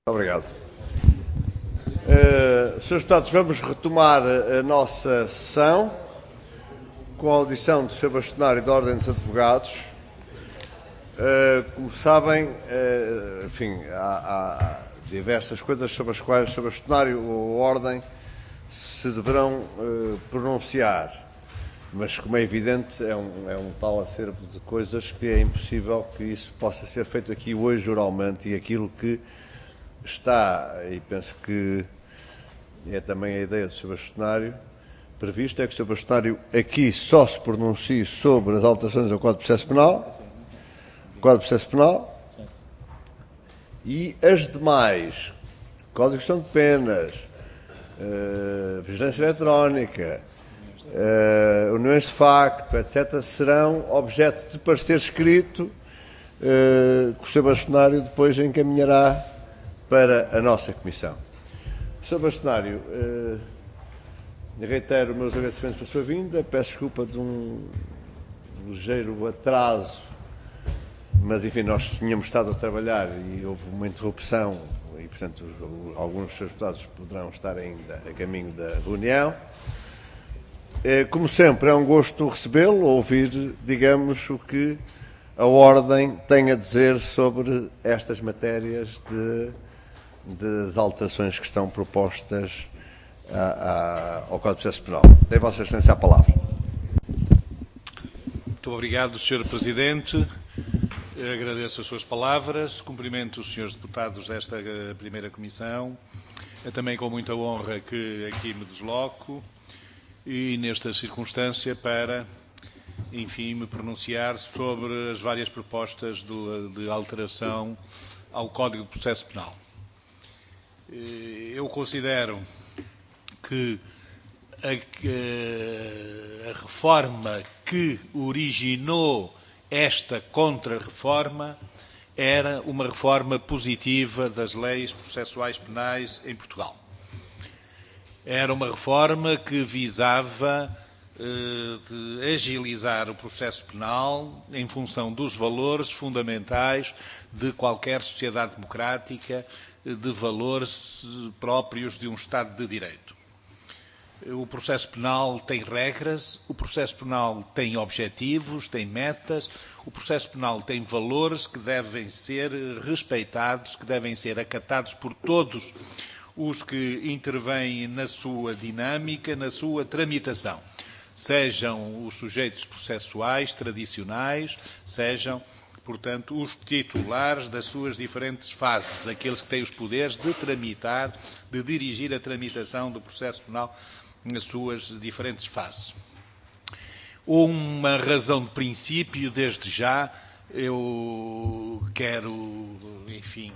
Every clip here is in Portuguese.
Obrigado. Senhores deputados, vamos retomar a nossa sessão com a audição do Sr. Bastonário da Ordem dos Advogados. Como sabem, enfim, há diversas coisas sobre as quais o Sr. Bastonário ou a Ordem se deverão pronunciar, mas, como é evidente, é um tal acervo de coisas que é impossível que isso possa ser feito aqui hoje oralmente, e aquilo que está, e penso que é também a ideia do Sr. Bastonário, previsto é que o Sr. Bastonário aqui só se pronuncie sobre as alterações ao Código de Processo Penal, e as demais, Código de Gestão de Penas, Vigilância Eletrónica, uniões de facto, etc., serão objeto de parecer escrito que o Sr. Bastonário depois encaminhará para a nossa Comissão. Sr. Bastonário, reitero os meus agradecimentos pela sua vinda, peço desculpa de um ligeiro atraso, mas, enfim, nós tínhamos estado a trabalhar e houve uma interrupção e, portanto, alguns dos seus deputados poderão estar ainda a caminho da reunião. Como sempre, é um gosto recebê-lo, ouvir, digamos, o que a Ordem tem a dizer sobre estas matérias das alterações que estão propostas ao Código de Processo Penal. Tem Vossa Excelência a palavra. Muito obrigado, Sr. Presidente. Agradeço as suas palavras, cumprimento os senhores deputados desta primeira comissão. É também com muita honra que aqui me desloco e nesta circunstância para, enfim, me pronunciar sobre as várias propostas de alteração ao Código de Processo Penal. Eu considero que a reforma que originou esta contra-reforma era uma reforma positiva das leis processuais penais em Portugal. Era uma reforma que visava de agilizar o processo penal em função dos valores fundamentais de qualquer sociedade democrática, de valores próprios de um Estado de Direito. O processo penal tem regras, o processo penal tem objetivos, tem metas, o processo penal tem valores que devem ser respeitados, que devem ser acatados por todos os que intervêm na sua dinâmica, na sua tramitação. Sejam os sujeitos processuais tradicionais, sejam, portanto, os titulares das suas diferentes fases, aqueles que têm os poderes de tramitar, de dirigir a tramitação do processo penal nas suas diferentes fases. Uma razão de princípio, desde já, eu quero, enfim,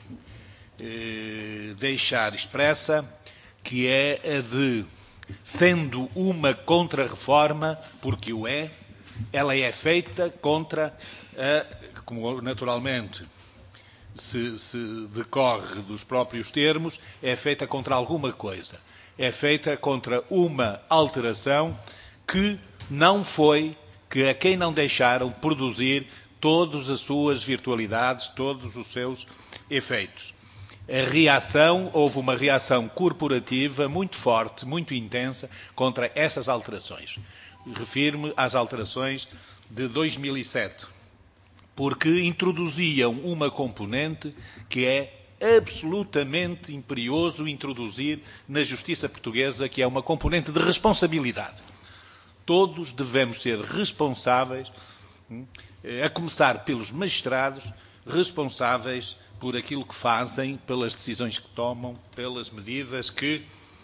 deixar expressa, que é a de, sendo uma contra-reforma, porque o é, ela é feita contra como naturalmente se decorre dos próprios termos, é feita contra alguma coisa. É feita contra uma alteração que não foi, que a quem não deixaram produzir todas as suas virtualidades, todos os seus efeitos. Houve uma reação corporativa muito forte, muito intensa, contra essas alterações. Refiro-me às alterações de 2007, porque introduziam uma componente que é absolutamente imperioso introduzir na justiça portuguesa, que é uma componente de responsabilidade. Todos devemos ser responsáveis, a começar pelos magistrados, responsáveis por aquilo que fazem, pelas decisões que tomam, pelas medidas que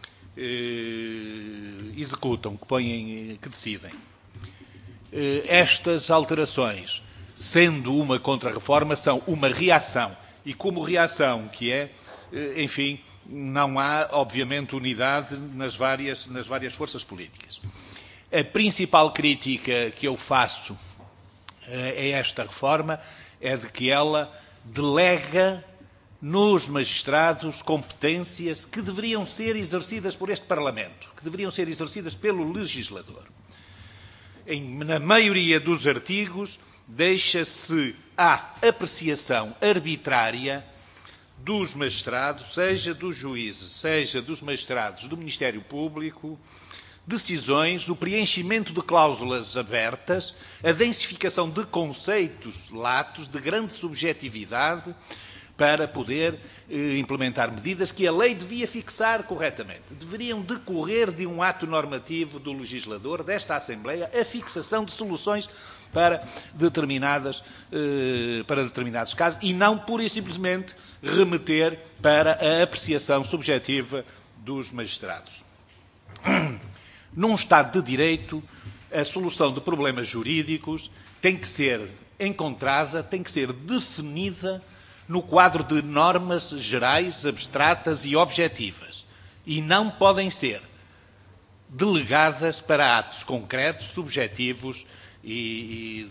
executam, que decidem. Estas alterações, sendo uma contra-reforma, são uma reação. E como reação que é, enfim, não há, obviamente, unidade nas várias forças políticas. A principal crítica que eu faço a esta reforma é de que ela delega nos magistrados competências que deveriam ser exercidas por este Parlamento, que deveriam ser exercidas pelo legislador. Na maioria dos artigos, deixa-se à apreciação arbitrária dos magistrados, seja dos juízes, seja dos magistrados do Ministério Público, decisões, o preenchimento de cláusulas abertas, a densificação de conceitos latos de grande subjetividade para poder implementar medidas que a lei devia fixar corretamente. Deveriam decorrer de um ato normativo do legislador, desta Assembleia, a fixação de soluções para determinados casos e não, pura e simplesmente, remeter para a apreciação subjetiva dos magistrados. Num Estado de Direito, a solução de problemas jurídicos tem que ser encontrada, tem que ser definida no quadro de normas gerais, abstratas e objetivas. E não podem ser delegadas para atos concretos, subjetivos e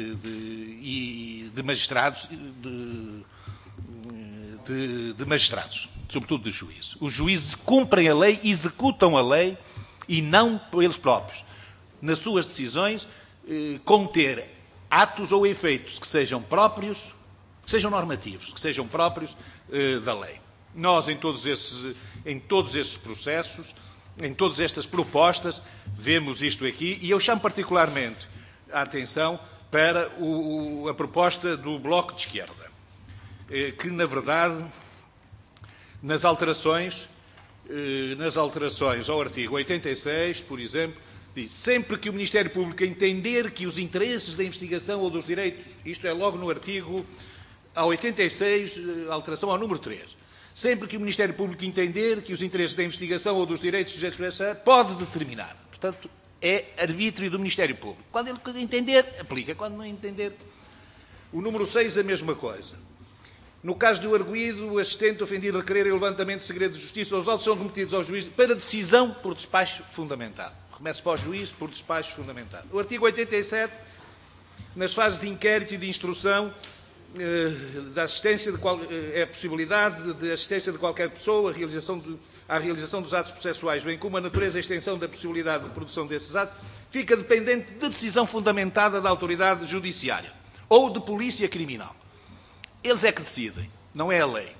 de magistrados, de magistrados, sobretudo de juízes. Os juízes cumprem a lei, executam a lei e não por eles próprios. Nas suas decisões, conter atos ou efeitos que sejam próprios, que sejam normativos, que sejam próprios da lei. Nós, em todos esses processos, em todas estas propostas, vemos isto aqui, e eu chamo particularmente a atenção para a proposta do Bloco de Esquerda, que, na verdade, nas alterações ao artigo 86, por exemplo, diz: sempre que o Ministério Público entender que os interesses da investigação ou dos direitos, isto é logo no artigo 86, alteração ao número 3, sempre que o Ministério Público entender que os interesses da investigação ou dos direitos sujeitos a expressão, pode determinar. Portanto, é arbítrio do Ministério Público. Quando ele entender, aplica. Quando não entender... O número 6, a mesma coisa. No caso do arguido, o assistente ofendido requerer o levantamento de segredo de justiça, os autos são remetidos ao juiz para decisão por despacho fundamentado. Remete-se para o juiz por despacho fundamentado. O artigo 87, nas fases de inquérito e de instrução, da assistência é a possibilidade de assistência de qualquer pessoa à realização dos atos processuais, bem como a natureza e a extensão da possibilidade de produção desses atos, fica dependente de decisão fundamentada da autoridade judiciária ou de polícia criminal. Eles é que decidem, não é a lei.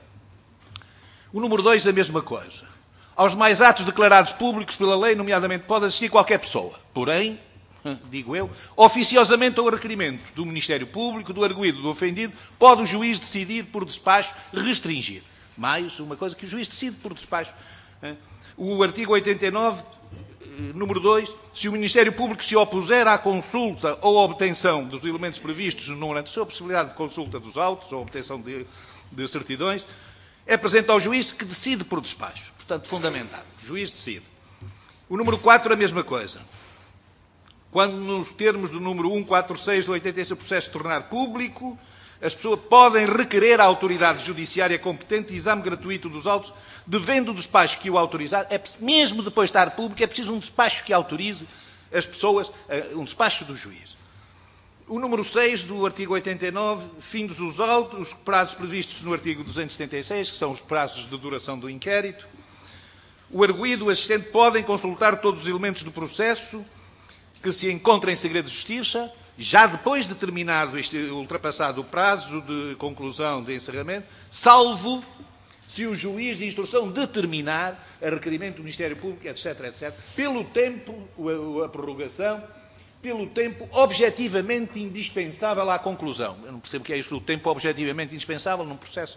O número 2, a mesma coisa. Aos demais atos declarados públicos pela lei, nomeadamente, pode assistir qualquer pessoa. Porém, digo eu, oficiosamente ou a requerimento do Ministério Público, do arguido, do ofendido, pode o juiz decidir por despacho restringir. Mais uma coisa que o juiz decide por despacho. O artigo 89, número 2, se o Ministério Público se opuser à consulta ou à obtenção dos elementos previstos no número anterior, a possibilidade de consulta dos autos ou obtenção de certidões, é apresentado ao juiz que decide por despacho. Portanto, fundamentado. O juiz decide. O número 4, a mesma coisa. Quando, nos termos do número 146 do 86, o processo se tornar público, as pessoas podem requerer à autoridade judiciária competente exame gratuito dos autos, devendo o despacho que o autorizar, mesmo depois de estar público, é preciso um despacho que autorize as pessoas, um despacho do juiz. O número 6 do artigo 89, findos os autos, os prazos previstos no artigo 276, que são os prazos de duração do inquérito. O arguido e o assistente podem consultar todos os elementos do processo que se encontra em segredo de justiça, já depois de terminado, ultrapassado o prazo de conclusão de encerramento, salvo se o juiz de instrução determinar a requerimento do Ministério Público, etc., etc., pelo tempo, a prorrogação, pelo tempo objetivamente indispensável à conclusão. Eu não percebo o que é isso, o tempo objetivamente indispensável num processo.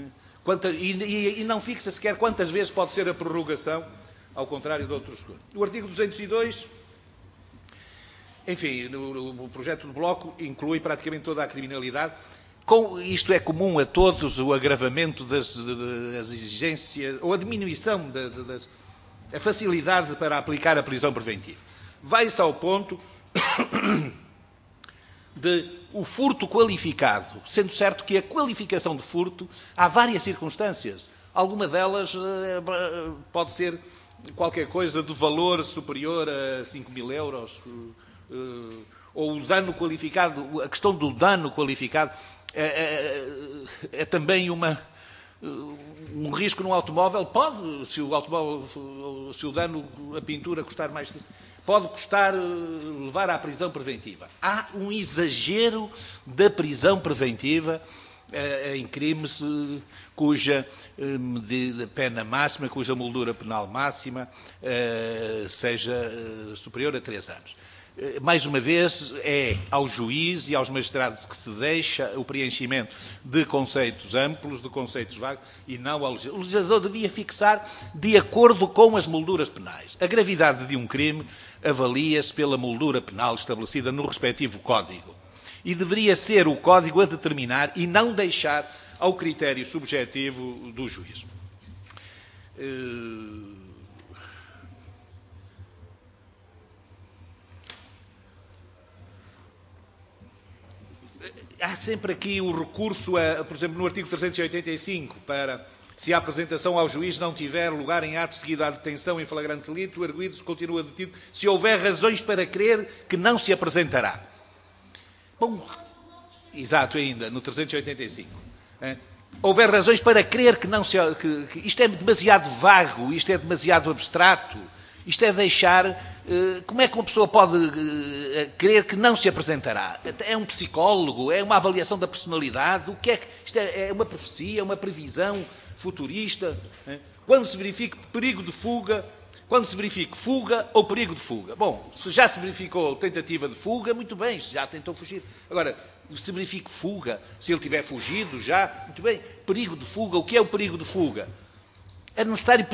E não fixa sequer quantas vezes pode ser a prorrogação, ao contrário de outros. O artigo 202... Enfim, o projeto do Bloco inclui praticamente toda a criminalidade. Isto é comum a todos, o agravamento das exigências, ou a diminuição, a facilidade para aplicar a prisão preventiva. Vai-se ao ponto de o furto qualificado, sendo certo que a qualificação de furto, há várias circunstâncias. Alguma delas pode ser qualquer coisa de valor superior a 5.000 euros, ou o dano qualificado. A questão do dano qualificado é também um risco num automóvel. Pode, se o dano, a pintura custar mais, pode custar levar à prisão preventiva. Há um exagero da prisão preventiva em crimes cuja pena máxima, cuja moldura penal máxima seja superior a 3 anos. Mais uma vez, é ao juiz e aos magistrados que se deixa o preenchimento de conceitos amplos, de conceitos vagos, e não ao legislador. O legislador devia fixar de acordo com as molduras penais. A gravidade de um crime avalia-se pela moldura penal estabelecida no respectivo código. E deveria ser o código a determinar e não deixar ao critério subjetivo do juiz. Há sempre aqui o recurso, por exemplo, no artigo 385, para, se a apresentação ao juiz não tiver lugar em ato seguido à detenção em flagrante delito, o arguido continua detido se houver razões para crer que não se apresentará. Bom, exato, ainda, no 385. Houver razões para crer que não se... que isto é demasiado vago, isto é demasiado abstrato, isto é deixar... Como é que uma pessoa pode crer que não se apresentará? É um psicólogo? É uma avaliação da personalidade? O que é que... Isto é uma profecia, uma previsão futurista? Quando se verifique perigo de fuga, quando se verifique fuga ou perigo de fuga. Bom, se já se verificou tentativa de fuga, muito bem, se já tentou fugir. Agora, se verifique fuga, se ele tiver fugido já, muito bem. Perigo de fuga, o que é o perigo de fuga? É necessário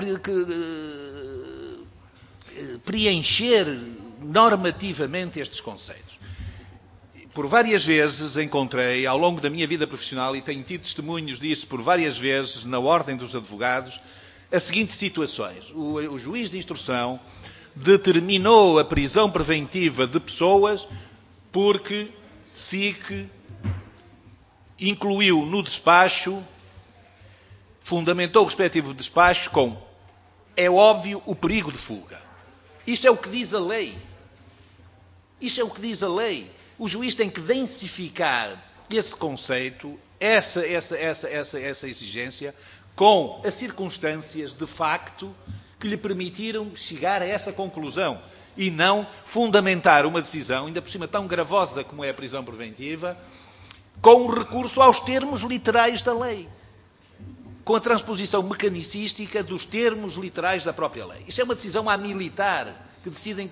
preencher normativamente estes conceitos. Por várias vezes encontrei, ao longo da minha vida profissional, e tenho tido testemunhos disso por várias vezes, na ordem dos advogados, as seguintes situações. O juiz de instrução determinou a prisão preventiva de pessoas porque SIC incluiu no despacho, fundamentou o respectivo despacho com, é óbvio, o perigo de fuga. Isso é o que diz a lei. Isso é o que diz a lei. O juiz tem que densificar esse conceito, essa exigência, com as circunstâncias de facto que lhe permitiram chegar a essa conclusão e não fundamentar uma decisão, ainda por cima tão gravosa como é a prisão preventiva, com o recurso aos termos literais da lei, com a transposição mecanicística dos termos literais da própria lei. Isso é uma decisão à militar, que decidem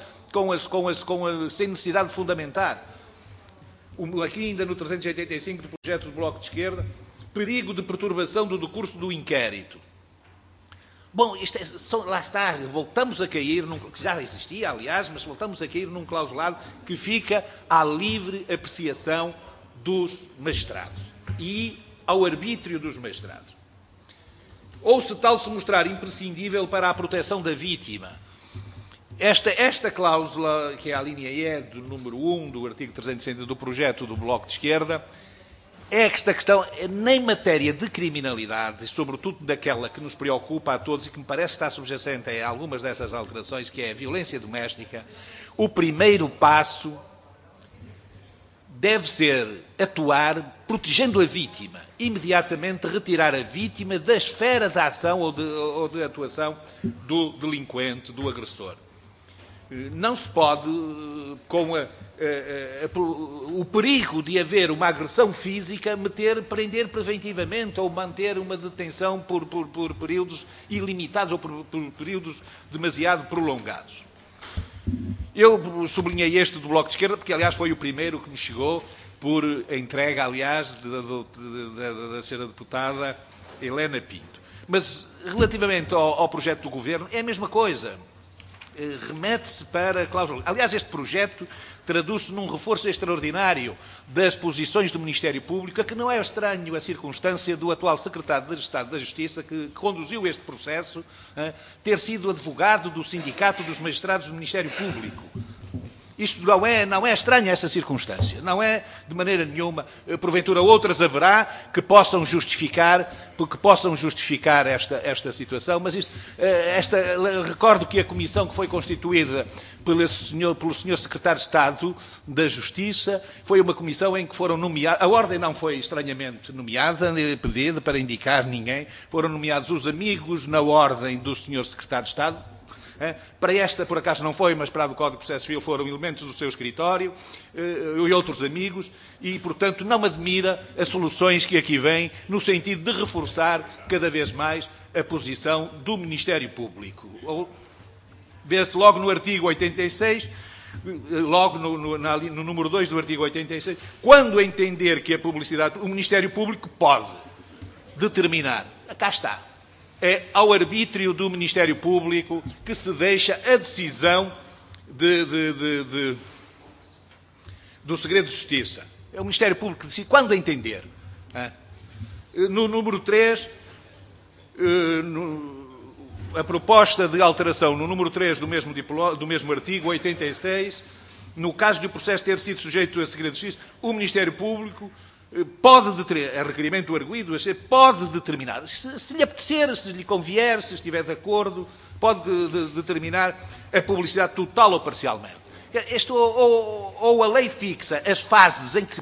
sem necessidade de fundamentar. Aqui ainda no 385 do projeto do Bloco de Esquerda, perigo de perturbação do decurso do inquérito. Bom, lá está, voltamos a cair, que já existia, aliás, mas voltamos a cair num clausulado que fica à livre apreciação dos magistrados e ao arbítrio dos magistrados. Ou se tal se mostrar imprescindível para a proteção da vítima. Esta cláusula, que é a linha E do número 1 do artigo 360 do projeto do Bloco de Esquerda, é esta questão, nem matéria de criminalidade, e sobretudo daquela que nos preocupa a todos e que me parece estar subjacente a algumas dessas alterações, que é a violência doméstica, o primeiro passo deve ser atuar protegendo a vítima, imediatamente retirar a vítima da esfera de ação ou de atuação do delinquente, do agressor. Não se pode, com o perigo de haver uma agressão física, prender preventivamente ou manter uma detenção por períodos ilimitados ou por períodos demasiado prolongados. Eu sublinhei este do Bloco de Esquerda porque, aliás, foi o primeiro que me chegou por entrega, aliás, da senhora deputada Helena Pinto. Mas, relativamente ao projeto do Governo, é a mesma coisa. Remete-se para a cláusula. Aliás, este projeto traduz-se num reforço extraordinário das posições do Ministério Público, a que não é estranho a circunstância do atual Secretário de Estado da Justiça, que conduziu este processo, ter sido advogado do Sindicato dos Magistrados do Ministério Público. Isto não é estranha essa circunstância. Não é, de maneira nenhuma. Porventura, outras haverá que possam justificar esta situação, mas recordo que a comissão que foi constituída pelo senhor Secretário de Estado da Justiça foi uma comissão em que foram nomeados, a ordem não foi estranhamente nomeada, pedida para indicar ninguém, foram nomeados os amigos na ordem do senhor Secretário de Estado, Para esta, por acaso não foi, mas para a do Código de Processo Civil foram elementos do seu escritório e outros amigos, e, portanto, não me admira as soluções que aqui vêm, no sentido de reforçar cada vez mais a posição do Ministério Público. Vê-se logo no artigo 86, logo no número 2 do artigo 86, quando entender que a publicidade, o Ministério Público pode determinar, cá está, é ao arbítrio do Ministério Público que se deixa a decisão do segredo de justiça. É o Ministério Público que decide quando entender. No número 3, a proposta de alteração no número 3 do mesmo artigo 86, no caso de o processo ter sido sujeito a segredo de justiça, o Ministério Público pode determinar, a requerimento do arguido, pode determinar, se lhe apetecer, se lhe convier, se estiver de acordo, pode determinar a publicidade total ou parcialmente. Ou a lei fixa as fases em que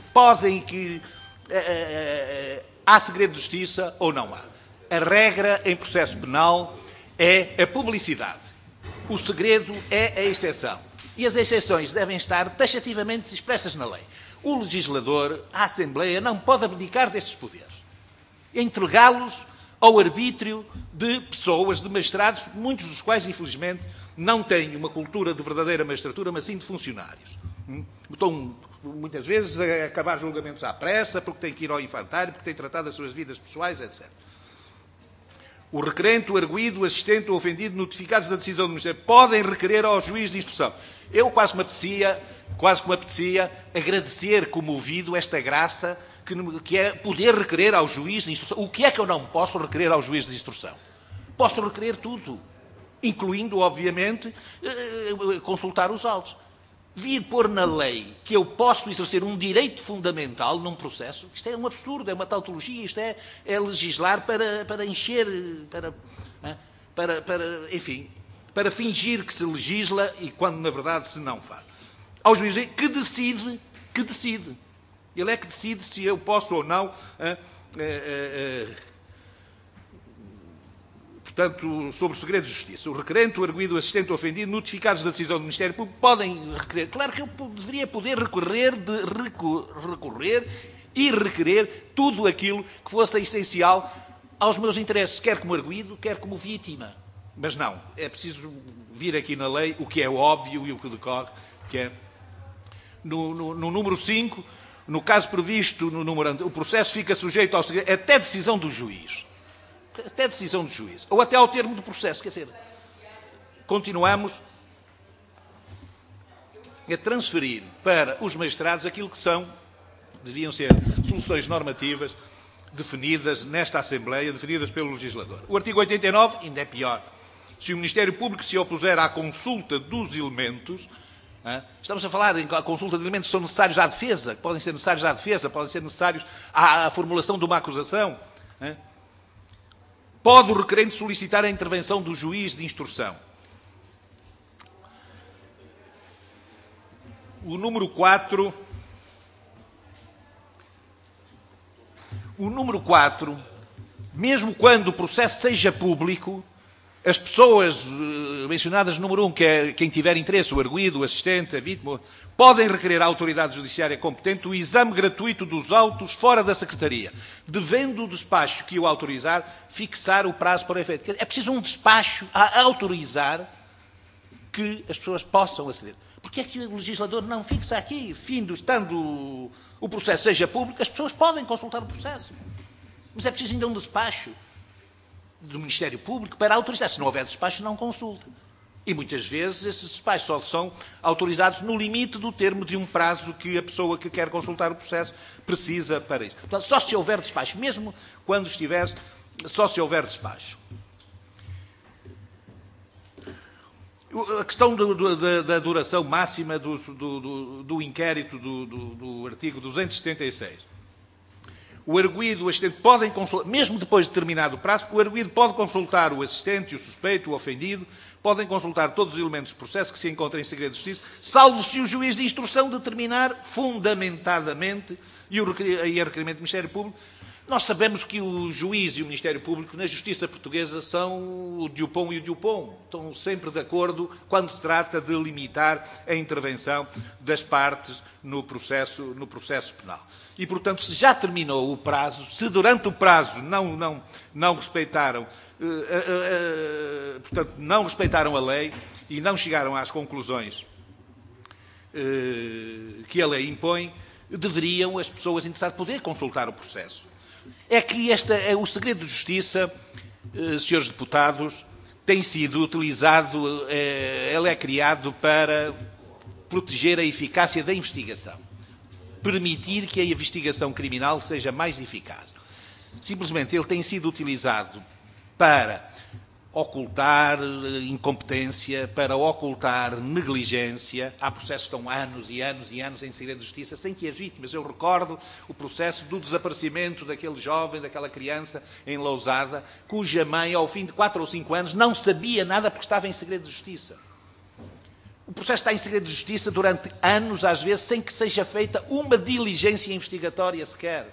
há segredo de justiça ou não há. A regra em processo penal é a publicidade. O segredo é a exceção. E as exceções devem estar taxativamente expressas na lei. O legislador, a Assembleia, não pode abdicar destes poderes. Entregá-los ao arbítrio de pessoas, de magistrados, muitos dos quais, infelizmente, não têm uma cultura de verdadeira magistratura, mas sim de funcionários. Estão, muitas vezes, a acabar julgamentos à pressa, porque têm que ir ao infantário, porque têm tratado as suas vidas pessoais, etc. O requerente, o arguido, o assistente, o ofendido, notificados da decisão do Ministério, podem requerer ao juiz de instrução. Eu quase que me apetecia agradecer comovido esta graça que é poder requerer ao juiz de instrução. O que é que eu não posso requerer ao juiz de instrução? Posso requerer tudo, incluindo, obviamente, consultar os autos. Vir pôr na lei que eu posso exercer um direito fundamental num processo, isto é um absurdo, é uma tautologia, isto é legislar para encher, enfim, para fingir que se legisla e quando na verdade se não faz. Ao juiz que decide. Ele é que decide se eu posso ou não, portanto, sobre o segredo de justiça. O requerente, o arguido, o assistente, o ofendido, notificados da decisão do Ministério Público, podem requerer. Claro que eu deveria poder recorrer e requerer tudo aquilo que fosse essencial aos meus interesses, quer como arguido, quer como vítima. Mas não, é preciso vir aqui na lei o que é óbvio e o que decorre, que é no número 5, no caso previsto no número, o processo fica sujeito ao segredo até decisão do juiz. Até decisão do juiz. Ou até ao termo do processo. Quer dizer, continuamos a transferir para os magistrados aquilo que deviam ser soluções normativas definidas nesta Assembleia, definidas pelo legislador. O artigo 89 ainda é pior. Se o Ministério Público se opuser à consulta dos elementos, estamos a falar em consulta de elementos que são necessários à defesa, que podem ser necessários à defesa, podem ser necessários à formulação de uma acusação, pode o requerente solicitar a intervenção do juiz de instrução. O número 4, mesmo quando o processo seja público, as pessoas mencionadas no número 1, que é quem tiver interesse, o arguido, o assistente, a vítima, podem requerer à autoridade judiciária competente o exame gratuito dos autos fora da Secretaria, devendo o despacho que o autorizar fixar o prazo para o efeito. É preciso um despacho a autorizar que as pessoas possam aceder. Porque é que o legislador não fixa aqui, estando o processo seja público, as pessoas podem consultar o processo. Mas é preciso ainda um despacho do Ministério Público para autorizar. Se não houver despacho, não consulta. E muitas vezes esses despachos só são autorizados no limite do termo de um prazo que a pessoa que quer consultar o processo precisa para isso. Portanto, só se houver despacho, mesmo quando estiver, só se houver despacho. A questão da duração máxima do inquérito do artigo 276. O arguido e o assistente podem consultar, mesmo depois de terminado o prazo, o arguido pode consultar o assistente, o suspeito, o ofendido, podem consultar todos os elementos do processo que se encontrem em segredo de justiça, salvo se o juiz de instrução determinar fundamentadamente, e a requerimento do Ministério Público, Nós sabemos que o juiz e o Ministério Público na justiça portuguesa são o Dupont e o Dupont. Estão sempre de acordo quando se trata de limitar a intervenção das partes no processo penal. E, portanto, se já terminou o prazo, se durante o prazo não respeitaram, portanto, não respeitaram a lei e não chegaram às conclusões que a lei impõe, deveriam as pessoas interessadas poder consultar o processo. É que o segredo de justiça, senhores deputados, tem sido utilizado, ele é criado para proteger a eficácia da investigação, permitir que a investigação criminal seja mais eficaz. Simplesmente ele tem sido utilizado para ocultar incompetência, para ocultar negligência. Há processos que estão anos e anos e anos em segredo de justiça sem que as vítimas. Eu recordo o processo do desaparecimento daquele jovem, daquela criança em Lousada, cuja mãe, ao fim de 4 ou 5 anos, não sabia nada porque estava em segredo de justiça. O processo está em segredo de justiça durante anos, às vezes, sem que seja feita uma diligência investigatória sequer.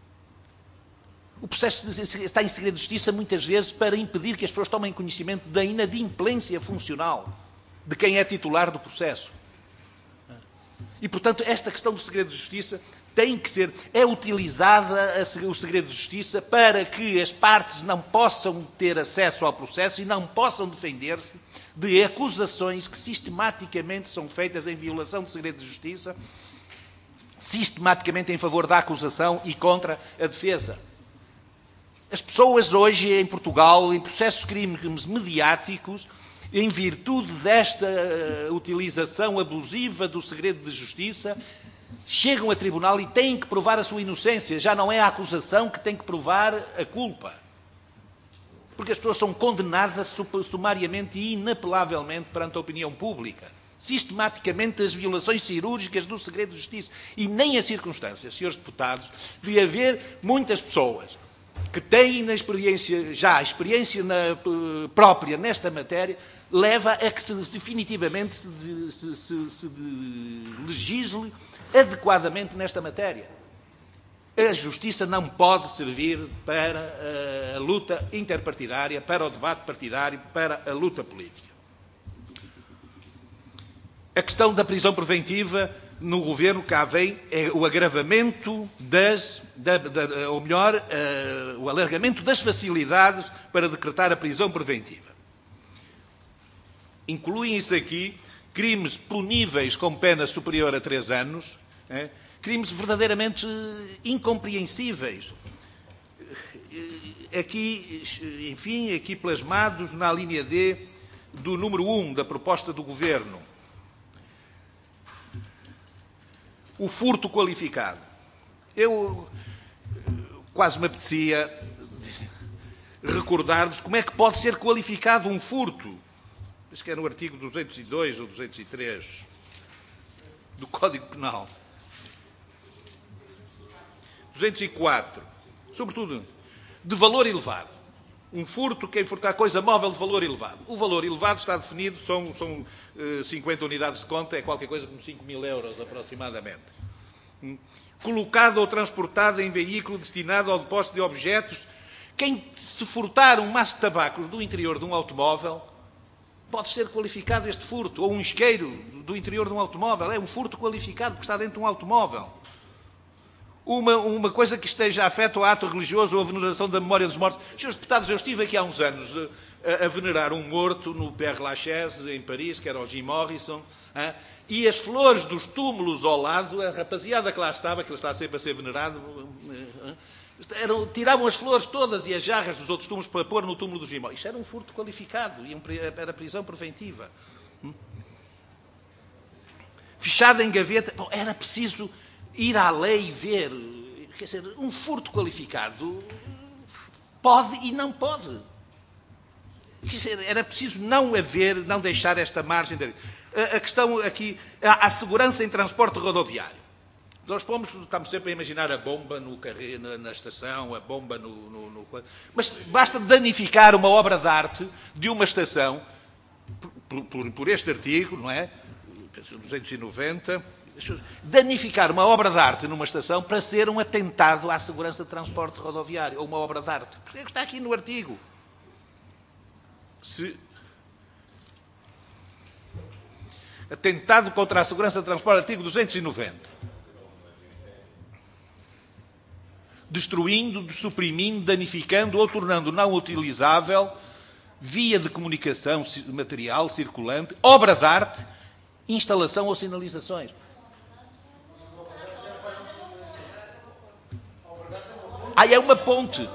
O processo está em segredo de justiça, muitas vezes, para impedir que as pessoas tomem conhecimento da inadimplência funcional de quem é titular do processo. E, portanto, esta questão do segredo de justiça tem que ser... É utilizada o segredo de justiça para que as partes não possam ter acesso ao processo e não possam defender-se de acusações que sistematicamente são feitas em violação do segredo de justiça, sistematicamente em favor da acusação e contra a defesa. As pessoas hoje em Portugal, em processos de crimes mediáticos, em virtude desta utilização abusiva do segredo de justiça, chegam a tribunal e têm que provar a sua inocência. Já não é a acusação que tem que provar a culpa. Porque as pessoas são condenadas sumariamente e inapelavelmente perante a opinião pública. Sistematicamente as violações cirúrgicas do segredo de justiça. E nem a circunstância, senhores deputados, de haver muitas pessoas que têm a experiência própria nesta matéria, leva a que definitivamente se legisle adequadamente nesta matéria. A justiça não pode servir para a luta interpartidária, para o debate partidário, para a luta política. A questão da prisão preventiva no governo cá vem é o agravamento o alargamento das facilidades para decretar a prisão preventiva. Incluem-se aqui crimes puníveis com pena superior a 3 anos, crimes verdadeiramente incompreensíveis. Aqui, enfim, aqui plasmados na linha D do número 1 da proposta do Governo. O furto qualificado. Eu quase me apetecia recordar-vos como é que pode ser qualificado um furto. Acho que é no artigo 202 ou 203 do Código Penal. 204. Sobretudo, de valor elevado. Um furto, quem furtar coisa móvel de valor elevado. O valor elevado está definido, são 50 unidades de conta, é qualquer coisa como 5.000 euros aproximadamente. Colocado ou transportado em veículo destinado ao depósito de objetos. Quem se furtar um maço de tabaco do interior de um automóvel, pode ser qualificado este furto. Ou um isqueiro do interior de um automóvel. É um furto qualificado porque está dentro de um automóvel. Uma coisa que esteja afeto ao ato religioso ou à veneração da memória dos mortos. Senhores deputados, eu estive aqui há uns anos a venerar um morto no Père Lachaise, em Paris, que era o Jim Morrison, e as flores dos túmulos ao lado, a rapaziada que lá estava, que ele está sempre a ser venerado, tiravam as flores todas e as jarras dos outros túmulos para pôr no túmulo do Jim Morrison. Isto era um furto qualificado, era prisão preventiva. Fechado em gaveta, era preciso ir à lei e ver. Quer dizer, um furto qualificado pode e não pode. Quer dizer, era preciso não deixar esta margem. A questão aqui, a segurança em transporte rodoviário. Nós estamos sempre a imaginar a bomba na estação, a bomba no... Mas basta danificar uma obra de arte de uma estação, por este artigo, não é? 290... danificar uma obra de arte numa estação para ser um atentado à segurança de transporte rodoviário, ou uma obra de arte. Porque está aqui no artigo. Atentado contra a segurança de transporte, artigo 290. Destruindo, suprimindo, danificando ou tornando não utilizável via de comunicação material circulante, obra de arte, instalação ou sinalizações. É uma ponte.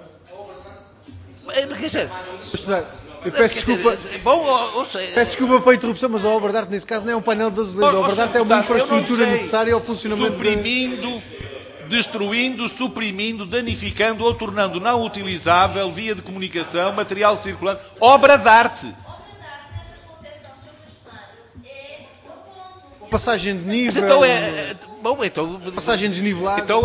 Quer dizer, eu peço desculpa. Peço desculpa pela interrupção, mas a obra de arte, nesse caso, não é um painel de azulejo. A obra de arte é uma infraestrutura necessária ao funcionamento. Suprimindo, destruindo, suprimindo, danificando ou tornando não utilizável via de comunicação, material circulante, obra de arte. Passagem de nível. Então, passagem desnivelada. Então,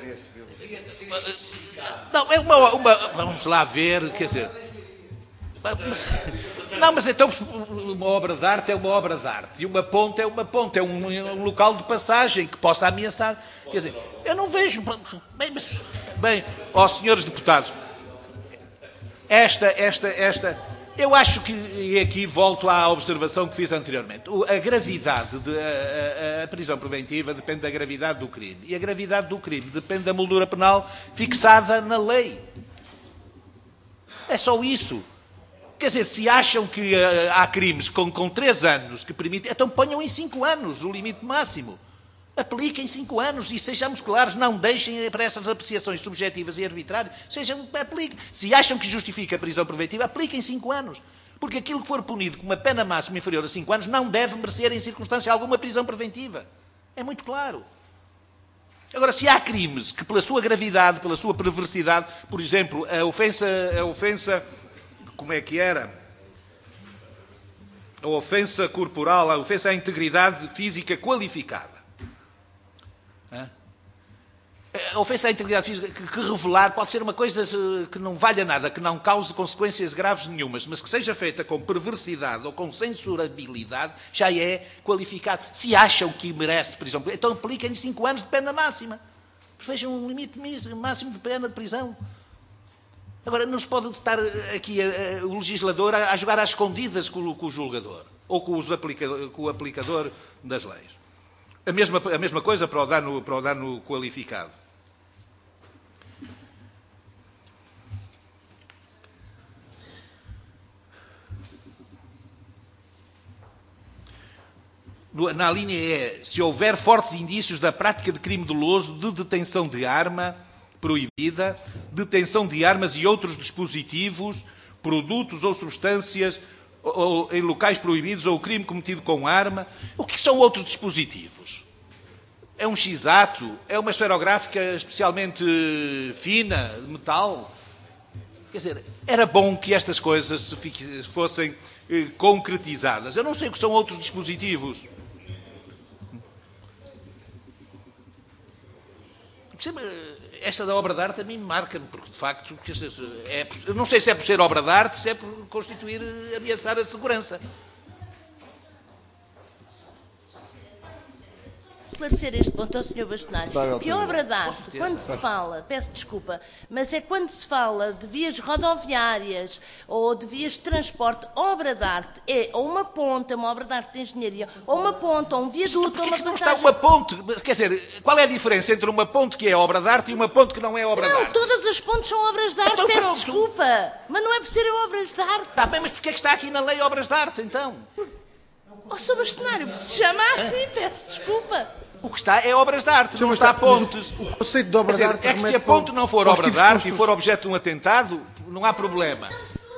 não, é vamos lá ver, quer dizer. Não, mas então uma obra de arte é uma obra de arte. E uma ponte é uma ponte. É um local de passagem que possa ameaçar. Quer dizer, eu não vejo. Bem, senhores deputados, eu acho que, e aqui volto à observação que fiz anteriormente, a gravidade, a prisão preventiva depende da gravidade do crime. E a gravidade do crime depende da moldura penal fixada na lei. É só isso. Quer dizer, se acham que há crimes com 3 anos que permitem, então ponham em 5 anos o limite máximo. Apliquem 5 anos e sejamos claros, não deixem para essas apreciações subjetivas e arbitrárias. Apliquem. Se acham que justifica a prisão preventiva, apliquem 5 anos. Porque aquilo que for punido com uma pena máxima inferior a 5 anos não deve merecer em circunstância alguma prisão preventiva. É muito claro. Agora, se há crimes que pela sua gravidade, pela sua perversidade, por exemplo, a ofensa, como é que era? A ofensa corporal, a ofensa à integridade física qualificada. A ofensa à integridade física que revelar pode ser uma coisa que não valha nada, que não cause consequências graves nenhumas, mas que seja feita com perversidade ou com censurabilidade, já é qualificado. Se acham que merece prisão, então apliquem-lhe 5 anos de pena máxima. Vejam um limite máximo de pena de prisão. Agora, não se pode estar aqui o legislador a jogar às escondidas com o julgador ou com o aplicador das leis. A mesma coisa para o dano qualificado. Na linha E, se houver fortes indícios da prática de crime doloso de detenção de arma proibida, detenção de armas e outros dispositivos, produtos ou substâncias ou em locais proibidos ou crime cometido com arma. O que são outros dispositivos? É um X-ato? É uma esferográfica especialmente fina, de metal? Quer dizer, era bom que estas coisas fossem concretizadas. Eu não sei o que são outros dispositivos. Esta da obra de arte a mim marca-me, porque de facto, eu não sei se é por ser obra de arte, se é por constituir, ameaçar a segurança. Esclarecer este ponto ao Sr. Bastonário, que a obra de arte, quando se fala, peço desculpa, mas é quando se fala de vias rodoviárias ou de vias de transporte, obra de arte é ou uma ponte, uma obra de arte de engenharia, ou uma ponte, ou um viaduto, ou uma não passagem. Está uma ponte? Quer dizer, qual é a diferença entre uma ponte que é obra de arte e uma ponte que não é obra de arte? Não, todas as pontes são obras de arte, Então, peço pronto. desculpa, mas não é por serem obras de arte. Está bem, mas porquê é que está aqui na lei obras de arte, então? Sr. Bastonário, se chama assim, peço desculpa. O que está é obras de arte, não está pontes. O conceito de obra de arte É que se a ponte não for obra de arte e for objeto de um atentado, não há problema.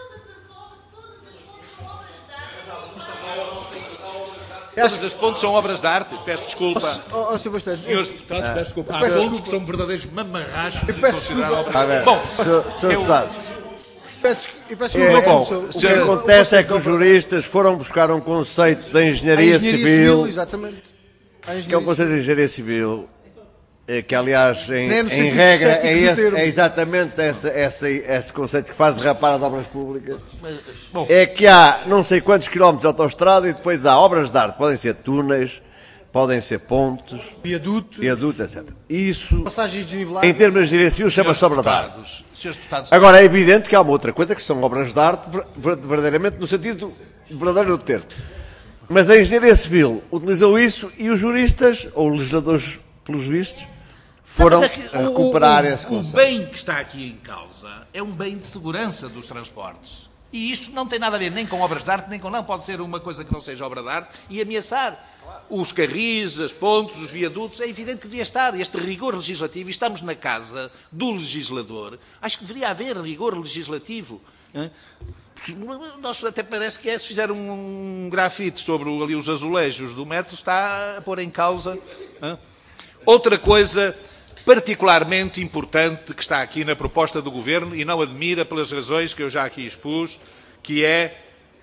Todas as pontes são obras de arte. Peço desculpa. Sr. Bastonário, Senhores deputados, peço desculpa. Há peço pontes desculpa. que são verdadeiros mamarrachos de peço considerar desculpa. obras de arte. Bom, Sr. Deputado, peço bom, desculpa. o que acontece é que os juristas foram buscar um conceito da engenharia civil, exatamente. que é um conceito de engenharia civil, que aliás, No em sentido regra, estético do termo. é exatamente esse conceito que faz derrapar as obras públicas. bom. É que há não sei quantos quilómetros de autoestrada e depois há obras de arte, podem ser túneis, podem ser pontes, viadutos, etc. Isso, passagens desniveladas. em termos de direção, chama-se obra de arte. Deputados. Agora, é evidente que há uma outra coisa, que são obras de arte, verdadeiramente, no sentido verdadeiro do termo. Mas a engenharia civil utilizou isso e os juristas, ou legisladores, pelos vistos, foram recuperar esse conceito. O bem que está aqui em causa é um bem de segurança dos transportes. E isso não tem nada a ver nem com obras de arte, nem com... Não, pode ser uma coisa que não seja obra de arte e ameaçar os carris, as pontes, os viadutos. É evidente que devia estar este rigor legislativo. E estamos na casa do legislador. Acho que deveria haver rigor legislativo. Nós até parece que se fizer um grafite sobre ali os azulejos do metro, está a pôr em causa. Outra coisa particularmente importante que está aqui na proposta do Governo, e não admira pelas razões que eu já aqui expus, que é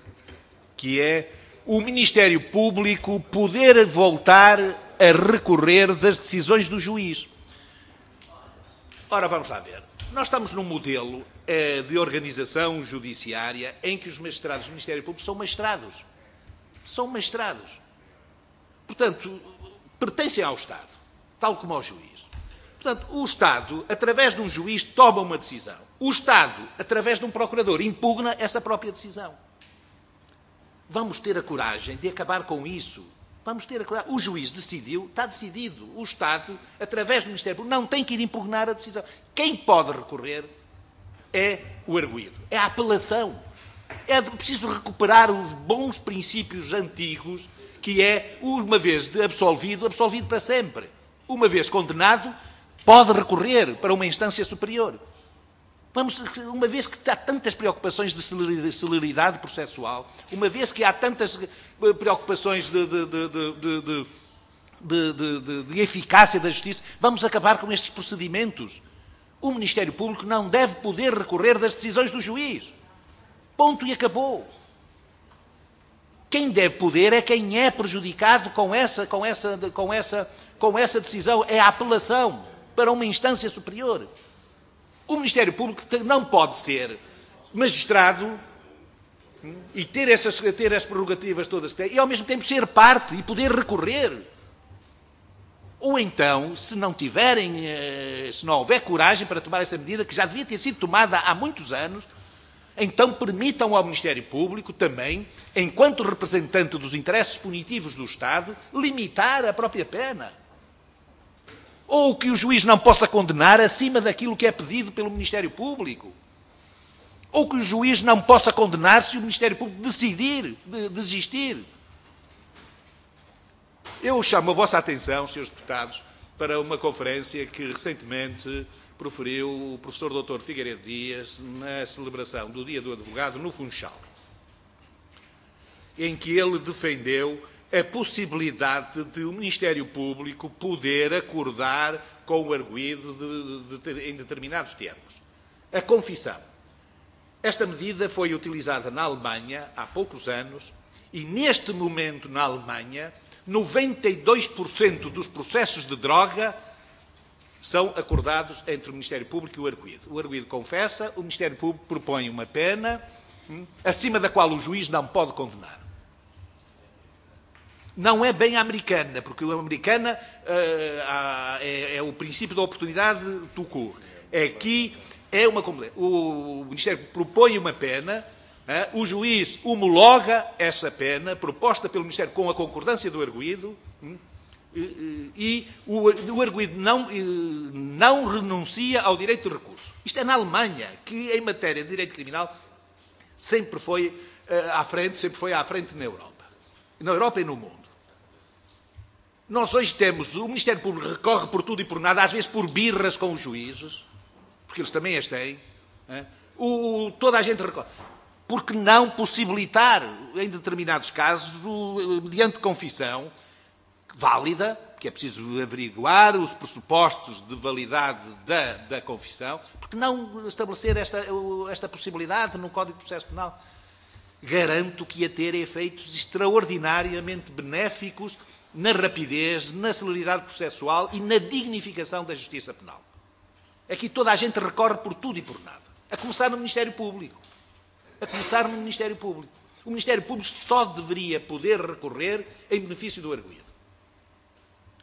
o Ministério Público poder voltar a recorrer das decisões do juiz. Ora, vamos lá ver. Nós estamos num modelo de organização judiciária em que os magistrados do Ministério Público são magistrados. São magistrados. Portanto, pertencem ao Estado, tal como ao juiz. Portanto, o Estado, através de um juiz, toma uma decisão. O Estado, através de um procurador, impugna essa própria decisão. Vamos ter a coragem de acabar com isso. Vamos ter a coragem. O juiz decidiu, está decidido. O Estado, através do Ministério Público, não tem que ir impugnar a decisão. Quem pode recorrer é o arguido, é a apelação. É preciso recuperar os bons princípios antigos, que é, uma vez absolvido, absolvido para sempre. Uma vez condenado, pode recorrer para uma instância superior. Uma vez que há tantas preocupações de celeridade processual, uma vez que há tantas preocupações de eficácia da justiça, vamos acabar com estes procedimentos. O Ministério Público não deve poder recorrer das decisões do juiz. Ponto e acabou. Quem deve poder é quem é prejudicado com essa decisão. É a apelação para uma instância superior. O Ministério Público não pode ser magistrado e ter as prerrogativas todas que tem, e ao mesmo tempo ser parte e poder recorrer. Ou então, se não houver coragem para tomar essa medida, que já devia ter sido tomada há muitos anos, então permitam ao Ministério Público também, enquanto representante dos interesses punitivos do Estado, limitar a própria pena. Ou que o juiz não possa condenar acima daquilo que é pedido pelo Ministério Público. Ou que o juiz não possa condenar se o Ministério Público decidir desistir. Eu chamo a vossa atenção, senhores deputados, para uma conferência que recentemente proferiu o professor Dr. Figueiredo Dias na celebração do Dia do Advogado no Funchal, em que ele defendeu a possibilidade de o Ministério Público poder acordar com o arguido em determinados termos. A confissão. Esta medida foi utilizada na Alemanha há poucos anos e, neste momento, na Alemanha, 92% dos processos de droga são acordados entre o Ministério Público e o arguido. O arguido confessa, o Ministério Público propõe uma pena acima da qual o juiz não pode condenar. Não é bem a americana, porque a americana é o princípio da oportunidade tout court. Aqui é o Ministério propõe uma pena, o juiz homologa essa pena proposta pelo Ministério com a concordância do arguido e o arguido não renuncia ao direito de recurso. Isto é na Alemanha, que em matéria de direito criminal sempre foi à frente na Europa e no mundo. Nós hoje temos, o Ministério Público recorre por tudo e por nada, às vezes por birras com os juízes, porque eles também as têm. Toda a gente recorre. Porque não possibilitar, em determinados casos, mediante confissão válida, que é preciso averiguar os pressupostos de validade da confissão, porque não estabelecer esta possibilidade no Código de Processo Penal? Garanto que ia ter efeitos extraordinariamente benéficos na rapidez, na celeridade processual e na dignificação da justiça penal. Aqui toda a gente recorre por tudo e por nada. A começar no Ministério Público. O Ministério Público só deveria poder recorrer em benefício do arguido.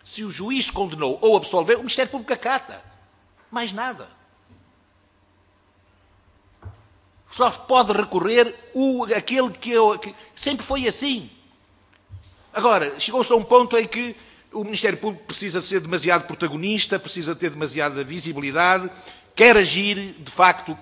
Se o juiz condenou ou absolveu, o Ministério Público acata. Mais nada. Só pode recorrer aquele que sempre foi assim. Agora, chegou-se a um ponto em que o Ministério Público precisa ser demasiado protagonista, precisa ter demasiada visibilidade, quer agir, de facto,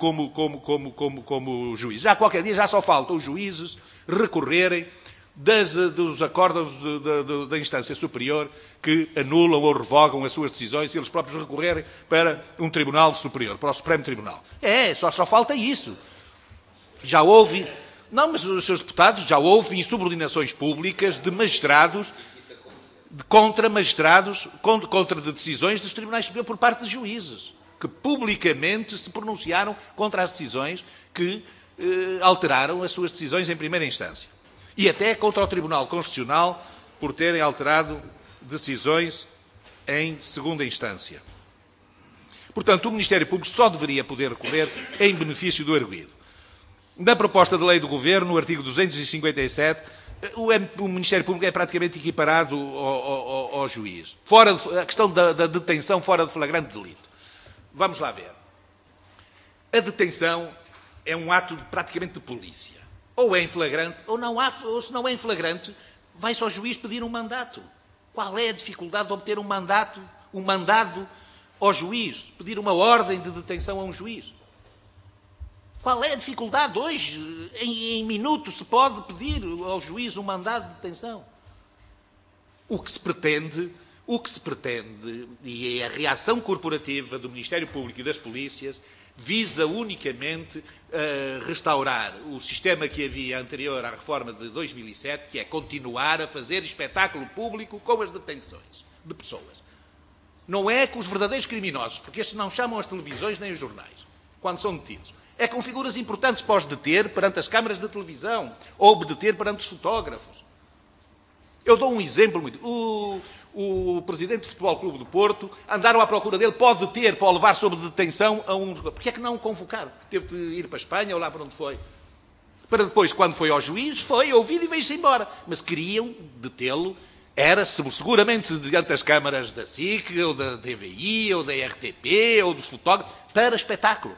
como juiz. Já qualquer dia já só falta os juízes recorrerem dos acordos da instância superior que anulam ou revogam as suas decisões e eles próprios recorrerem para um tribunal superior, para o Supremo Tribunal. Só falta isso. Já houve... Não, mas os seus deputados, já houve insubordinações públicas de magistrados, contra decisões dos tribunais superiores por parte de juízes, que publicamente se pronunciaram contra as decisões que alteraram as suas decisões em primeira instância. E até contra o Tribunal Constitucional por terem alterado decisões em segunda instância. Portanto, o Ministério Público só deveria poder recorrer em benefício do arguido. Na proposta de lei do Governo, no artigo 257, o Ministério Público é praticamente equiparado ao juiz. A questão da detenção fora de flagrante delito. Vamos lá ver. A detenção é um ato praticamente de polícia. Ou é em flagrante, ou se não é em flagrante, vai-se ao juiz pedir um mandato. Qual é a dificuldade de obter um mandado ao juiz? Pedir uma ordem de detenção a um juiz? Qual é a dificuldade? Hoje, em minutos, se pode pedir ao juiz um mandado de detenção. O que se pretende, e a reação corporativa do Ministério Público e das polícias, visa unicamente restaurar o sistema que havia anterior à reforma de 2007, que é continuar a fazer espetáculo público com as detenções de pessoas. Não é com os verdadeiros criminosos, porque estes não chamam as televisões nem os jornais, quando são detidos. É com figuras importantes para os deter perante as câmaras de televisão ou deter perante os fotógrafos. Eu dou um exemplo muito. O presidente do Futebol Clube do Porto, andaram à procura dele, pode levar sob detenção a um... Porquê é que não o convocaram? Teve que ir para a Espanha ou lá para onde foi? Para depois, quando foi ao juiz, foi ouvido e veio-se embora. Mas queriam detê-lo, era seguramente diante das câmaras da SIC, ou da TVI, ou da RTP, ou dos fotógrafos, para espetáculo.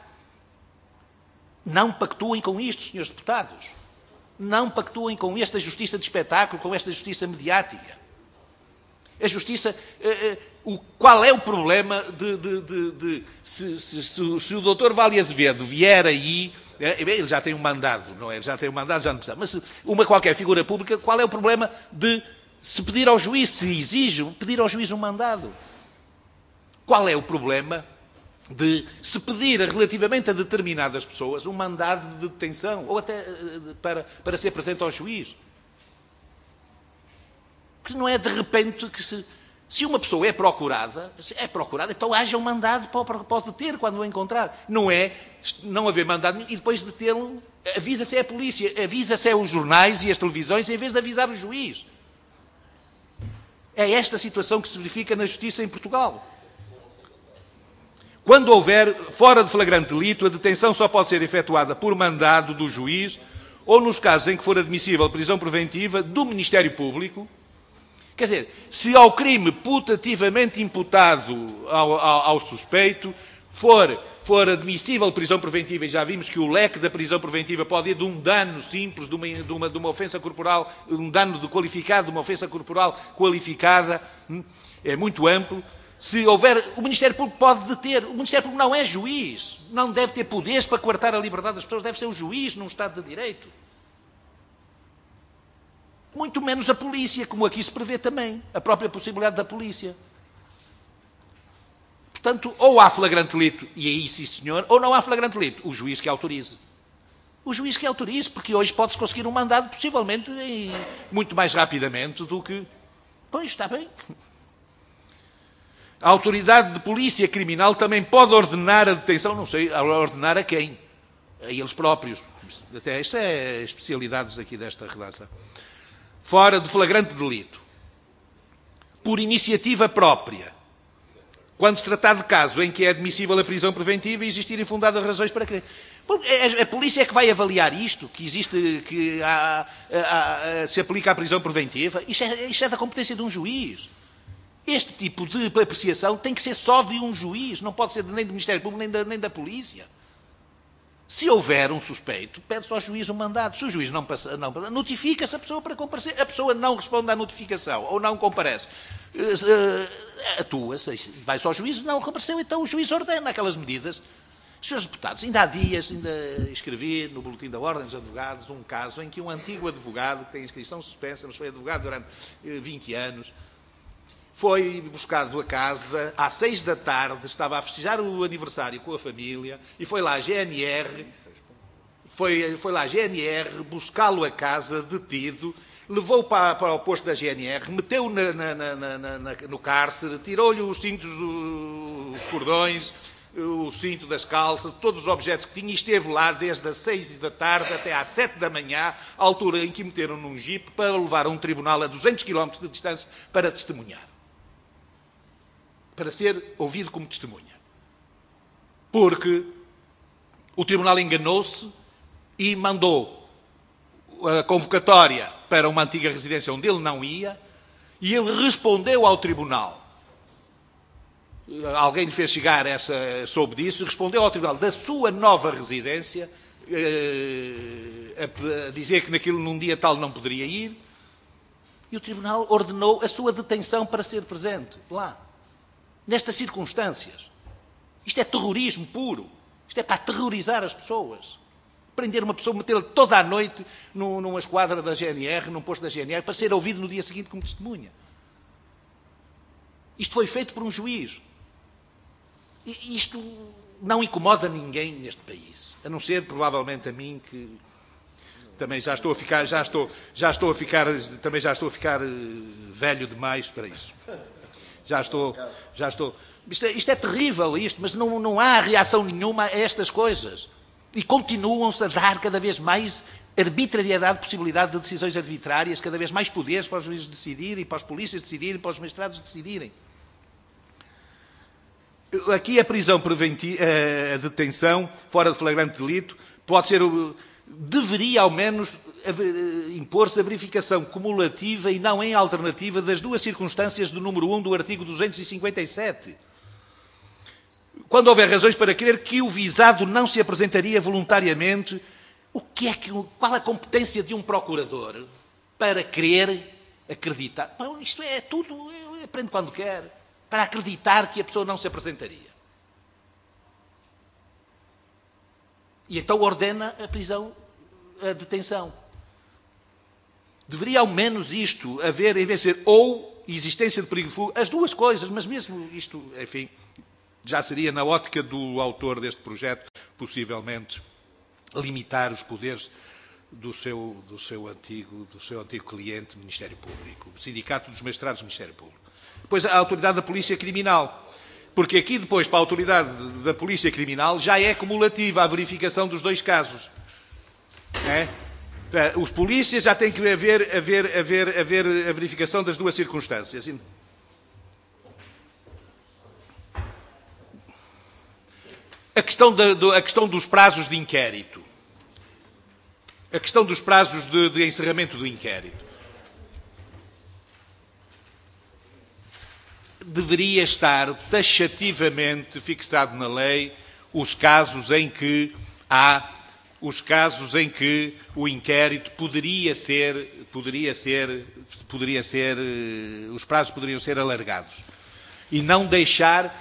Não pactuem com isto, senhores deputados. Não pactuem com esta justiça de espetáculo, com esta justiça mediática. A justiça... qual é o problema se o doutor Vale Azevedo vier aí... ele já tem um mandado, não é? Ele já tem um mandado, já não precisa. Mas uma qualquer figura pública, qual é o problema de se pedir ao juiz, se exige pedir ao juiz um mandado? Qual é o problema de se pedir relativamente a determinadas pessoas um mandado de detenção ou até para ser presente ao juiz? Porque não é de repente que se uma pessoa é procurada, então haja um mandado para deter quando o encontrar. Não é não haver mandado e depois detê-lo, avisa-se a polícia, avisa-se os jornais e as televisões em vez de avisar o juiz. É esta a situação que se verifica na justiça em Portugal. Quando houver, fora de flagrante delito, a detenção só pode ser efetuada por mandado do juiz ou, nos casos em que for admissível prisão preventiva, do Ministério Público. Quer dizer, se ao crime putativamente imputado ao suspeito for admissível prisão preventiva, e já vimos que o leque da prisão preventiva pode ir de um dano simples, de uma ofensa corporal, um dano qualificado, de uma ofensa corporal qualificada, é muito amplo. Se houver, o Ministério Público pode deter. O Ministério Público não é juiz. Não deve ter poderes para coartar a liberdade das pessoas. Deve ser o juiz num Estado de Direito. Muito menos a polícia, como aqui se prevê também. A própria possibilidade da polícia. Portanto, ou há flagrante delito, e aí sim senhor, ou não há flagrante delito. O juiz que autorize. O juiz que autorize, porque hoje pode-se conseguir um mandado, possivelmente, muito mais rapidamente do que... Pois, está bem. A autoridade de polícia criminal também pode ordenar a detenção, não sei, ordenar a quem? A eles próprios. Até isto é especialidades aqui desta redação. Fora de flagrante delito. Por iniciativa própria. Quando se tratar de caso em que é admissível a prisão preventiva e existirem fundadas razões para querer. A polícia é que vai avaliar isto, que existe, se aplica a prisão preventiva. Isto é da competência de um juiz. Este tipo de apreciação tem que ser só de um juiz, não pode ser nem do Ministério Público nem da Polícia. Se houver um suspeito, pede-se ao juiz um mandado. Se o juiz não notifica-se a pessoa para comparecer. A pessoa não responde à notificação ou não comparece. Atua-se, vai-se ao juiz, não compareceu, então o juiz ordena aquelas medidas. Senhores deputados, ainda há dias, escrevi no Boletim da Ordem dos Advogados um caso em que um antigo advogado, que tem inscrição suspensa, mas foi advogado durante 20 anos, foi buscado a casa, às 6 da tarde, estava a festejar o aniversário com a família, e foi lá a GNR, buscá-lo a casa, detido, levou para o posto da GNR, meteu no cárcere, tirou-lhe os cintos, os cordões, o cinto das calças, todos os objetos que tinha, e esteve lá desde as 6 da tarde até às 7 da manhã, à altura em que o meteram num jipe para levar a um tribunal a 200 km de distância para testemunhar. Para ser ouvido como testemunha. Porque o tribunal enganou-se e mandou a convocatória para uma antiga residência onde ele não ia, e ele respondeu ao tribunal. Alguém lhe fez chegar soube disso, e respondeu ao tribunal da sua nova residência, a dizer que num dia tal não poderia ir, e o tribunal ordenou a sua detenção para ser presente lá. Nestas circunstâncias. Isto é terrorismo puro. Isto é para aterrorizar as pessoas. Prender uma pessoa, metê-la toda a noite numa esquadra da GNR, num posto da GNR, para ser ouvido no dia seguinte como testemunha. Isto foi feito por um juiz. E isto não incomoda ninguém neste país. A não ser, provavelmente, a mim, que também já estou a ficar velho demais para isso. Já estou. Isto é terrível, mas não há reação nenhuma a estas coisas. E continuam-se a dar cada vez mais arbitrariedade, possibilidade de decisões arbitrárias, cada vez mais poderes para os juízes decidirem, para os polícias decidirem, para os magistrados decidirem. Aqui a prisão preventiva, a detenção, fora de flagrante delito, deveria ao menos impor-se a verificação cumulativa e não em alternativa das duas circunstâncias do número 1 do artigo 257. Quando houver razões para crer que o visado não se apresentaria voluntariamente, qual a competência de um procurador para querer acreditar? Bom, isto é tudo, ele aprende quando quer, para acreditar que a pessoa não se apresentaria. E então ordena a prisão, a detenção. Deveria ao menos isto haver, em vez de ser ou existência de perigo de fuga, as duas coisas, mas mesmo isto, enfim, já seria na ótica do autor deste projeto, possivelmente, limitar os poderes do seu antigo cliente, Ministério Público, o Sindicato dos Magistrados do Ministério Público. Depois a autoridade da Polícia Criminal, porque aqui depois, para a autoridade da Polícia Criminal, já é cumulativa a verificação dos dois casos. Os polícias já têm que haver a verificação das duas circunstâncias. A questão dos prazos de inquérito. A questão dos prazos de encerramento do inquérito. Deveria estar taxativamente fixado na lei os casos em que o inquérito os prazos poderiam ser alargados e não deixar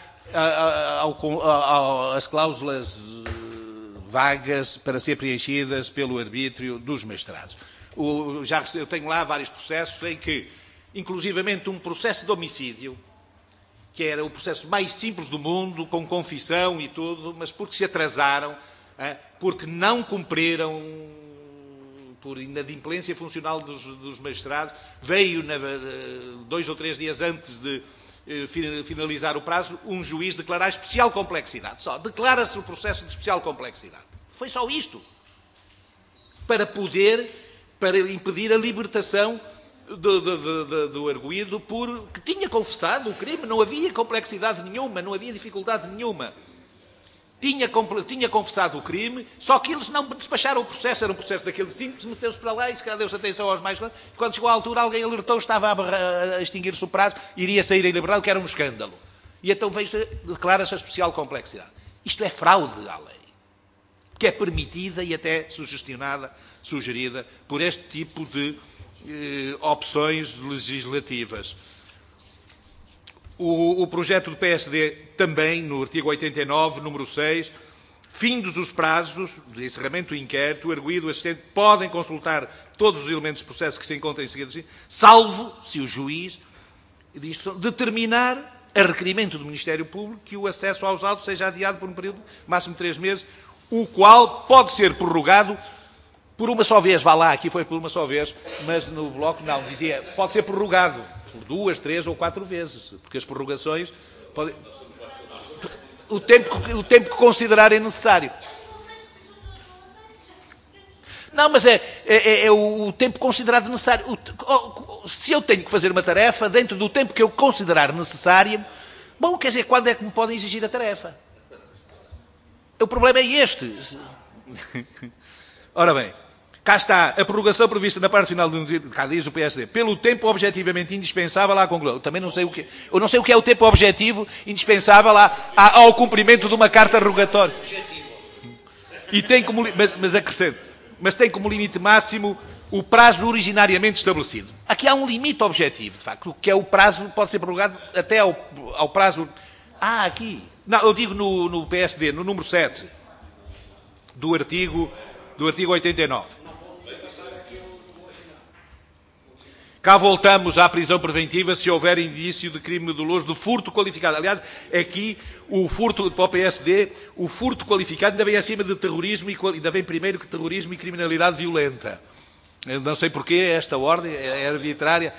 as cláusulas vagas para ser preenchidas pelo arbítrio dos magistrados. Eu tenho lá vários processos em que, inclusivamente um processo de homicídio, que era o processo mais simples do mundo, com confissão e tudo, mas porque se atrasaram, porque não cumpriram, por inadimplência funcional dos magistrados, veio 2 ou 3 dias antes de finalizar o prazo, um juiz declarar especial complexidade. Só declara-se o processo de especial complexidade. Foi só isto. Para impedir a libertação do arguido que tinha confessado o crime. Não havia complexidade nenhuma, não havia dificuldade nenhuma. tinha confessado o crime, só que eles não despacharam o processo, era um processo daqueles simples, meteu-se para lá e se calhar deu-se atenção aos mais grandes. Quando chegou à altura, alguém alertou, estava a extinguir-se o prazo, iria sair em liberdade, que era um escândalo. E então declara-se a especial complexidade. Isto é fraude à lei, que é permitida e até sugerida por este tipo de opções legislativas. O projeto do PSD também, no artigo 89, número 6, findos os prazos de encerramento do inquérito, o arguido e o assistente podem consultar todos os elementos do processo que se encontram em seguida, salvo se o juiz determinar, a requerimento do Ministério Público, que o acesso aos autos seja adiado por um período máximo de 3 meses, o qual pode ser prorrogado por uma só vez. Vá lá, aqui foi por uma só vez, mas no bloco não, dizia, pode ser prorrogado por 2, 3 ou 4 vezes, porque as prorrogações podem... O tempo que considerarem necessário. Não, mas é o tempo considerado necessário. Se eu tenho que fazer uma tarefa, dentro do tempo que eu considerar necessário, bom, quer dizer, quando é que me podem exigir a tarefa? O problema é este. Ora bem, cá está a prorrogação prevista na parte final do cá diz o PSD, pelo tempo objetivamente indispensável à conclusão. Eu também não sei o que. Eu não sei o que é o tempo objetivo indispensável ao cumprimento de uma carta rogatória. E tem como, mas acrescento, mas tem como limite máximo o prazo originariamente estabelecido. Aqui há um limite objetivo, de facto, que é o prazo pode ser prorrogado até ao prazo. Aqui. Não, eu digo no PSD, no número 7 do artigo 89. Cá voltamos à prisão preventiva se houver indício de crime doloso, de furto qualificado. Aliás, aqui, o furto, para o PSD, o furto qualificado ainda vem acima de terrorismo, ainda vem primeiro que terrorismo e criminalidade violenta. Eu não sei porquê, esta ordem é arbitrária.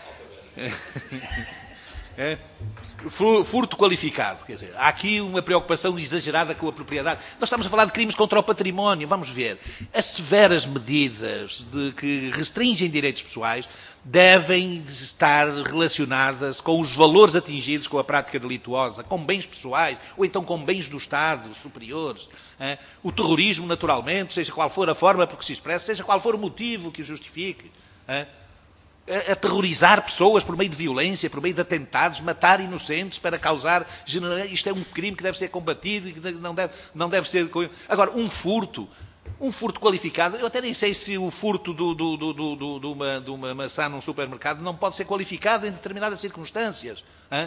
Furto qualificado, quer dizer, há aqui uma preocupação exagerada com a propriedade. Nós estamos a falar de crimes contra o património, vamos ver. As severas medidas que restringem direitos pessoais devem estar relacionadas com os valores atingidos com a prática delituosa, com bens pessoais, ou então com bens do Estado superiores. O terrorismo, naturalmente, seja qual for a forma por que se expressa, seja qual for o motivo que o justifique. Aterrorizar pessoas por meio de violência, por meio de atentados, matar inocentes para causar... Isto é um crime que deve ser combatido e que não deve ser... Agora, um furto qualificado, eu até nem sei se o furto de uma maçã num supermercado não pode ser qualificado em determinadas circunstâncias.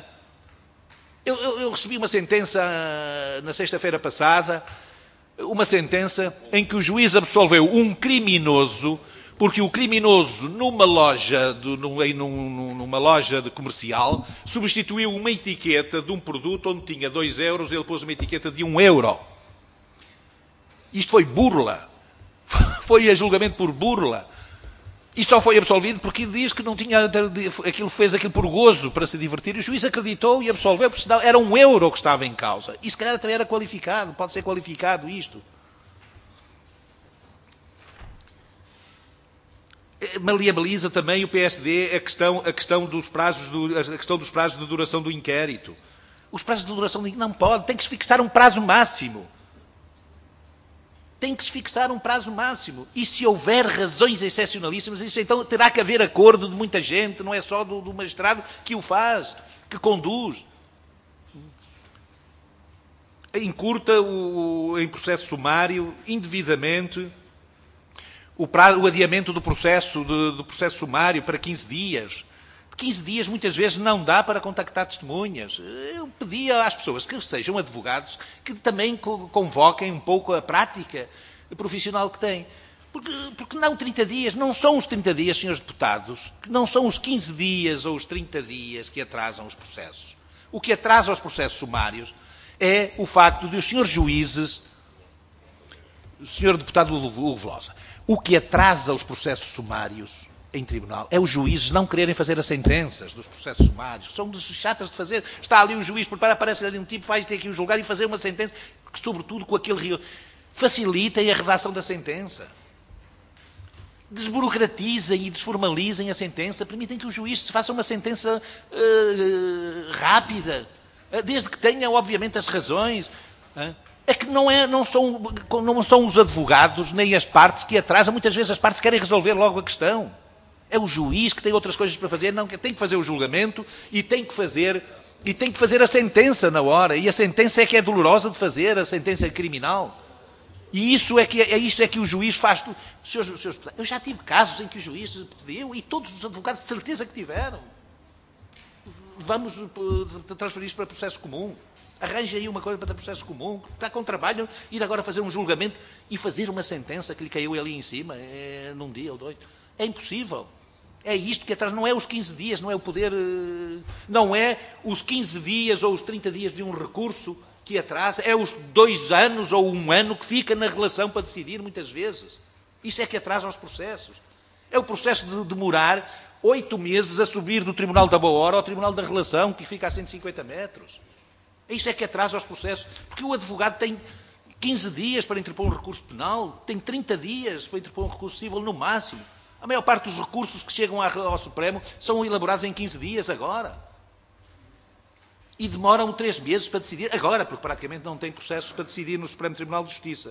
Eu recebi uma sentença na sexta-feira passada, uma sentença em que o juiz absolveu um criminoso, porque o criminoso, numa loja de comercial, substituiu uma etiqueta de um produto onde tinha 2 euros, ele pôs uma etiqueta de 1 euro. Isto foi burla. Foi a julgamento por burla. E só foi absolvido porque diz que não tinha... fez aquilo por gozo, para se divertir. E o juiz acreditou e absolveu, porque senão era 1 euro que estava em causa. E se calhar também era qualificado. Pode ser qualificado isto. Maleabiliza também o PSD a questão dos prazos de duração do inquérito. Os prazos de duração do inquérito não pode, tem que se fixar um prazo máximo. Tem que se fixar um prazo máximo. E se houver razões excepcionalíssimas, isso então terá que haver acordo de muita gente, não é só do magistrado que o faz, que conduz. Encurta em processo sumário, indevidamente, o adiamento do processo sumário para 15 dias. De 15 dias, muitas vezes, não dá para contactar testemunhas. Eu pedia às pessoas que sejam advogados que também convoquem um pouco a prática profissional que têm. Porque não 30 dias, não são os 30 dias, senhores deputados, que não são os 15 dias ou os 30 dias que atrasam os processos. O que atrasa os processos sumários é o facto de os senhores juízes, o senhor deputado Hugo Velosa, o que atrasa os processos sumários em tribunal é os juízes não quererem fazer as sentenças dos processos sumários. São chatas de fazer. Está ali um juiz, aparece ali um tipo, vai ter que o julgar e fazer uma sentença que, sobretudo, com aquele... facilitem a redação da sentença. Desburocratizem e desformalizem a sentença. Permitem que o juiz faça uma sentença rápida. Desde que tenha, obviamente, as razões. É que não são os advogados nem as partes que atrasam. Muitas vezes as partes querem resolver logo a questão. É o juiz que tem outras coisas para fazer, não, que tem que fazer o julgamento e tem que fazer a sentença na hora. E a sentença é que é dolorosa de fazer, a sentença criminal. E isso é que o juiz faz. Eu já tive casos em que o juiz pediu, e todos os advogados de certeza que tiveram. Vamos transferir isto para processo comum. Arranje aí uma coisa para processo comum. Está com trabalho, ir agora fazer um julgamento e fazer uma sentença que lhe caiu ali em cima, num dia ou dois. É impossível. É isto que atrás, não é os 15 dias, não é o poder, não é os 15 dias ou os 30 dias de um recurso que atrasa, é os 2 anos ou 1 ano que fica na relação para decidir, muitas vezes. Isso é que atrasa os processos. É o processo de demorar 8 meses a subir do Tribunal da Boa Hora ao Tribunal da Relação, que fica a 150 metros. Isso é que atrasa os processos, porque o advogado tem 15 dias para interpor um recurso penal, tem 30 dias para interpor um recurso civil no máximo. A maior parte dos recursos que chegam ao Supremo são elaborados em 15 dias agora. E demoram 3 meses para decidir agora, porque praticamente não tem processos para decidir no Supremo Tribunal de Justiça.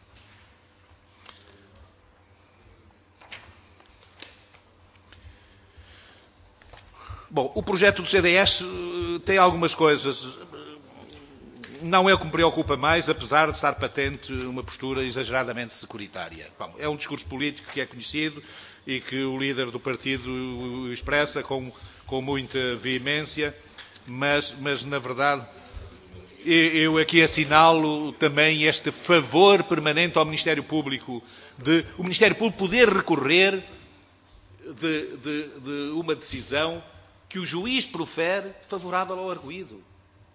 Bom, o projeto do CDS tem algumas coisas. Não é o que me preocupa mais, apesar de estar patente uma postura exageradamente securitária. Bom, é um discurso político que é conhecido e que o líder do partido expressa com muita veemência, mas na verdade, eu aqui assinalo também este favor permanente ao Ministério Público, de o Ministério Público poder recorrer de uma decisão que o juiz profere favorável ao arguido.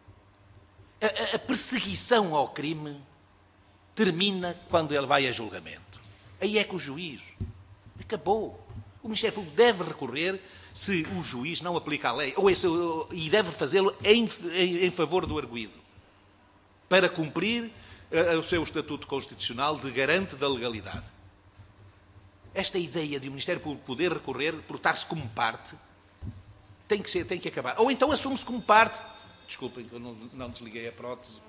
A perseguição ao crime termina quando ele vai a julgamento. Aí é que o juiz acabou. O Ministério Público deve recorrer se o juiz não aplica a lei, e deve fazê-lo em favor do arguido, para cumprir o seu estatuto constitucional de garante da legalidade. Esta ideia de o Ministério Público poder recorrer, portar-se como parte, tem que acabar. Ou então assume-se como parte. Desculpem que eu não desliguei a prótese.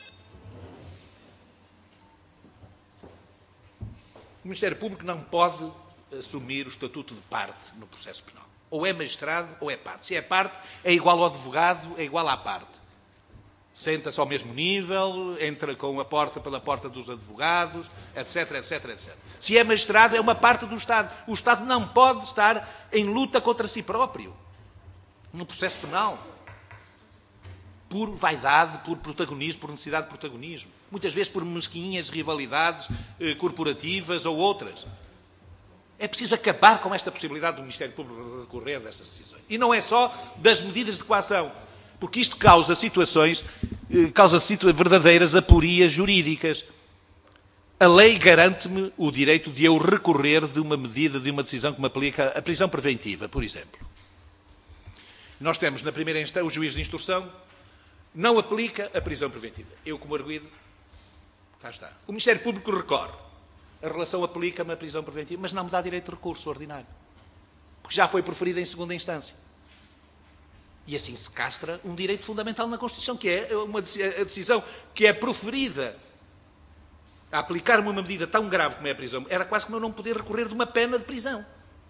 O Ministério Público não pode assumir o estatuto de parte no processo penal. Ou é magistrado ou é parte. Se é parte, é igual ao advogado, é igual à parte. Senta-se ao mesmo nível, entra pela porta dos advogados, etc, etc, etc. Se é magistrado, é uma parte do Estado. O Estado não pode estar em luta contra si próprio no processo penal. Por vaidade, por protagonismo, por necessidade de protagonismo. Muitas vezes por mesquinhas rivalidades corporativas ou outras. É preciso acabar com esta possibilidade do Ministério Público recorrer dessas decisões. E não é só das medidas de coação, porque isto causa verdadeiras aporias jurídicas. A lei garante-me o direito de eu recorrer de uma medida, de uma decisão que me aplica a prisão preventiva, por exemplo. Nós temos na primeira instância o juiz de instrução, não aplica a prisão preventiva. Eu, como arguido, cá está. O Ministério Público recorre. A relação aplica-me a prisão preventiva, mas não me dá direito de recurso ordinário. Porque já foi proferida em segunda instância. E assim se castra um direito fundamental na Constituição, que é a decisão que é proferida a aplicar-me uma medida tão grave como é a prisão. Era quase como eu não poder recorrer de uma pena de prisão.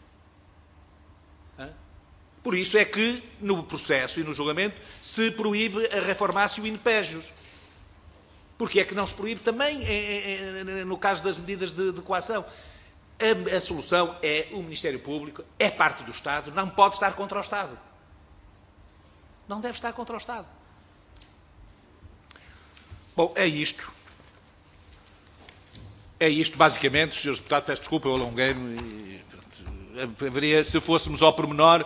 Por isso é que, no processo e no julgamento, se proíbe a reformatio in pejus. Porque é que não se proíbe também no caso das medidas de coação? A solução é o Ministério Público, é parte do Estado, não pode estar contra o Estado. Não deve estar contra o Estado. Bom, é isto. É isto, basicamente, Srs. Deputados, peço desculpa, eu alonguei-me e haveria, se fôssemos ao pormenor,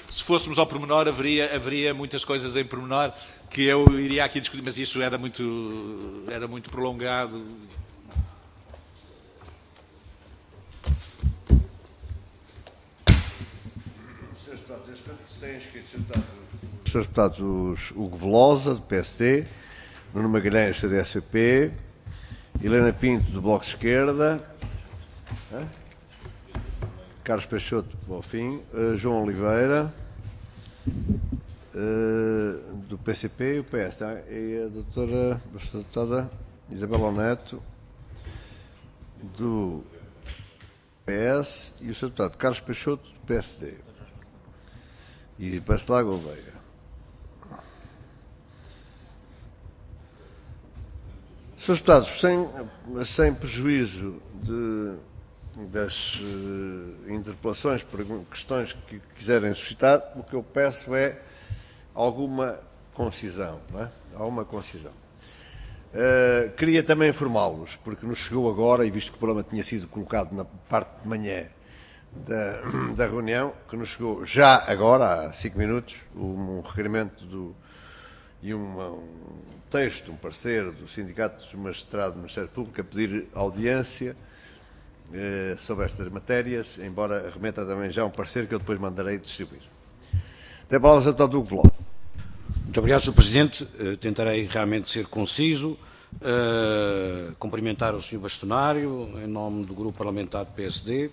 haveria muitas coisas em pormenor que eu iria aqui discutir, mas isso era muito prolongado. Srs. Deputados Hugo Velosa, do PSD, Nuno Magalhães, da CDS-PP, Helena Pinto, do Bloco de Esquerda, Carlos Peixoto, ao fim, João Oliveira, do PCP e o PS, e a doutora Isabel Neto, do PS, e o Sr. Deputado Carlos Peixoto, do PSD. E Bacelar Gouveia. Srs. Deputados, sem prejuízo das interpelações, questões que quiserem suscitar, o que eu peço é alguma concisão, não é? Alguma concisão. Queria também informá-los, porque nos chegou agora, e visto que o problema tinha sido colocado na parte de manhã da reunião, que nos chegou já agora, há 5 minutos, um requerimento e um texto, um parecer do Sindicato dos Magistrados do Ministério Público a pedir audiência sobre estas matérias, embora remeta também já um parecer que eu depois mandarei distribuir. Tem a palavra o Sr. Deputado Hugo Veloso. Muito obrigado, Sr. Presidente. Tentarei realmente ser conciso. Cumprimentar o Sr. Bastonário, em nome do Grupo Parlamentar do PSD.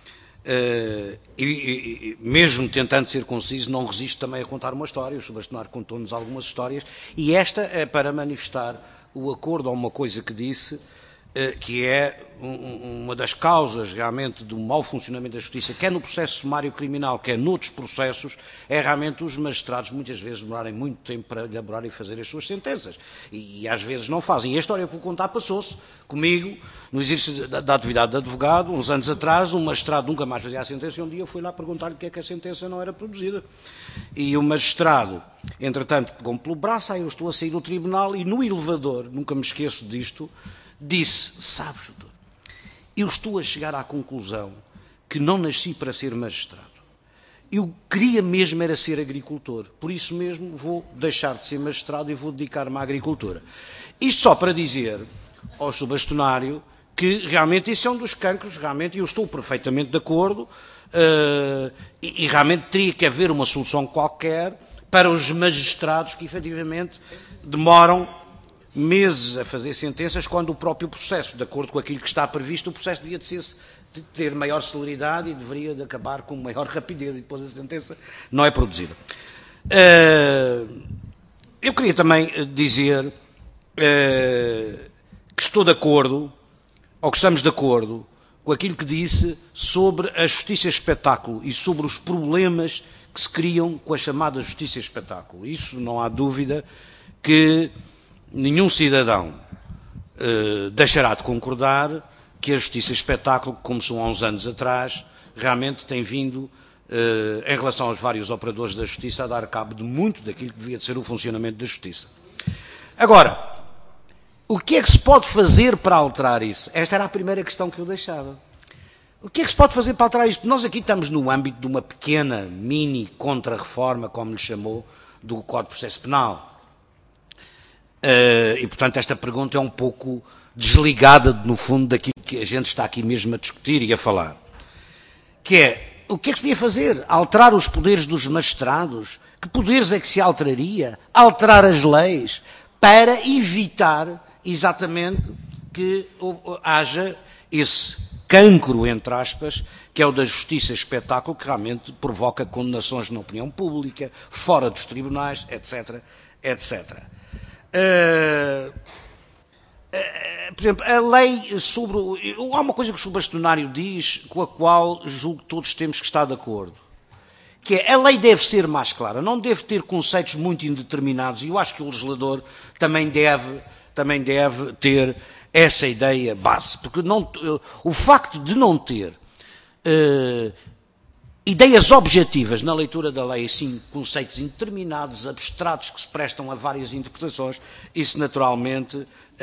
E mesmo tentando ser conciso, não resisto também a contar uma história. O Sr. Bastonário contou-nos algumas histórias, e esta é para manifestar o acordo a uma coisa que disse, que é uma das causas realmente do mau funcionamento da justiça, quer no processo sumário criminal, quer noutros processos, é realmente os magistrados muitas vezes demorarem muito tempo para elaborar e fazer as suas sentenças. E às vezes não fazem. E a história que vou contar passou-se comigo, no exercício da atividade de advogado, uns anos atrás. Um magistrado nunca mais fazia a sentença, e um dia eu fui lá perguntar-lhe porque é que a sentença não era produzida. E o magistrado, entretanto, pegou-me pelo braço, aí eu estou a sair do tribunal, e no elevador, nunca me esqueço disto, disse: sabes, doutor, eu estou a chegar à conclusão que não nasci para ser magistrado. Eu queria mesmo era ser agricultor. Por isso mesmo vou deixar de ser magistrado e vou dedicar-me à agricultura. Isto só para dizer ao Sr. Bastonário que realmente isso é um dos cancros, realmente, e eu estou perfeitamente de acordo, e realmente teria que haver uma solução qualquer para os magistrados que efetivamente demoram meses a fazer sentenças, quando o próprio processo, de acordo com aquilo que está previsto, o processo devia de ter maior celeridade e deveria de acabar com maior rapidez, e depois a sentença não é produzida. Eu queria também dizer que estou de acordo, ou que estamos de acordo, com aquilo que disse sobre a justiça-espetáculo e sobre os problemas que se criam com a chamada justiça-espetáculo. Isso não há dúvida que nenhum cidadão deixará de concordar que a justiça-espetáculo, que começou há uns anos atrás, realmente tem vindo, em relação aos vários operadores da justiça, a dar cabo de muito daquilo que devia de ser o funcionamento da justiça. Agora, o que é que se pode fazer para alterar isso? Esta era a primeira questão que eu deixava. O que é que se pode fazer para alterar isto? Nós aqui estamos no âmbito de uma pequena, mini contra-reforma, como lhe chamou, do Código de Processo Penal. E, portanto, esta pergunta é um pouco desligada, no fundo, daquilo que a gente está aqui mesmo a discutir e a falar. Que é, o que é que se devia fazer? Alterar os poderes dos magistrados? Que poderes é que se alteraria? Alterar as leis para evitar exatamente que haja esse cancro, entre aspas, que é o da justiça-espetáculo, que realmente provoca condenações na opinião pública, fora dos tribunais, etc., etc. Por exemplo, a lei sobre... Há uma coisa que o Sr. Bastonário diz, com a qual julgo que todos temos que estar de acordo, que é, a lei deve ser mais clara, não deve ter conceitos muito indeterminados, e eu acho que o legislador também deve ter essa ideia base, porque o facto de não ter ideias objetivas na leitura da lei, assim, conceitos indeterminados, abstratos, que se prestam a várias interpretações, isso naturalmente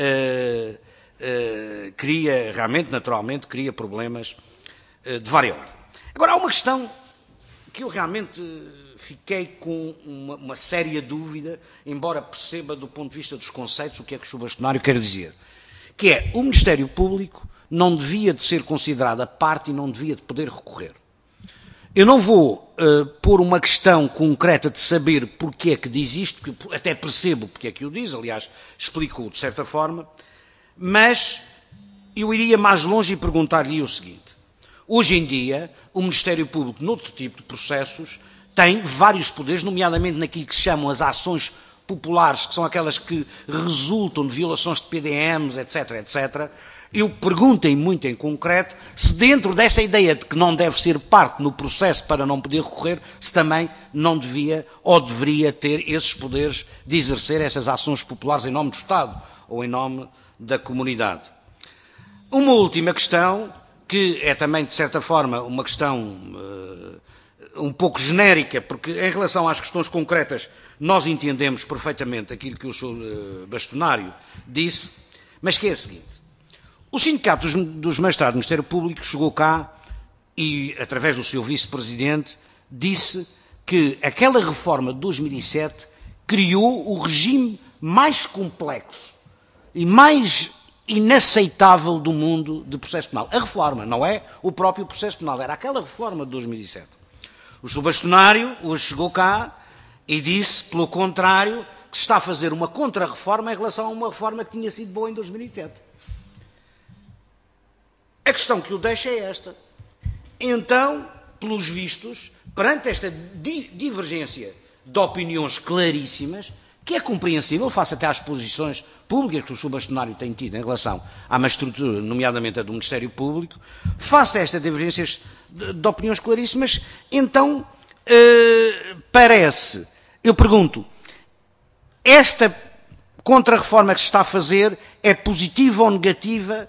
cria problemas de várias ordens. Agora, há uma questão que eu realmente fiquei com uma séria dúvida, embora perceba do ponto de vista dos conceitos o que é que o Sr. Bastonário quer dizer, que é, o Ministério Público não devia de ser considerado a parte e não devia de poder recorrer. Eu não vou pôr uma questão concreta de saber porque é que diz isto, porque até percebo porque é que o diz, aliás, explico-o de certa forma, mas eu iria mais longe e perguntar-lhe o seguinte. Hoje em dia, o Ministério Público, noutro tipo de processos, tem vários poderes, nomeadamente naquilo que se chamam as ações populares, que são aquelas que resultam de violações de PDMs, etc., etc., eu perguntei muito em concreto se dentro dessa ideia de que não deve ser parte no processo para não poder recorrer, se também não devia ou deveria ter esses poderes de exercer essas ações populares em nome do Estado ou em nome da comunidade. Uma última questão, que é também, de certa forma, uma questão um pouco genérica, porque em relação às questões concretas nós entendemos perfeitamente aquilo que o Sr. Bastonário disse, mas que é a seguinte. O Sindicato dos Magistrados do Ministério Público chegou cá e, através do seu vice-presidente, disse que aquela reforma de 2007 criou o regime mais complexo e mais inaceitável do mundo de processo penal. A reforma, não é o próprio processo penal, era aquela reforma de 2007. O Sr. Bastonário hoje chegou cá e disse, pelo contrário, que se está a fazer uma contra-reforma em relação a uma reforma que tinha sido boa em 2007. A questão que o deixa é esta. Então, pelos vistos, perante esta divergência de opiniões claríssimas, que é compreensível, face até às posições públicas que o Sr. Bastonário tem tido em relação à magistratura, nomeadamente a do Ministério Público, face a estas divergências de opiniões claríssimas, então parece, eu pergunto, esta contra-reforma que se está a fazer é positiva ou negativa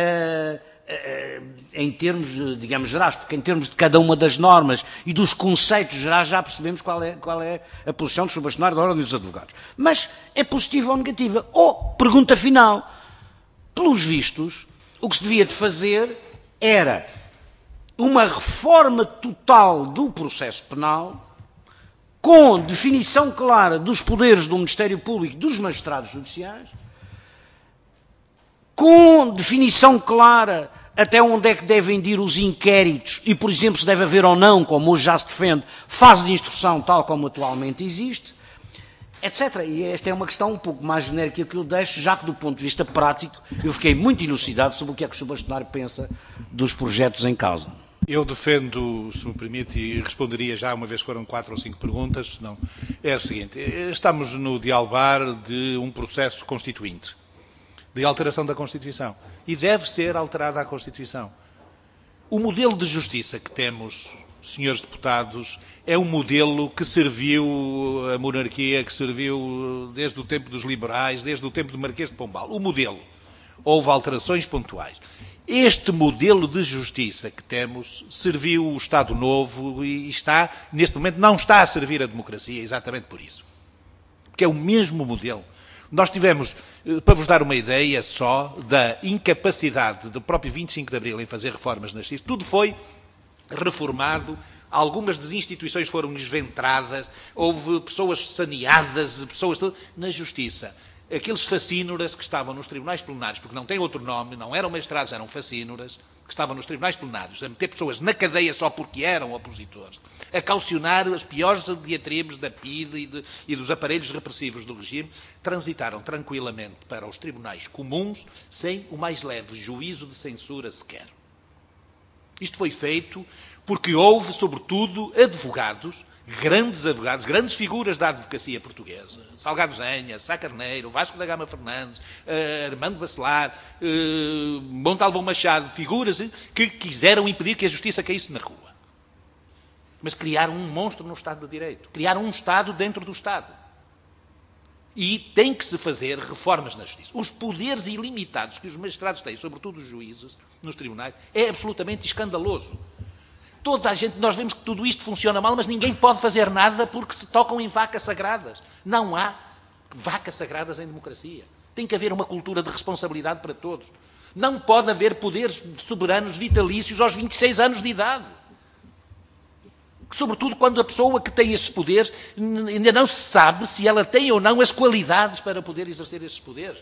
em termos, digamos, gerais, porque em termos de cada uma das normas e dos conceitos gerais já percebemos qual é a posição do Sr. Bastonário da Ordem dos Advogados. Mas é positiva ou negativa? Ou, pergunta final, pelos vistos, o que se devia de fazer era uma reforma total do processo penal com definição clara dos poderes do Ministério Público e dos magistrados judiciais, com definição clara até onde é que devem ir os inquéritos e, por exemplo, se deve haver ou não, como hoje já se defende, fase de instrução tal como atualmente existe, etc. E esta é uma questão um pouco mais genérica que eu deixo, já que do ponto de vista prático eu fiquei muito elucidado sobre o que é que o Sr. Bastonário pensa dos projetos em causa. Eu defendo, se me permite, e responderia já, uma vez que foram 4 ou 5 perguntas, não, é o seguinte, estamos no dialogar de um processo constituinte, de alteração da Constituição. E deve ser alterada a Constituição. O modelo de justiça que temos, senhores deputados, é um modelo que serviu a monarquia, que serviu desde o tempo dos liberais, desde o tempo do Marquês de Pombal. O modelo. Houve alterações pontuais. Este modelo de justiça que temos serviu o Estado Novo e está, neste momento, não está a servir a democracia, exatamente por isso. Porque é o mesmo modelo. Nós tivemos, para vos dar uma ideia só, da incapacidade do próprio 25 de Abril em fazer reformas na justiça, tudo foi reformado, algumas das instituições foram esventradas, houve pessoas saneadas, pessoas na justiça. Aqueles facínoras que estavam nos tribunais plenários, porque não tem outro nome, não eram magistrados, eram facínoras, que estavam nos tribunais plenários, a meter pessoas na cadeia só porque eram opositores, a caucionar as piores diatribes da PIDE e dos aparelhos repressivos do regime, transitaram tranquilamente para os tribunais comuns, sem o mais leve juízo de censura sequer. Isto foi feito porque houve, sobretudo, advogados, grandes figuras da advocacia portuguesa, Salgado Zenha, Sá Carneiro, Vasco da Gama Fernandes, Armando Bacelar, Montalvão Machado, figuras que quiseram impedir que a justiça caísse na rua. Mas criaram um monstro no Estado de Direito, criaram um Estado dentro do Estado. E tem que se fazer reformas na justiça. Os poderes ilimitados que os magistrados têm, sobretudo os juízes, nos tribunais, é absolutamente escandaloso. Toda a gente, nós vemos que tudo isto funciona mal, mas ninguém pode fazer nada porque se tocam em vacas sagradas. Não há vacas sagradas em democracia. Tem que haver uma cultura de responsabilidade para todos. Não pode haver poderes soberanos vitalícios aos 26 anos de idade. Sobretudo quando a pessoa que tem esses poderes ainda não se sabe se ela tem ou não as qualidades para poder exercer esses poderes.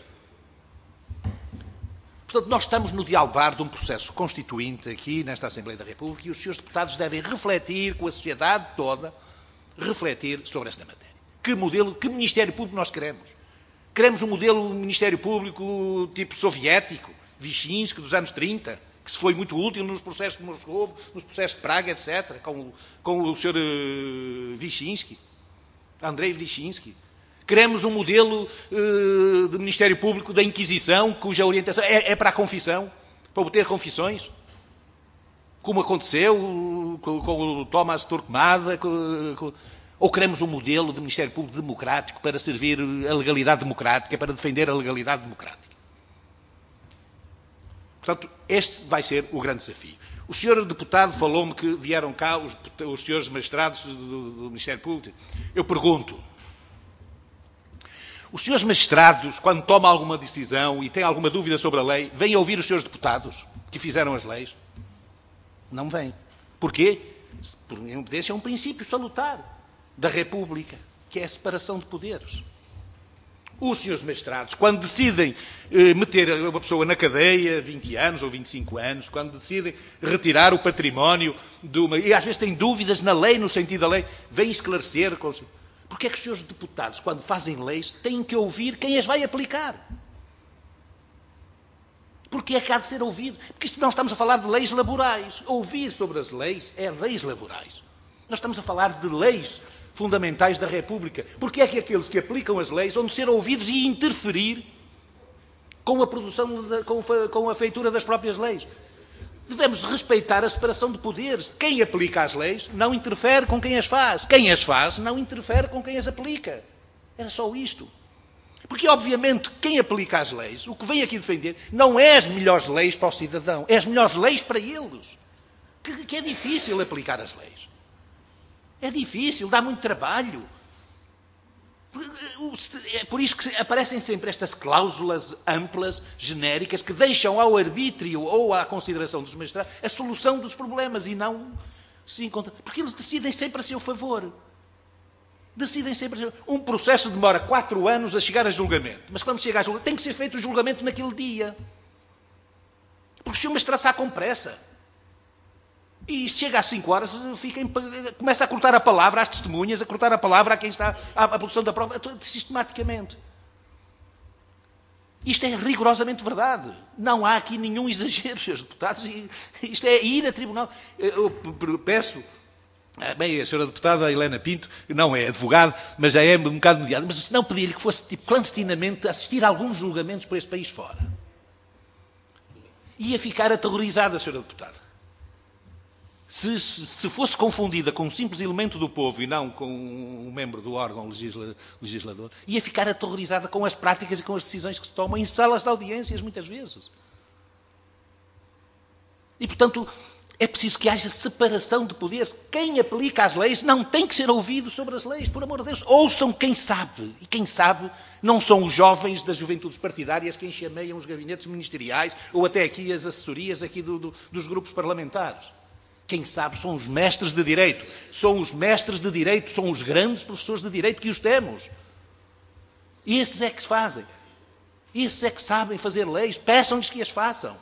Portanto, nós estamos no dialogar de um processo constituinte aqui nesta Assembleia da República e os senhores deputados devem refletir com a sociedade toda, refletir sobre esta matéria. Que modelo, que Ministério Público nós queremos? Queremos um modelo Ministério Público tipo soviético, Vichinsky, dos anos 30, que se foi muito útil nos processos de Moscou, nos processos de Praga, etc., com o Sr. Vichinsky, Andrei Vichinsky. Queremos um modelo de Ministério Público da Inquisição, cuja orientação é para a confissão, para obter confissões, como aconteceu com o Thomas Torquemada, ou queremos um modelo de Ministério Público democrático para servir a legalidade democrática, para defender a legalidade democrática. Portanto, este vai ser o grande desafio. O senhor deputado falou-me que vieram cá os senhores magistrados do Ministério Público. Eu pergunto, os senhores magistrados, quando tomam alguma decisão e têm alguma dúvida sobre a lei, vêm ouvir os senhores deputados que fizeram as leis? Não vêm. Porquê? Porque esse é um princípio salutar da República, que é a separação de poderes. Os senhores magistrados, quando decidem meter uma pessoa na cadeia, 20 anos ou 25 anos, quando decidem retirar o património e às vezes têm dúvidas na lei, no sentido da lei, vêm esclarecer. Porque é que os senhores deputados, quando fazem leis, têm que ouvir quem as vai aplicar? Porque é que há de ser ouvido? Porque isto não estamos a falar de leis laborais. Ouvir sobre as leis é leis laborais. Nós estamos a falar de leis fundamentais da República. Porque é que aqueles que aplicam as leis vão ser ouvidos e interferir com a produção, com a feitura das próprias leis? Devemos respeitar a separação de poderes. Quem aplica as leis não interfere com quem as faz. Quem as faz não interfere com quem as aplica. Era só isto. Porque, obviamente, quem aplica as leis, o que vem aqui defender, não é as melhores leis para o cidadão, é as melhores leis para eles. Que é difícil aplicar as leis. É difícil, dá muito trabalho. É por isso que aparecem sempre estas cláusulas amplas, genéricas, que deixam ao arbítrio ou à consideração dos magistrados a solução dos problemas e não se encontram. Porque eles decidem sempre a seu favor. Decidem sempre. Um processo demora 4 anos a chegar a julgamento. Mas quando chega a julgamento, tem que ser feito o julgamento naquele dia. Porque se o magistrado está com pressa. E chega às 5 horas, começa a cortar a palavra às testemunhas, a cortar a palavra a quem está à produção da prova, sistematicamente. Isto é rigorosamente verdade. Não há aqui nenhum exagero, senhores deputados. Isto é ir a tribunal. Eu peço... Bem, a senhora deputada Helena Pinto não é advogada, mas já é um bocado mediada. Mas se não pedir-lhe que fosse tipo, clandestinamente assistir a alguns julgamentos por este país fora, ia ficar aterrorizada a senhora deputada. Se fosse confundida com um simples elemento do povo e não com um membro do órgão legislador, ia ficar aterrorizada com as práticas e com as decisões que se tomam em salas de audiências, muitas vezes. E, portanto, é preciso que haja separação de poderes. Quem aplica as leis não tem que ser ouvido sobre as leis, por amor de Deus. Ouçam quem sabe. E quem sabe não são os jovens das juventudes partidárias quem chameiam os gabinetes ministeriais ou até aqui as assessorias aqui dos grupos parlamentares. Quem sabe são os mestres de direito. São os mestres de direito, são os grandes professores de direito que os temos. E esses é que fazem. Esses é que sabem fazer leis. Peçam-lhes que as façam.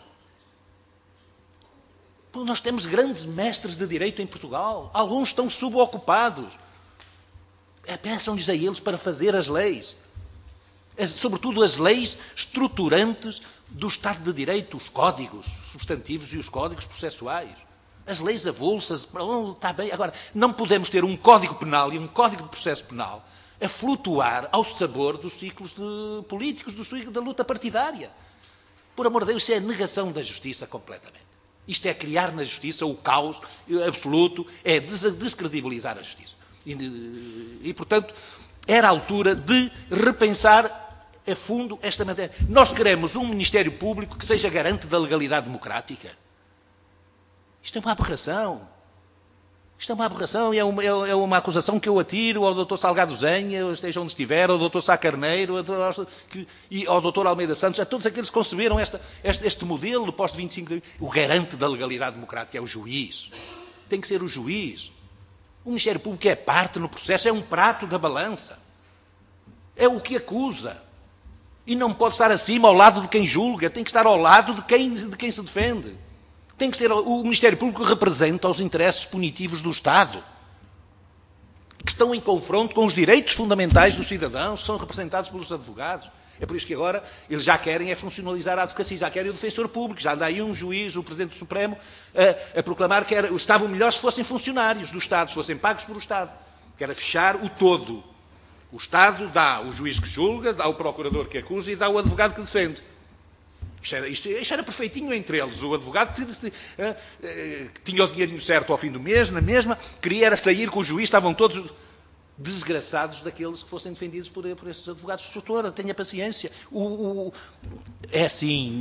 Porque nós temos grandes mestres de direito em Portugal. Alguns estão subocupados. Peçam-lhes a eles para fazer as leis. Sobretudo as leis estruturantes do Estado de Direito, os códigos substantivos e os códigos processuais. As leis avulsas, está bem. Agora, não podemos ter um código penal e um código de processo penal a flutuar ao sabor dos ciclos políticos, do ciclo da luta partidária. Por amor de Deus, isso é a negação da justiça completamente. Isto é criar na justiça o caos absoluto, é descredibilizar a justiça. E, portanto, era a altura de repensar a fundo esta matéria. Nós queremos um Ministério Público que seja garante da legalidade democrática. Isto é uma aberração. Isto é uma aberração e é uma acusação que eu atiro ao Dr. Salgado Zenha, esteja onde estiver, ao Dr. Sá Carneiro e ao Dr. Almeida Santos, a todos aqueles que conceberam este modelo pós-25 de abril. O garante da legalidade democrática é o juiz. Tem que ser o juiz. O Ministério Público é parte no processo, é um prato da balança. É o que acusa. E não pode estar acima, ao lado de quem julga, tem que estar ao lado de quem se defende. Tem que ser o Ministério Público que representa os interesses punitivos do Estado, que estão em confronto com os direitos fundamentais dos cidadãos, que são representados pelos advogados. É por isso que agora eles já querem funcionalizar a advocacia, já querem o defensor público, já anda aí um juiz, o Presidente do Supremo, a proclamar que estavam melhor se fossem funcionários do Estado, se fossem pagos por o Estado, que era fechar o todo. O Estado dá o juiz que julga, dá o procurador que acusa e dá o advogado que defende. Isto era perfeitinho entre eles. O advogado que tinha o dinheirinho certo ao fim do mês, na mesma, queria era sair com o juiz, estavam todos desgraçados daqueles que fossem defendidos por esses advogados. Doutora, tenha paciência. É assim,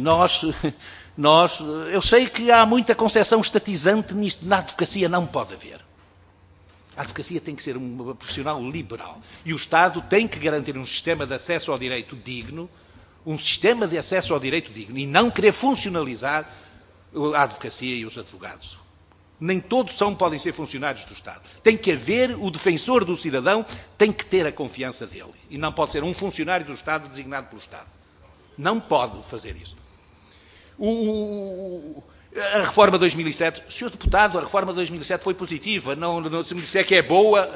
eu sei que há muita concepção estatizante nisto. Na advocacia não pode haver. A advocacia tem que ser uma profissional liberal. E o Estado tem que garantir um sistema de acesso ao direito digno, e não querer funcionalizar a advocacia e os advogados. Nem todos podem ser funcionários do Estado. Tem que haver o defensor do cidadão, tem que ter a confiança dele. E não pode ser um funcionário do Estado designado pelo Estado. Não pode fazer isso. A reforma de 2007, Sr. Deputado, a reforma de 2007 foi positiva. Não se me disser que é boa.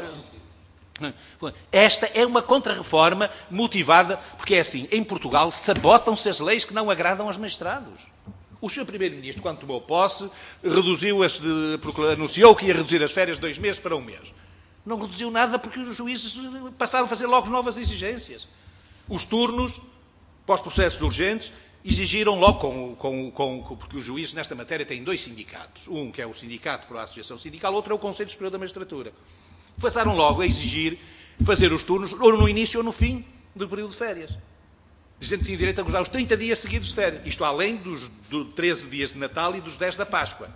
Esta é uma contra-reforma motivada, porque é assim, em Portugal sabotam-se as leis que não agradam aos magistrados. O Sr. Primeiro-Ministro, quando tomou posse, anunciou que ia reduzir as férias de 2 meses para 1 mês. Não reduziu nada porque os juízes passaram a fazer logo novas exigências. Os turnos, para os processos urgentes, exigiram logo, porque os juízes nesta matéria têm 2 sindicatos. Um que é o sindicato para a Associação Sindical, outro é o Conselho Superior da Magistratura. Passaram logo a exigir fazer os turnos ou no início ou no fim do período de férias. Dizendo que tinha direito a gozar os 30 dias seguidos de férias. Isto além dos 13 dias de Natal e dos 10 da Páscoa.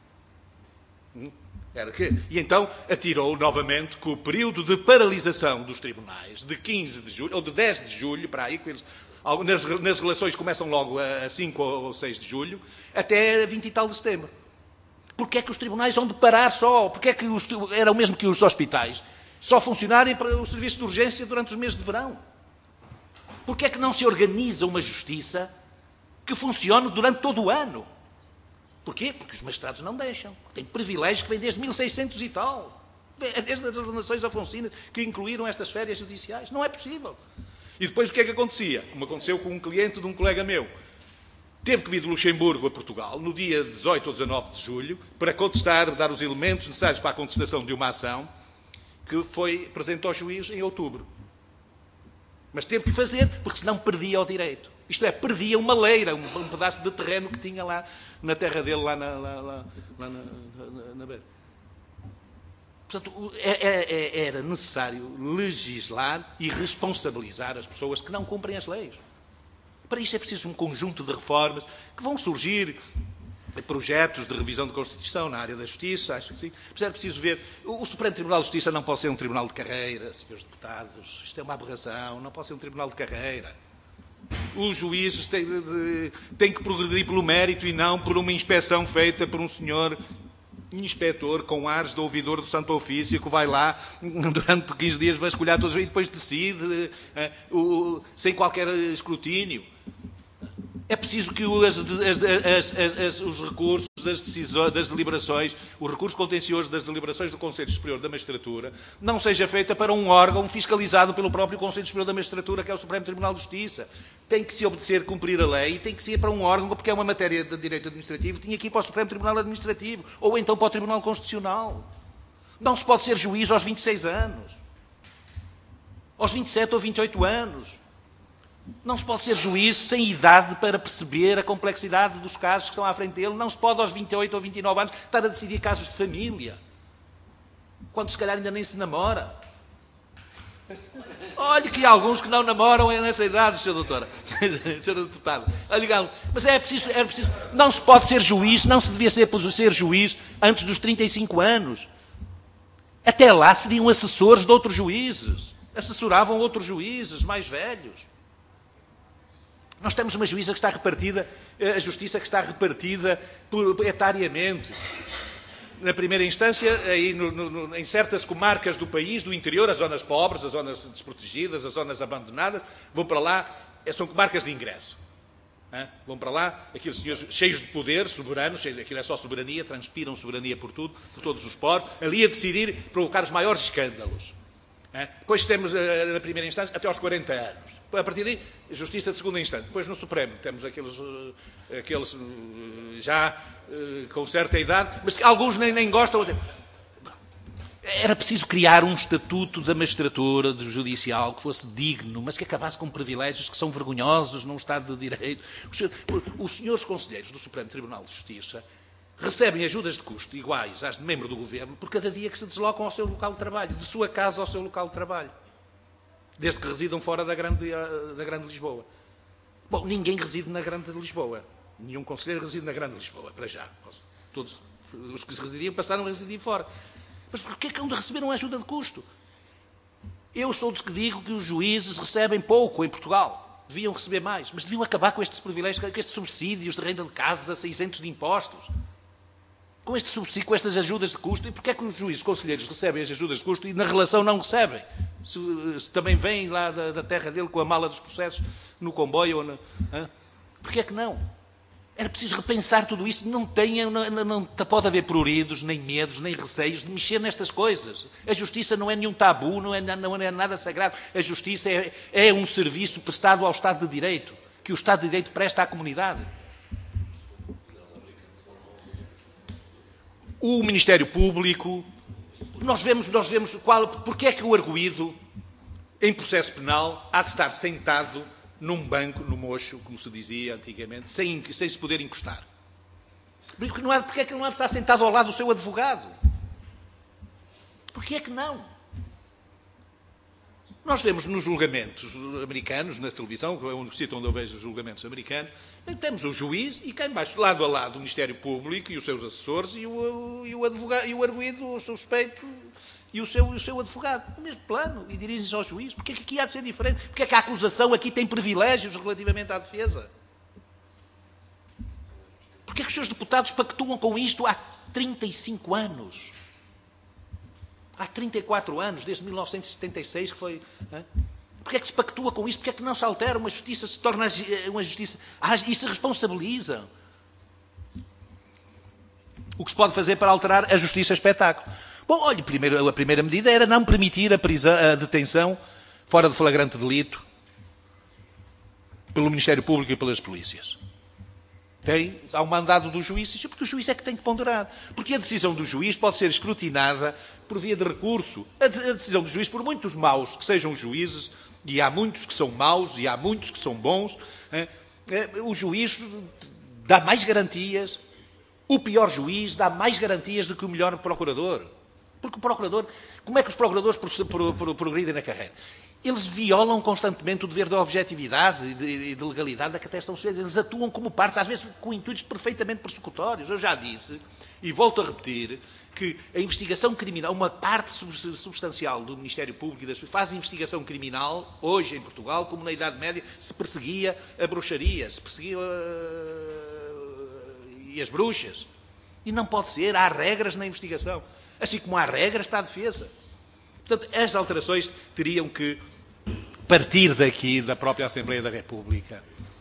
E então atirou novamente que o período de paralisação dos tribunais de 15 de julho, ou de 10 de julho, para aí, nas relações começam logo a 5 ou 6 de julho, até 20 e tal de setembro. Porquê é que os tribunais vão de parar só? Porquê é que era o mesmo que os hospitais só funcionarem para o serviço de urgência durante os meses de verão? Porquê é que não se organiza uma justiça que funcione durante todo o ano? Porquê? Porque os magistrados não deixam. Têm privilégios que vêm desde 1600 e tal. Desde as ordenações afonsinas que incluíram estas férias judiciais. Não é possível. E depois o que é que acontecia? Como aconteceu com um cliente de um colega meu. Teve que vir de Luxemburgo a Portugal, no dia 18 ou 19 de julho, para contestar, dar os elementos necessários para a contestação de uma ação que foi apresentada ao juiz em outubro. Mas teve que fazer, porque senão perdia o direito. Isto é, perdia uma leira, um pedaço de terreno que tinha lá na terra dele, lá na beira. Portanto, era necessário legislar e responsabilizar as pessoas que não cumprem as leis. Para isto é preciso um conjunto de reformas que vão surgir, projetos de revisão de Constituição na área da Justiça, acho que sim. Mas é preciso ver, o Supremo Tribunal de Justiça não pode ser um tribunal de carreira, senhores deputados, isto é uma aberração, não pode ser um tribunal de carreira. Os juízes têm que progredir pelo mérito e não por uma inspeção feita por um senhor inspetor com ares de ouvidor do Santo Ofício que vai lá durante 15 dias vasculhar todos e depois decide sem qualquer escrutínio. É preciso que os recursos das decisões, das deliberações, o recurso contencioso das deliberações do Conselho Superior da Magistratura não seja feita para um órgão fiscalizado pelo próprio Conselho Superior da Magistratura, que é o Supremo Tribunal de Justiça. Tem que se obedecer, cumprir a lei, e tem que ser para um órgão, porque é uma matéria de direito administrativo, tinha que ir para o Supremo Tribunal Administrativo, ou então para o Tribunal Constitucional. Não se pode ser juiz aos 26 anos, aos 27 ou 28 anos. Não se pode ser juiz sem idade para perceber a complexidade dos casos que estão à frente dele. Não se pode, aos 28 ou 29 anos, estar a decidir casos de família, quando se calhar ainda nem se namora. Olha que há alguns que não namoram nessa idade, Sra. Doutora, Sra. Deputada. Mas é preciso... Não se pode ser juiz, não se devia ser juiz antes dos 35 anos. Até lá seriam assessores de outros juízes. Assessoravam outros juízes mais velhos. Nós temos uma juíza que está repartida, a justiça que está repartida etariamente. Na primeira instância, aí em certas comarcas do país, do interior, as zonas pobres, as zonas desprotegidas, as zonas abandonadas, vão para lá, são comarcas de ingresso. Vão para lá, aqueles senhores cheios de poder, soberanos, aquilo é só soberania, transpiram soberania por tudo, por todos os poros, ali a decidir, provocar os maiores escândalos. Depois temos, na primeira instância, até aos 40 anos. A partir daí, justiça de segunda instância. Depois, no Supremo, temos aqueles já com certa idade, mas que alguns nem gostam. Era preciso criar um estatuto da magistratura, do judicial, que fosse digno, mas que acabasse com privilégios que são vergonhosos num Estado de Direito. Os senhores conselheiros do Supremo Tribunal de Justiça recebem ajudas de custo iguais às de membro do Governo por cada dia que se deslocam ao seu local de trabalho, de sua casa ao seu local de trabalho, desde que residam fora da grande Lisboa. Bom, ninguém reside na grande Lisboa. Nenhum conselheiro reside na grande Lisboa, para já. Todos os que residiam passaram a residir fora. Mas porquê é que onde receberam ajuda de custo? Eu sou dos que digo que os juízes recebem pouco em Portugal. Deviam receber mais. Mas deviam acabar com estes privilégios, com estes subsídios de renda de casas isentos de impostos. Com este subsídio, com estas ajudas de custo. E porquê é que os juízes conselheiros recebem as ajudas de custo e na relação não recebem? Se também vêm lá da terra dele com a mala dos processos no comboio. Porquê é que não? Era preciso repensar tudo isto. Não pode haver pruridos, nem medos, nem receios de mexer nestas coisas. A justiça não é nenhum tabu, não é nada sagrado. A justiça é um serviço prestado ao Estado de Direito, que o Estado de Direito presta à comunidade. O Ministério Público, nós vemos porque é que o arguido, em processo penal, há de estar sentado num banco, no mocho, como se dizia antigamente, sem se poder encostar. Porque é que não há de estar sentado ao lado do seu advogado? Porquê é que não? Nós vemos nos julgamentos americanos, na televisão, que é um sítio onde eu vejo os julgamentos americanos, temos o juiz e cá embaixo, lado a lado, o Ministério Público e os seus assessores e o advogado, e o arguido, o suspeito e o seu advogado. No mesmo plano. E dirigem-se ao juiz. Porquê é que aqui há de ser diferente? Porquê é que a acusação aqui tem privilégios relativamente à defesa? Porquê é que os seus deputados pactuam com isto há 35 anos? Há 34 anos, desde 1976 que foi... Porquê é que se pactua com isto? Porquê é que não se altera? Uma justiça se torna uma justiça... E se responsabiliza. O que se pode fazer para alterar a justiça espetáculo? Bom, olha, a primeira medida era não permitir a detenção fora de flagrante delito pelo Ministério Público e pelas polícias. Há um mandado do juiz, porque o juiz é que tem que ponderar. Porque a decisão do juiz pode ser escrutinada por via de recurso. A decisão do juiz, por muitos maus que sejam juízes, e há muitos que são maus, e há muitos que são bons, o juiz dá mais garantias. O pior juiz dá mais garantias do que o melhor procurador. Porque o procurador... Como é que os procuradores progridem na carreira? Eles violam constantemente o dever de objetividade e de legalidade da que atestam sujeitos. Eles atuam como partes, às vezes com intuitos perfeitamente persecutórios. Eu já disse, e volto a repetir, que a investigação criminal, uma parte substancial do Ministério Público faz investigação criminal, hoje em Portugal, como na Idade Média, se perseguia a bruxaria, se perseguia e as bruxas. E não pode ser, há regras na investigação. Assim como há regras para a defesa. Portanto, as alterações teriam que partir daqui, da própria Assembleia da República.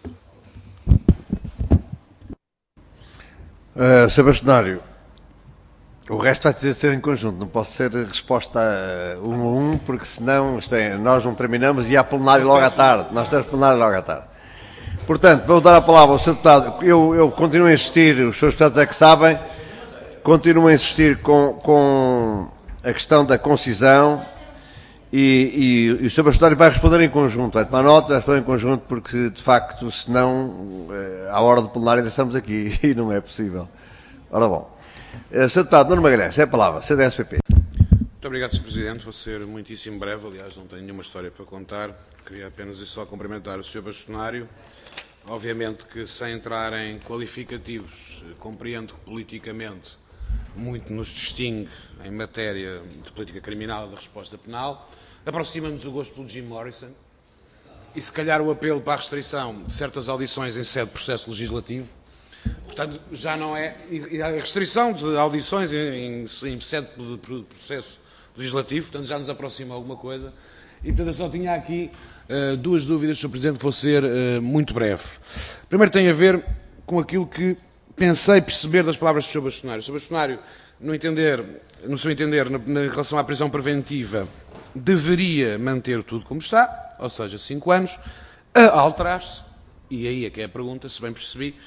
Sr. Bastonário, o resto vai ter de ser em conjunto. Não posso ser resposta a um, porque senão nós não terminamos e há plenário logo à tarde. Nós temos plenário logo à tarde. Portanto, vou dar a palavra ao Sr. Deputado. Eu continuo a insistir, os Srs. Deputados é que sabem, continuo a insistir com a questão da concisão e o Sr. Bastonário vai responder em conjunto, vai tomar nota, vai responder em conjunto, porque, de facto, senão, à hora do plenário ainda estamos aqui e não é possível. Ora bom. Sr. Deputado Nuno Magalhães, é a palavra, CDS-PP. Muito obrigado, Sr. Presidente. Vou ser muitíssimo breve, aliás, não tenho nenhuma história para contar. Queria apenas e só cumprimentar o Sr. Bastonário. Obviamente que, sem entrar em qualificativos, compreendo que politicamente muito nos distingue em matéria de política criminal e de resposta penal. Aproxima-nos o gosto pelo Jim Morrison e, se calhar, o apelo para a restrição de certas audições em sede de processo legislativo. Portanto, já não é... E a restrição de audições em sede de processo legislativo, portanto, já nos aproxima alguma coisa. E, portanto, eu só tinha aqui duas dúvidas, Sr. Presidente, vou ser muito breve. Primeiro tem a ver com aquilo que pensei perceber das palavras do Sr. Bastonário. O Sr. Bastonário, no seu entender, em relação à prisão preventiva, deveria manter tudo como está, ou seja, 5 anos, a alterar-se, e aí é que é a pergunta, se bem percebi,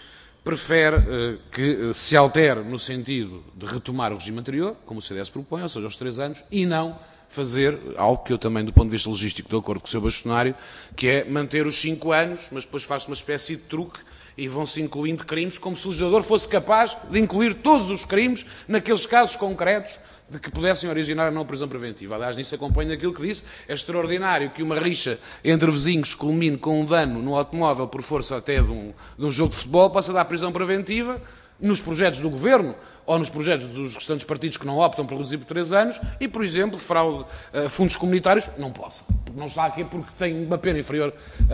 prefere que se altere no sentido de retomar o regime anterior, como o CDS propõe, ou seja, aos 3 anos, e não fazer algo que eu também, do ponto de vista logístico, estou de acordo com o Sr. Bastonário, que é manter os 5 anos, mas depois faz uma espécie de truque e vão-se incluindo crimes, como se o legislador fosse capaz de incluir todos os crimes naqueles casos concretos de que pudessem originar a não prisão preventiva. Aliás, nisso acompanho aquilo que disse. É extraordinário que uma rixa entre vizinhos culmine com um dano no automóvel por força até de um jogo de futebol, possa dar prisão preventiva nos projetos do Governo ou nos projetos dos restantes partidos que não optam por reduzir por 3 anos e, por exemplo, fraude a fundos comunitários, não possa. Não está aqui porque tem uma pena inferior,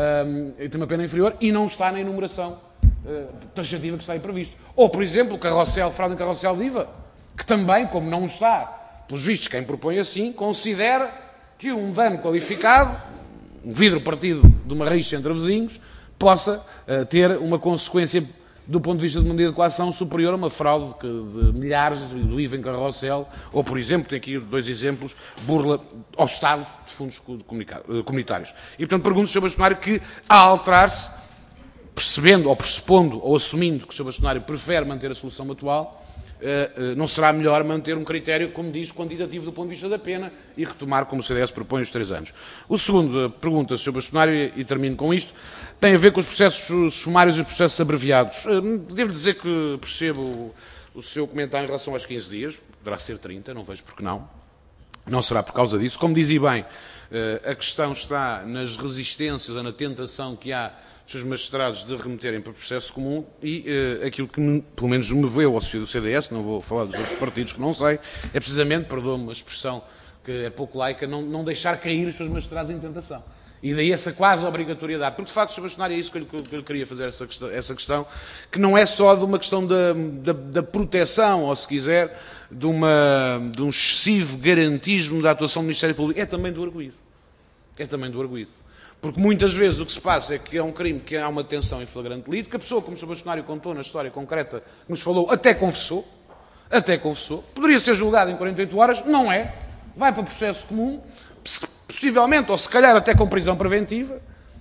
e não está na enumeração taxativa que está aí previsto. Ou, por exemplo, fraude em carrossel de IVA, que também, como não está, pelos vistos, quem propõe assim, considera que um dano qualificado, um vidro partido de uma rixa entre vizinhos, possa ter uma consequência, do ponto de vista de medida de coação, superior a uma fraude de milhares do IVA em carrossel, ou, por exemplo, tem aqui 2 exemplos, burla ao Estado de fundos comunitários. E, portanto, pergunto ao Sr. Bastonário que, a alterar-se, percebendo, ou pressupondo, ou assumindo que o Sr. Bastonário prefere manter a solução atual, não será melhor manter um critério, como diz, quantitativo do ponto de vista da pena e retomar, como o CDS propõe, os 3 anos. O segundo pergunta, Sr. Bastonário, e termino com isto, tem a ver com os processos sumários e os processos abreviados. Devo dizer que percebo o seu comentário em relação aos 15 dias, poderá ser 30, não vejo por que não. Não será por causa disso. Como dizia bem, a questão está nas resistências ou na tentação que há dos seus magistrados de remeterem para processo comum e aquilo que pelo menos me veio ao do CDS, não vou falar dos outros partidos que não sei, é precisamente, perdoe-me a expressão que é pouco laica, não deixar cair os seus magistrados em tentação. E daí essa quase obrigatoriedade. Porque, de facto, Sr. Bastonário, é isso que eu lhe queria fazer essa questão, que não é só de uma questão da proteção, ou se quiser, de um excessivo garantismo da atuação do Ministério Público, é também do arguido. É também do arguido. Porque muitas vezes o que se passa é que é um crime que há uma detenção em flagrante delito, que a pessoa, como o Sr. Bastonário contou na história concreta que nos falou, até confessou, poderia ser julgado em 48 horas, não é, vai para processo comum, possivelmente, ou se calhar até com prisão preventiva,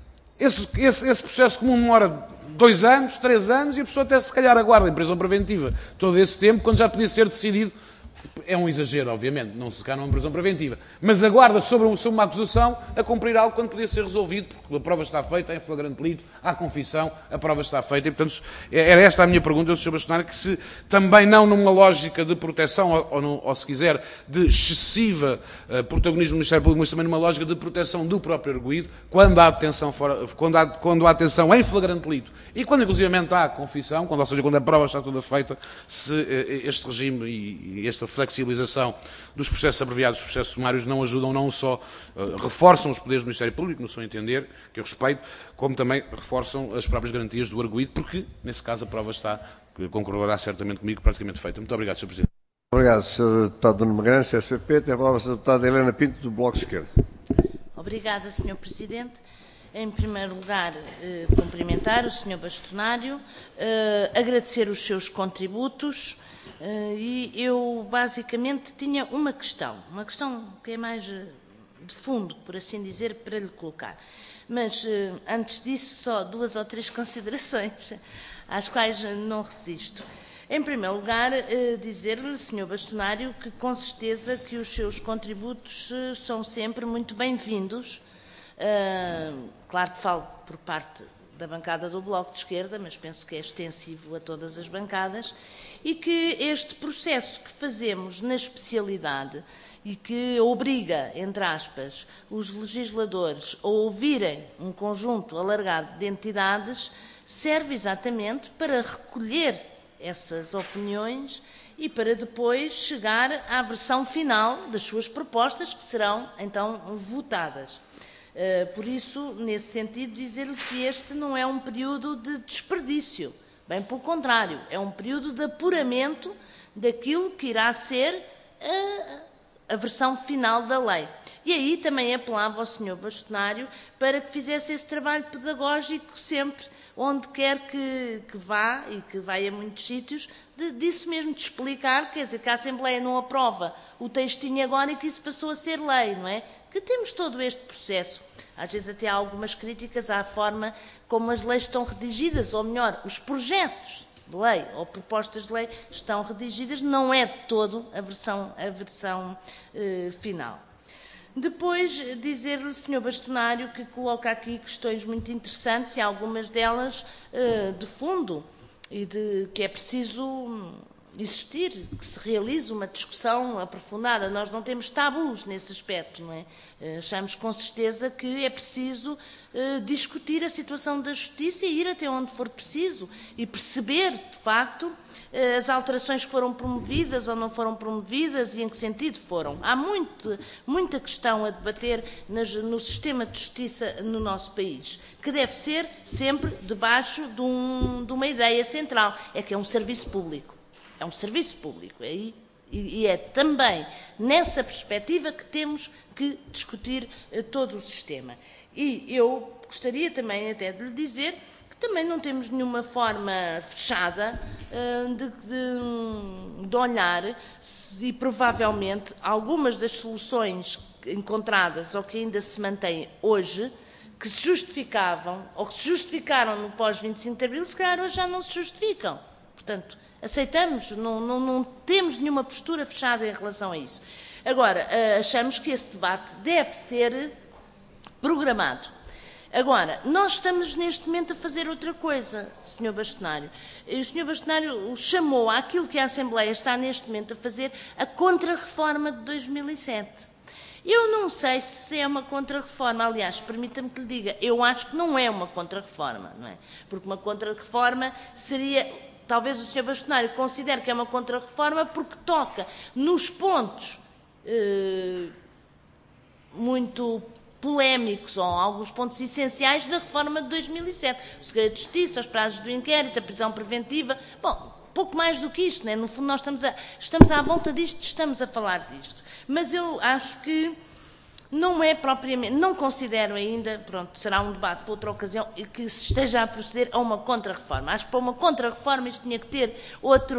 esse processo comum demora 2 anos, 3 anos, e a pessoa até se calhar aguarda em prisão preventiva todo esse tempo, quando já podia ser decidido. É um exagero, obviamente, não se cana uma prisão preventiva, mas aguarda sobre uma acusação a cumprir algo quando podia ser resolvido, porque a prova está feita, é em flagrante delito, há confissão, a prova está feita, e portanto era esta a minha pergunta ao Sr. Bastonário, que se também não numa lógica de proteção, ou se quiser, de excessiva protagonismo do Ministério Público, mas também numa lógica de proteção do próprio arguido, quando há detenção quando há detenção em flagrante delito, e quando inclusivamente há confissão, ou seja, quando a prova está toda feita, se este regime e esta flexibilização dos processos abreviados, dos processos sumários, não ajudam, não só reforçam os poderes do Ministério Público, no seu entender, que eu respeito, como também reforçam as próprias garantias do arguido, porque, nesse caso, a prova está, que concordará certamente comigo, praticamente feita. Muito obrigado, Sr. Presidente. Obrigado, Sr. Deputado Nuno Magalhães, CSPP. Tem a palavra a Sra. Deputada Helena Pinto, do Bloco de Esquerda. Obrigada, Sr. Presidente. Em primeiro lugar, cumprimentar o Sr. Bastonário, agradecer os seus contributos, e eu basicamente tinha uma questão que é mais de fundo, por assim dizer, para lhe colocar. Mas antes disso, só 2 ou 3 considerações, às quais não resisto. Em primeiro lugar, dizer-lhe, Sr. Bastonário, que com certeza que os seus contributos são sempre muito bem-vindos. Claro que falo por parte da bancada do Bloco de Esquerda, mas penso que é extensivo a todas as bancadas, e que este processo que fazemos na especialidade e que obriga, entre aspas, os legisladores a ouvirem um conjunto alargado de entidades, serve exatamente para recolher essas opiniões e para depois chegar à versão final das suas propostas, que serão, então, votadas. Por isso, nesse sentido, dizer-lhe que este não é um período de desperdício, bem pelo contrário, é um período de apuramento daquilo que irá ser a versão final da lei. E aí também apelava ao Sr. Bastonário para que fizesse esse trabalho pedagógico sempre, onde quer que vá, e que vai a muitos sítios, disso mesmo, de explicar, quer dizer, que a Assembleia não aprova o textinho agora e que isso passou a ser lei, não é? Que temos todo este processo. Às vezes até há algumas críticas à forma como as leis estão redigidas, ou melhor, os projetos de lei ou propostas de lei estão redigidas, não é de todo a versão final. Depois, dizer-lhe, Sr. Bastonário, que coloca aqui questões muito interessantes e algumas delas de fundo e que é preciso existir, que se realize uma discussão aprofundada. Nós não temos tabus nesse aspecto, não é? Achamos com certeza que é preciso discutir a situação da justiça e ir até onde for preciso e perceber, de facto, as alterações que foram promovidas ou não foram promovidas e em que sentido foram. Há muita questão a debater no sistema de justiça no nosso país, que deve ser sempre debaixo de uma ideia central, é que é um serviço público. É um serviço público, e é também nessa perspectiva que temos que discutir todo o sistema. E eu gostaria também até de lhe dizer que também não temos nenhuma forma fechada de olhar e provavelmente algumas das soluções encontradas ou que ainda se mantêm hoje, que se justificavam ou que se justificaram no pós-25 de Abril, se calhar hoje já não se justificam. Portanto, aceitamos, não temos nenhuma postura fechada em relação a isso. Agora, achamos que esse debate deve ser programado. Agora, nós estamos neste momento a fazer outra coisa, Sr. Bastonário. O Sr. Bastonário chamou àquilo que a Assembleia está neste momento a fazer a contra-reforma de 2007. Eu não sei se é uma contra-reforma, aliás, permita-me que lhe diga, eu acho que não é uma contra-reforma, não é? Porque uma contra-reforma seria... Talvez o Sr. Bastonário considere que é uma contra-reforma porque toca nos pontos muito polémicos ou alguns pontos essenciais da reforma de 2007. O segredo de justiça, os prazos do inquérito, a prisão preventiva. Bom, pouco mais do que isto, né? No fundo nós estamos à volta disto, estamos a falar disto. Mas eu acho que não é propriamente, não considero ainda, pronto, será um debate para outra ocasião, que se esteja a proceder a uma contra-reforma. Acho que para uma contra-reforma isto tinha que ter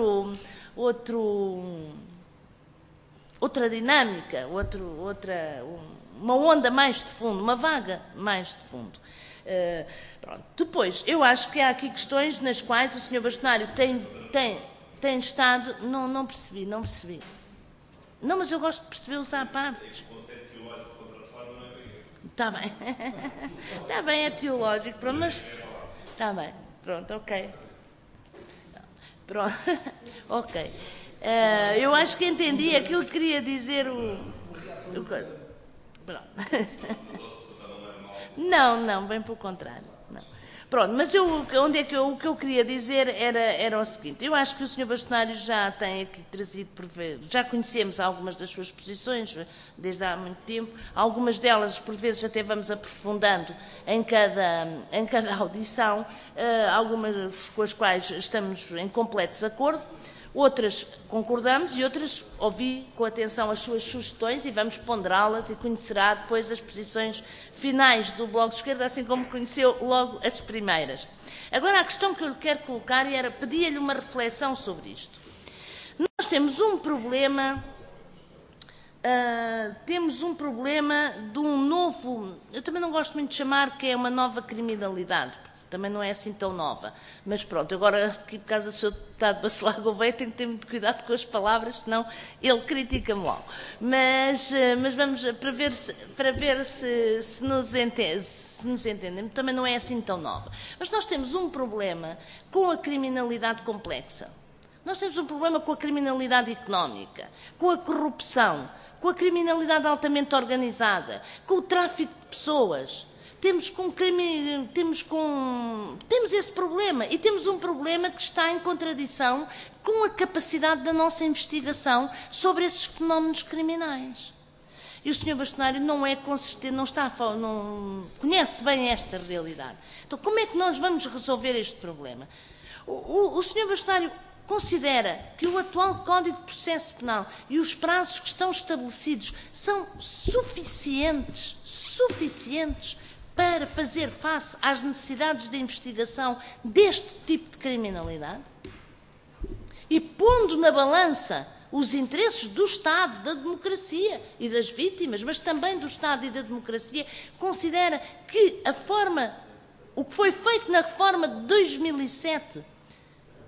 outra dinâmica, uma onda mais de fundo, uma vaga mais de fundo. Pronto. Depois, eu acho que há aqui questões nas quais o Sr. Bastonário tem estado... Não percebi. Não, mas eu gosto de perceber os à parte. Está bem. Está bem, é teológico, pronto, mas... Está bem, pronto, ok. Pronto, ok. Eu acho que entendi aquilo que queria dizer o coisa. Pronto. Não, bem pelo contrário. Não. Pronto, mas o que eu queria dizer era o seguinte. Eu acho que o Sr. Bastonário já tem aqui trazido, já conhecemos algumas das suas posições desde há muito tempo, algumas delas por vezes até vamos aprofundando em cada audição, algumas com as quais estamos em completo desacordo, outras concordamos e outras ouvi com atenção as suas sugestões e vamos ponderá-las e conhecerá depois as posições finais do Bloco de Esquerda, assim como conheceu logo as primeiras. Agora, a questão que eu lhe quero colocar era, pedia-lhe uma reflexão sobre isto. Nós temos um problema de um novo, eu também não gosto muito de chamar que é uma nova criminalidade, também não é assim tão nova. Mas pronto, agora aqui por causa do Sr. Deputado Bacelar Gouveia tenho que ter muito cuidado com as palavras, senão ele critica-me logo. Mas vamos, para ver se nos entendem, também não é assim tão nova. Mas nós temos um problema com a criminalidade complexa. Nós temos um problema com a criminalidade económica, com a corrupção, com a criminalidade altamente organizada, com o tráfico de pessoas. Temos esse problema e temos um problema que está em contradição com a capacidade da nossa investigação sobre esses fenómenos criminais. E o Sr. Bastonário não é consistente, não conhece bem esta realidade. Então, como é que nós vamos resolver este problema? O Sr. Bastonário considera que o atual Código de Processo Penal e os prazos que estão estabelecidos são suficientes para fazer face às necessidades de investigação deste tipo de criminalidade? E pondo na balança os interesses do Estado, da democracia e das vítimas, mas também do Estado e da democracia, considera que o que foi feito na reforma de 2007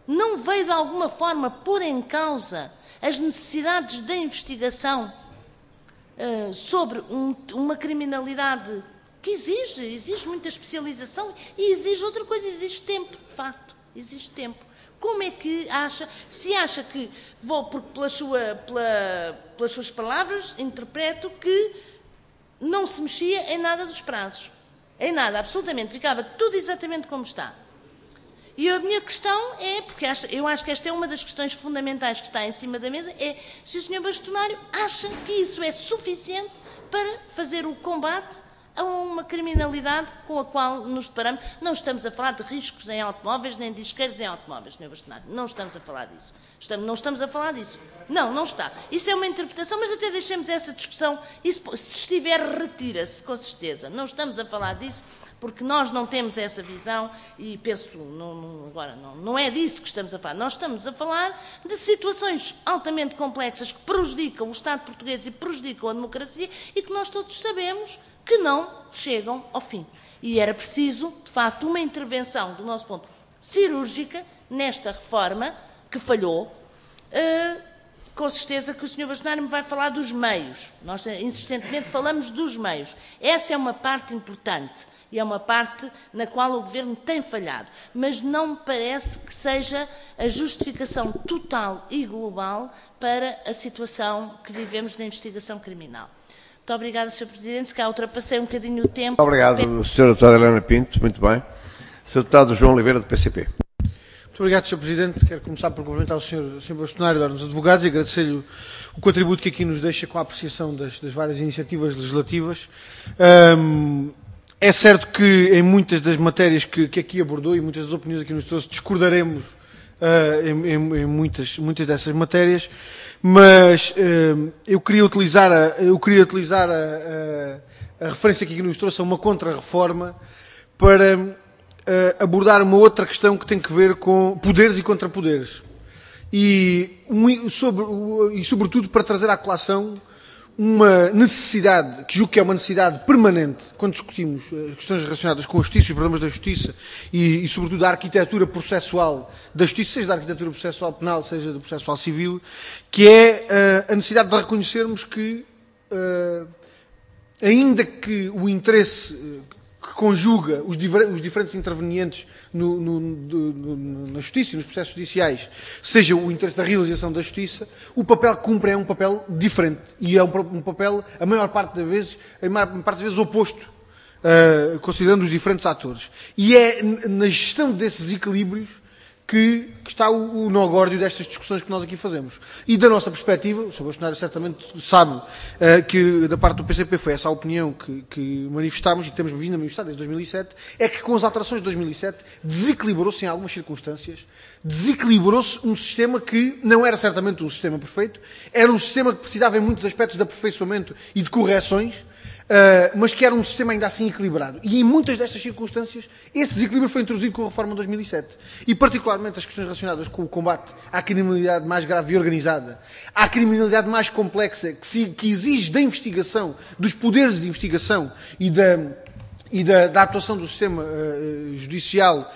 não veio de alguma forma pôr em causa as necessidades da investigação sobre uma criminalidade que exige muita especialização e exige outra coisa, exige tempo, de facto, exige tempo. Como é que se acha que, porque pelas suas palavras, interpreto que não se mexia em nada dos prazos, em nada, absolutamente, ficava tudo exatamente como está. E a minha questão é, porque eu acho que esta é uma das questões fundamentais que está em cima da mesa, é se o Sr. Bastonário acha que isso é suficiente para fazer o combate a uma criminalidade com a qual nos deparamos. Não estamos a falar de riscos em automóveis, nem de isqueiros em automóveis, Sr. Bastonário. Não estamos a falar disso. Não estamos a falar disso. Não está. Isso é uma interpretação, mas até deixemos essa discussão. Isso, se estiver, retira-se, com certeza. Não estamos a falar disso, porque nós não temos essa visão e penso, não é disso que estamos a falar. Nós estamos a falar de situações altamente complexas que prejudicam o Estado português e prejudicam a democracia e que nós todos sabemos que não chegam ao fim. E era preciso, de facto, uma intervenção, do nosso ponto, cirúrgica nesta reforma que falhou. Com certeza que o Sr. Bastonário me vai falar dos meios. Nós insistentemente falamos dos meios. Essa é uma parte importante e é uma parte na qual o Governo tem falhado. Mas não me parece que seja a justificação total e global para a situação que vivemos na investigação criminal. Muito obrigada, Sr. Presidente. Se cá ultrapassei um bocadinho o tempo. Obrigado, Sra. Deputada Helena Pinto. Muito bem. Sr. Deputado João Oliveira, do PCP. Muito obrigado, Sr. Presidente. Quero começar por cumprimentar o Sr. Bastonário da Ordem dos Advogados e agradecer-lhe o contributo que aqui nos deixa com a apreciação das várias iniciativas legislativas. É certo que em muitas das matérias que aqui abordou e muitas das opiniões aqui nos trouxe discordaremos em muitas dessas matérias, mas eu queria utilizar a referência que aqui nos trouxe a uma contra-reforma para abordar uma outra questão que tem que ver com poderes e contrapoderes. E sobretudo para trazer à colação uma necessidade, que julgo que é uma necessidade permanente, quando discutimos questões relacionadas com a justiça, os problemas da justiça e sobretudo a arquitetura processual da justiça, seja da arquitetura processual penal, seja do processual civil, que é a necessidade de reconhecermos que, ainda que o interesse que conjuga os diferentes intervenientes na justiça e nos processos judiciais, seja o interesse da realização da justiça, o papel que cumpre é um papel diferente e é um papel, a maior parte das vezes, oposto, considerando os diferentes atores. E é na gestão desses equilíbrios que está o nó górdio destas discussões que nós aqui fazemos. E da nossa perspectiva, o Sr. Bastonário certamente sabe que da parte do PCP foi essa a opinião que manifestámos e que temos vindo a manifestar desde 2007, é que com as alterações de 2007 desequilibrou-se em algumas circunstâncias, desequilibrou-se um sistema que não era certamente um sistema perfeito, era um sistema que precisava em muitos aspectos de aperfeiçoamento e de correções, mas que era um sistema ainda assim equilibrado. E em muitas destas circunstâncias, esse desequilíbrio foi introduzido com a reforma de 2007. E particularmente as questões relacionadas com o combate à criminalidade mais grave e organizada, à criminalidade mais complexa, que exige da investigação, dos poderes de investigação e da atuação do sistema judicial,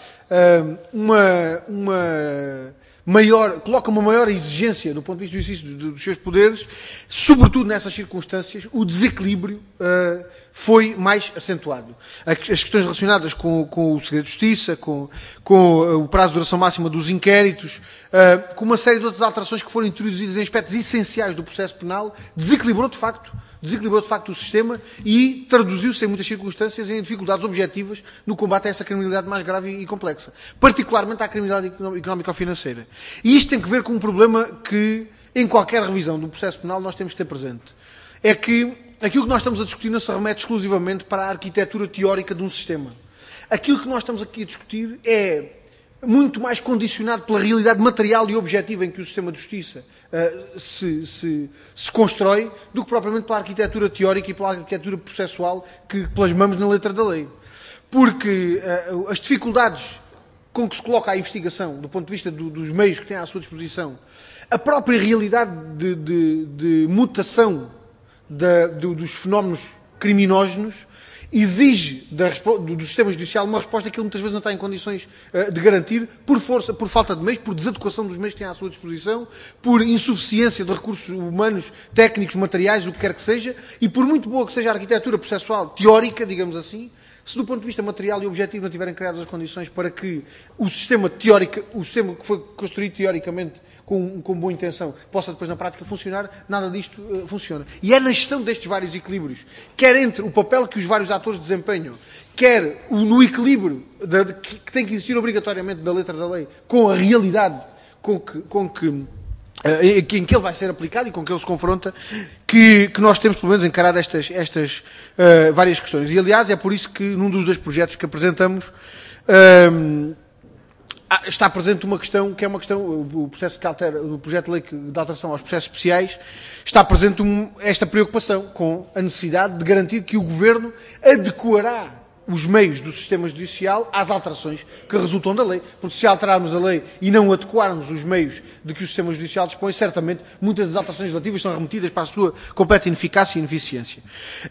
coloca uma maior exigência do ponto de vista do exercício dos seus poderes, sobretudo nessas circunstâncias, o desequilíbrio foi mais acentuado. As questões relacionadas com o segredo de justiça, com o prazo de duração máxima dos inquéritos, com uma série de outras alterações que foram introduzidas em aspectos essenciais do processo penal, desequilibrou de facto o sistema e traduziu-se em muitas circunstâncias em dificuldades objetivas no combate a essa criminalidade mais grave e complexa, particularmente à criminalidade económico-financeira. E isto tem que ver com um problema que, em qualquer revisão do processo penal, nós temos que ter presente. É que aquilo que nós estamos a discutir não se remete exclusivamente para a arquitetura teórica de um sistema. Aquilo que nós estamos aqui a discutir é muito mais condicionado pela realidade material e objetiva em que o sistema de justiça se constrói, do que propriamente pela arquitetura teórica e pela arquitetura processual que plasmamos na letra da lei. Porque as dificuldades com que se coloca a investigação, do ponto de vista dos meios que tem à sua disposição, a própria realidade de mutação dos fenómenos criminógenos, exige do sistema judicial uma resposta que ele muitas vezes não está em condições de garantir, por falta de meios, por desadequação dos meios que tem à sua disposição, por insuficiência de recursos humanos, técnicos, materiais, o que quer que seja, e por muito boa que seja a arquitetura processual teórica, digamos assim, se do ponto de vista material e objetivo não tiverem criadas as condições para que o sistema que foi construído teoricamente com boa intenção, possa depois na prática funcionar, nada disto funciona. E é na gestão destes vários equilíbrios, quer entre o papel que os vários atores desempenham, quer no equilíbrio que tem que existir obrigatoriamente da letra da lei, com a realidade em que ele vai ser aplicado e com que ele se confronta, que nós temos pelo menos encarado estas várias questões. E aliás é por isso que num dos 2 projetos que apresentamos está presente uma questão que é uma questão, o processo que altera, o projeto de lei de alteração aos processos especiais, está presente esta preocupação com a necessidade de garantir que o Governo adequará os meios do sistema judicial às alterações que resultam da lei, porque se alterarmos a lei e não adequarmos os meios de que o sistema judicial dispõe, certamente muitas das alterações legislativas são remetidas para a sua completa ineficácia e ineficiência.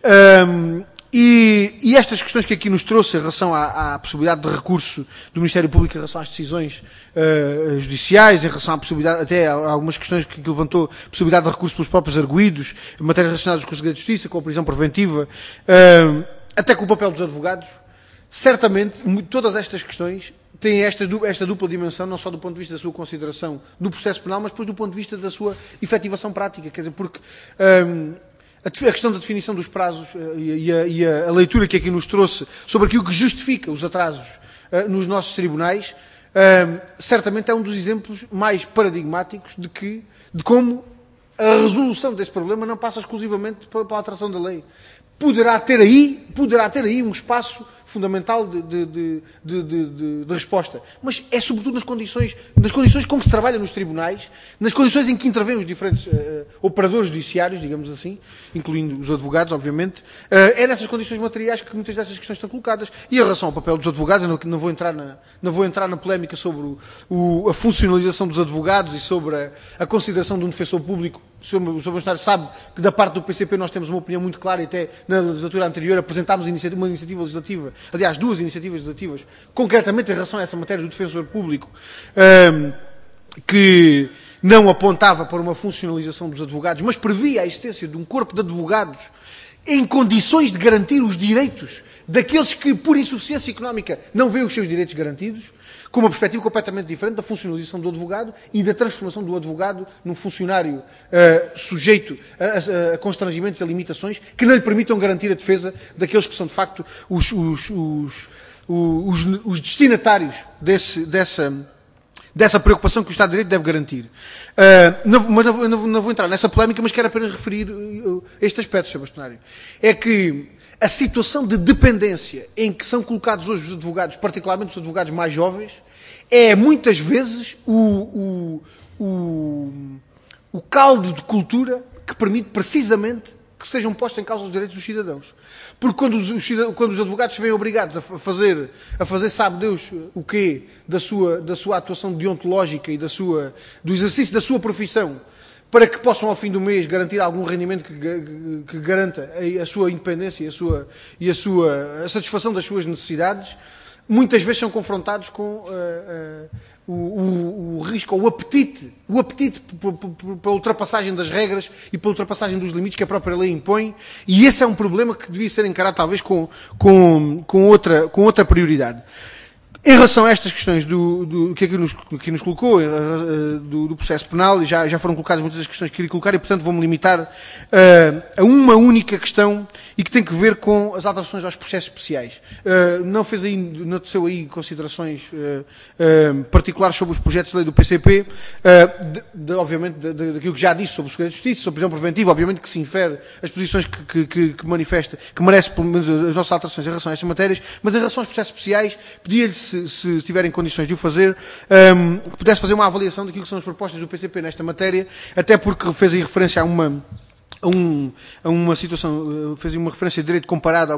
E estas questões que aqui nos trouxe em relação à possibilidade de recurso do Ministério Público em relação às decisões judiciais, em relação à possibilidade, até a algumas questões que levantou, possibilidade de recurso pelos próprios arguidos, matérias relacionadas com o segredo de justiça, com a prisão preventiva, até com o papel dos advogados, certamente todas estas questões têm esta dupla dimensão, não só do ponto de vista da sua consideração no processo penal, mas depois do ponto de vista da sua efetivação prática. Quer dizer, porque a questão da definição dos prazos e a leitura que aqui nos trouxe sobre aquilo que justifica os atrasos nos nossos tribunais, certamente é um dos exemplos mais paradigmáticos de como a resolução desse problema não passa exclusivamente pela alteração da lei. Poderá ter aí um espaço fundamental de resposta. Mas é sobretudo nas condições com que se trabalha nos tribunais, nas condições em que intervêm os diferentes operadores judiciários, digamos assim, incluindo os advogados, obviamente, é nessas condições materiais que muitas dessas questões estão colocadas. E em relação ao papel dos advogados, eu não vou entrar na polémica sobre a funcionalização dos advogados e sobre a consideração de um defensor público. O Sr. Bastonário sabe que da parte do PCP nós temos uma opinião muito clara e até na legislatura anterior apresentámos uma iniciativa legislativa, aliás 2 iniciativas legislativas, concretamente em relação a essa matéria do defensor público, que não apontava para uma funcionalização dos advogados, mas previa a existência de um corpo de advogados em condições de garantir os direitos daqueles que, por insuficiência económica, não veem os seus direitos garantidos, com uma perspectiva completamente diferente da funcionalização do advogado e da transformação do advogado num funcionário sujeito a constrangimentos e a limitações que não lhe permitam garantir a defesa daqueles que são, de facto, os destinatários dessa preocupação que o Estado de Direito deve garantir. Não vou entrar nessa polémica, mas quero apenas referir este aspecto, Sr. Bastonário. É que a situação de dependência em que são colocados hoje os advogados, particularmente os advogados mais jovens, é muitas vezes o caldo de cultura que permite precisamente que sejam postos em causa os direitos dos cidadãos. Porque quando os advogados se veem obrigados a fazer sabe Deus o quê da sua atuação deontológica e do exercício da sua profissão, para que possam, ao fim do mês, garantir algum rendimento que garanta a sua independência e a satisfação das suas necessidades, muitas vezes são confrontados com o risco, ou o apetite pela ultrapassagem das regras e pela ultrapassagem dos limites que a própria lei impõe, e esse é um problema que devia ser encarado talvez com outra prioridade. Em relação a estas questões que aqui nos colocou, do processo penal, já foram colocadas muitas das questões que queria colocar e, portanto, vou-me limitar a uma única questão e que tem que ver com as alterações aos processos especiais. Não teceu aí considerações particulares sobre os projetos de lei do PCP, obviamente, daquilo que já disse sobre o segredo de justiça, sobre a prisão preventiva, obviamente que se infere as posições que manifesta, que merece, pelo menos, as nossas alterações em relação a estas matérias, mas em relação aos processos especiais, pedia-lhe se estiverem condições de o fazer, que pudesse fazer uma avaliação daquilo que são as propostas do PCP nesta matéria, até porque fez aí referência a uma situação, fez uma referência de direito comparado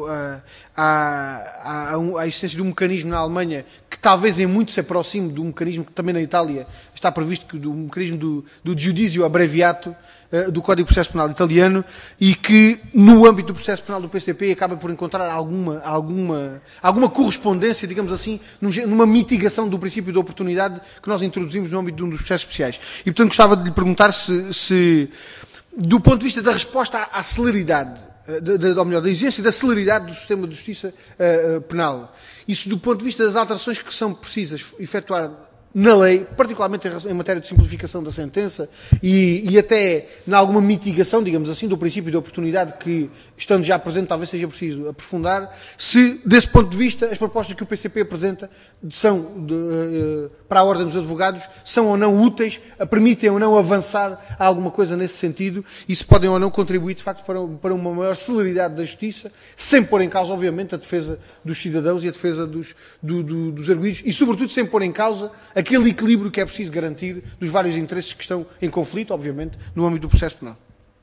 à existência de um mecanismo na Alemanha que talvez em muito se aproxime de um mecanismo que também na Itália está previsto, do mecanismo do giudizio abreviato, do Código de Processo Penal italiano e que, no âmbito do processo penal do PCP, acaba por encontrar alguma correspondência, digamos assim, numa mitigação do princípio da oportunidade que nós introduzimos no âmbito de um dos processos especiais. E, portanto, gostava de lhe perguntar se do ponto de vista da resposta à celeridade, ou melhor, da exigência da celeridade do sistema de justiça penal, isso do ponto de vista das alterações que são precisas efetuar na lei, particularmente em matéria de simplificação da sentença e até em alguma mitigação, digamos assim, do princípio de oportunidade que, estando já presente, talvez seja preciso aprofundar, se, desse ponto de vista, as propostas que o PCP apresenta para a Ordem dos Advogados são ou não úteis, permitem ou não avançar a alguma coisa nesse sentido e se podem ou não contribuir, de facto, para uma maior celeridade da justiça, sem pôr em causa, obviamente, a defesa dos cidadãos e a defesa dos arguidos e, sobretudo, sem pôr em causa aquele equilíbrio que é preciso garantir dos vários interesses que estão em conflito, obviamente, no âmbito do processo penal.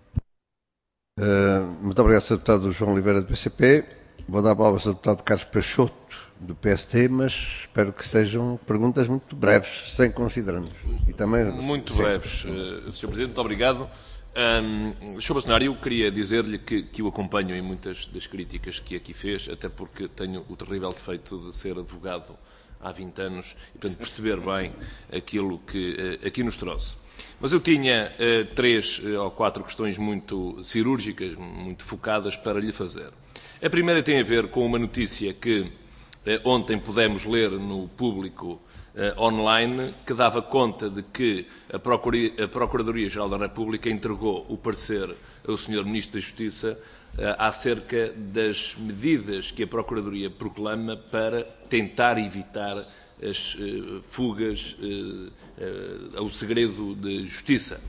Muito obrigado, Sr. Deputado João Oliveira, do PCP. Vou dar a palavra ao Sr. Deputado Carlos Peixoto, do PST, mas espero que sejam perguntas muito breves, sem considerandos. E também, muito breves, Sr. Presidente, muito obrigado. Sr. Bastonário, eu queria dizer-lhe que o acompanho em muitas das críticas que aqui fez, até porque tenho o terrível defeito de ser advogado há 20 anos e, portanto, perceber bem aquilo que aqui nos trouxe. Mas eu tinha 3 ou 4 questões muito cirúrgicas, muito focadas para lhe fazer. A primeira tem a ver com uma notícia que ontem pudemos ler no Público online, que dava conta de que a Procuradoria-Geral da República entregou o parecer ao Sr. Ministro da Justiça acerca das medidas que a Procuradoria proclama para tentar evitar as fugas ao segredo de justiça.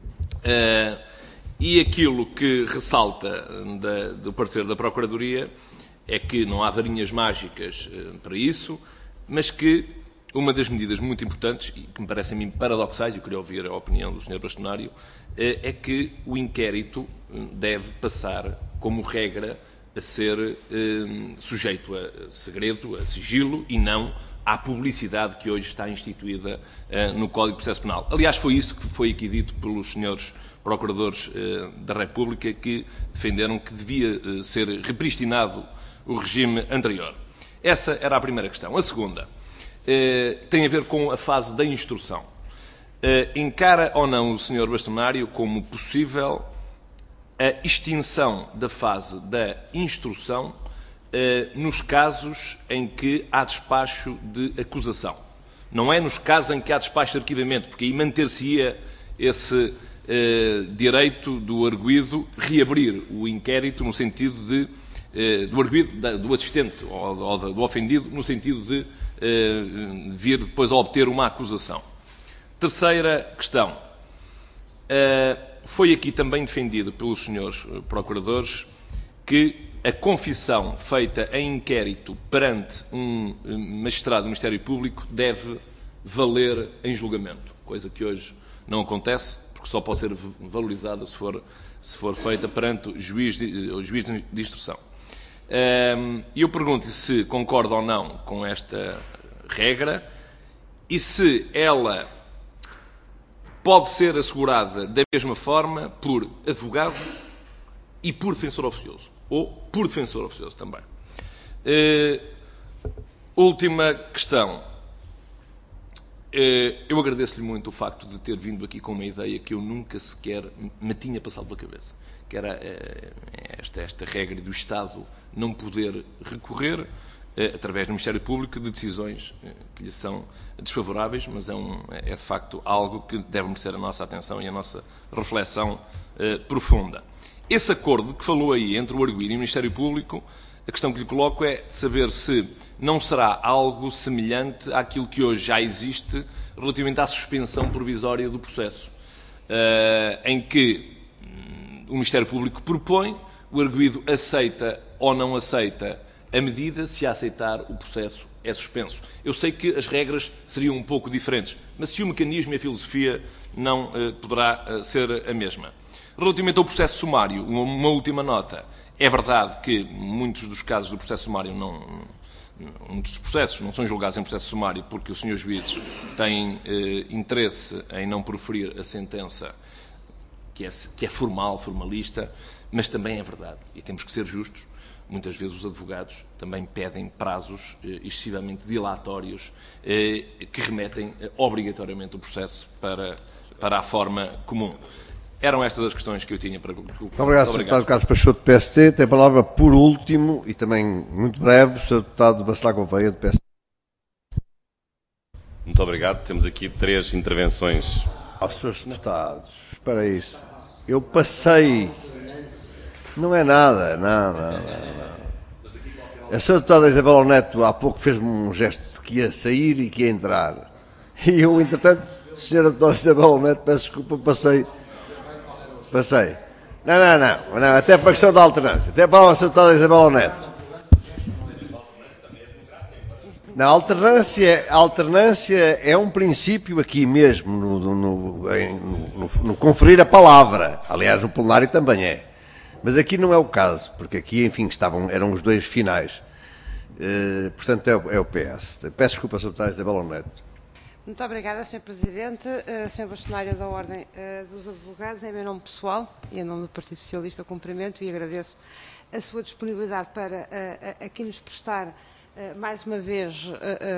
E aquilo que ressalta do parecer da Procuradoria é que não há varinhas mágicas para isso, mas que uma das medidas muito importantes, e que me parecem a mim paradoxais, e eu queria ouvir a opinião do Sr. Bastonário, é que o inquérito deve passar, como regra, a ser sujeito a segredo, a sigilo, e não à publicidade que hoje está instituída no Código de Processo Penal. Aliás, foi isso que foi aqui dito pelos senhores Procuradores da República, que defenderam que devia ser repristinado o regime anterior. Essa era a primeira questão. A segunda tem a ver com a fase da instrução. Encara ou não o Sr. Bastonário como possível a extinção da fase da instrução nos casos em que há despacho de acusação? Não é nos casos em que há despacho de arquivamento, porque aí manter-se-ia esse direito do arguido reabrir o inquérito no sentido de do arguido, do assistente ou do ofendido, no sentido de vir depois a obter uma acusação. Terceira questão. Foi aqui também defendido pelos senhores procuradores que a confissão feita em inquérito perante um magistrado do Ministério Público deve valer em julgamento, coisa que hoje não acontece, porque só pode ser valorizada se for feita perante o juiz de instrução. E eu pergunto-lhe se concorda ou não com esta regra e se ela pode ser assegurada da mesma forma por advogado e por defensor oficioso, ou por defensor oficioso também. Última questão. Eu agradeço-lhe muito o facto de ter vindo aqui com uma ideia que eu nunca sequer me tinha passado pela cabeça, que era esta regra do Estado não poder recorrer, através do Ministério Público, de decisões que lhe são desfavoráveis, mas é de facto algo que deve merecer a nossa atenção e a nossa reflexão profunda. Esse acordo que falou aí entre o arguido e o Ministério Público, a questão que lhe coloco é saber se não será algo semelhante àquilo que hoje já existe relativamente à suspensão provisória do processo, em que o Ministério Público propõe, o arguido aceita ou não aceita a medida, se a aceitar o processo é suspenso. Eu sei que as regras seriam um pouco diferentes, mas se o mecanismo e a filosofia não poderá ser a mesma. Relativamente ao processo sumário, uma última nota. É verdade que muitos dos casos do processo sumário muitos dos processos não são julgados em processo sumário porque os senhores juízes têm interesse em não proferir a sentença que é formal, formalista, mas também é verdade. E temos que ser justos. Muitas vezes os advogados também pedem prazos excessivamente dilatórios que remetem obrigatoriamente o processo para a forma comum. Eram estas as questões que eu tinha para colocar. Muito obrigado, Sr. Deputado Carlos Peixoto, do PST. Tem a palavra, por último, e também muito breve, o Sr. Deputado Bacelar Gouveia, do PST. Muito obrigado. Temos aqui 3 intervenções. Srs. Deputados, espera aí. Eu passei... Não é nada, não. A Sra. Deputada Isabel Neto há pouco fez-me um gesto de que ia sair e que ia entrar. E eu, entretanto, Sra. Deputada Isabel Neto, peço desculpa, passei. Não, até para a questão da alternância. Até para a Sra. Deputada Isabel Neto. Na alternância é um princípio aqui mesmo, no conferir a palavra. Aliás, no plenário também é. Mas aqui não é o caso, porque aqui, enfim, eram os 2 finais. Portanto, é o PS. Peço desculpa, Sr. Deputado Isabel Neto. Muito obrigada, Sr. Presidente. Sr. Bastonário da Ordem dos Advogados, em meu nome pessoal e em nome do Partido Socialista, cumprimento e agradeço a sua disponibilidade para aqui nos prestar mais uma vez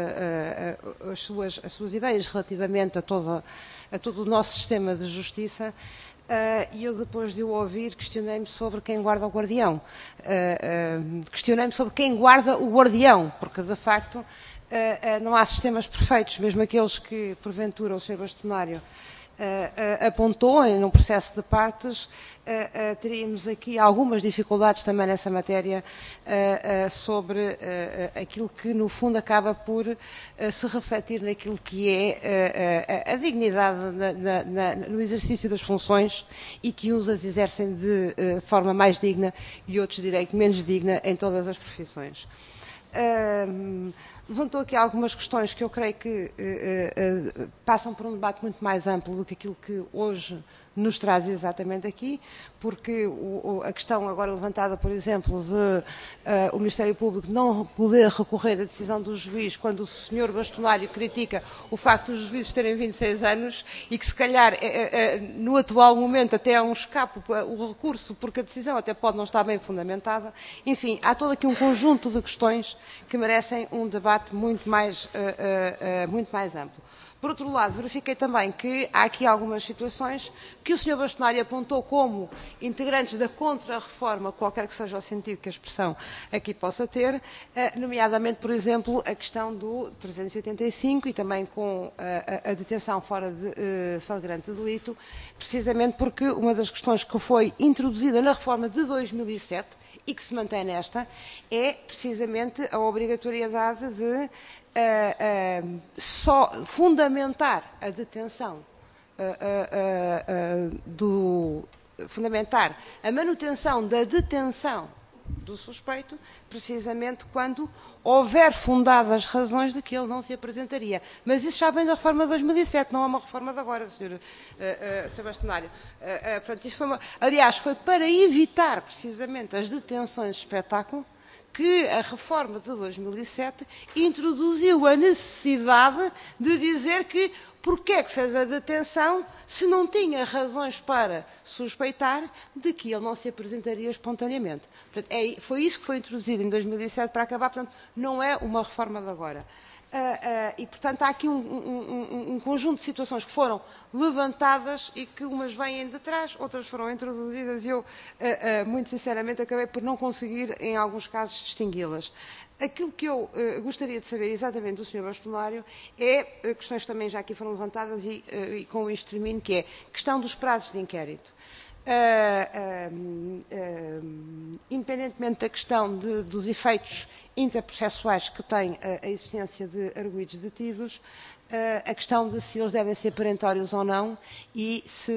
as suas ideias relativamente a todo o nosso sistema de justiça. E eu, depois de o ouvir, questionei-me sobre quem guarda o guardião. Questionei-me sobre quem guarda o guardião, porque, de facto, não há sistemas perfeitos, mesmo aqueles que, porventura, o Sr. Bastonário apontou num processo de partes. Teríamos aqui algumas dificuldades também nessa matéria sobre aquilo que, no fundo, acaba por se refletir naquilo que é a dignidade no exercício das funções e que uns as exercem de forma mais digna e outros, direi, menos digna em todas as profissões. Levantou aqui algumas questões que eu creio que passam por um debate muito mais amplo do que aquilo que hoje nos traz exatamente aqui, porque a questão agora levantada, por exemplo, de o Ministério Público não poder recorrer à decisão do juiz quando o Sr. Bastonário critica o facto dos juízes terem 26 anos e que, se calhar, no atual momento até é um escape o recurso, porque a decisão até pode não estar bem fundamentada. Enfim, há todo aqui um conjunto de questões que merecem um debate muito mais amplo. Por outro lado, verifiquei também que há aqui algumas situações que o Sr. Bastonário apontou como integrantes da contra-reforma, qualquer que seja o sentido que a expressão aqui possa ter, nomeadamente, por exemplo, a questão do 385 e também com a detenção fora de flagrante delito, precisamente porque uma das questões que foi introduzida na reforma de 2007 e que se mantém nesta é precisamente a obrigatoriedade de só fundamentar a detenção fundamentar a manutenção da detenção do suspeito, precisamente quando houver fundadas razões de que ele não se apresentaria. Mas isso já vem da reforma de 2007, não é uma reforma de agora, Sr. Bastonário. Portanto, isso aliás, foi para evitar precisamente as detenções de espetáculo que a reforma de 2007 introduziu a necessidade de dizer que porque é que fez a detenção se não tinha razões para suspeitar de que ele não se apresentaria espontaneamente. Portanto, foi isso que foi introduzido em 2007 para acabar, portanto, não é uma reforma de agora. E, portanto, há aqui um conjunto de situações que foram levantadas e que umas vêm de trás, outras foram introduzidas e eu, muito sinceramente, acabei por não conseguir, em alguns casos, distingui-las. Aquilo que eu gostaria de saber exatamente do Sr. Bastonário é questões que também já aqui foram levantadas e com isto termino, que é a questão dos prazos de inquérito. Independentemente da questão dos efeitos interprocessuais que tem a existência de arguidos detidos, a questão de se eles devem ser perentórios ou não e se,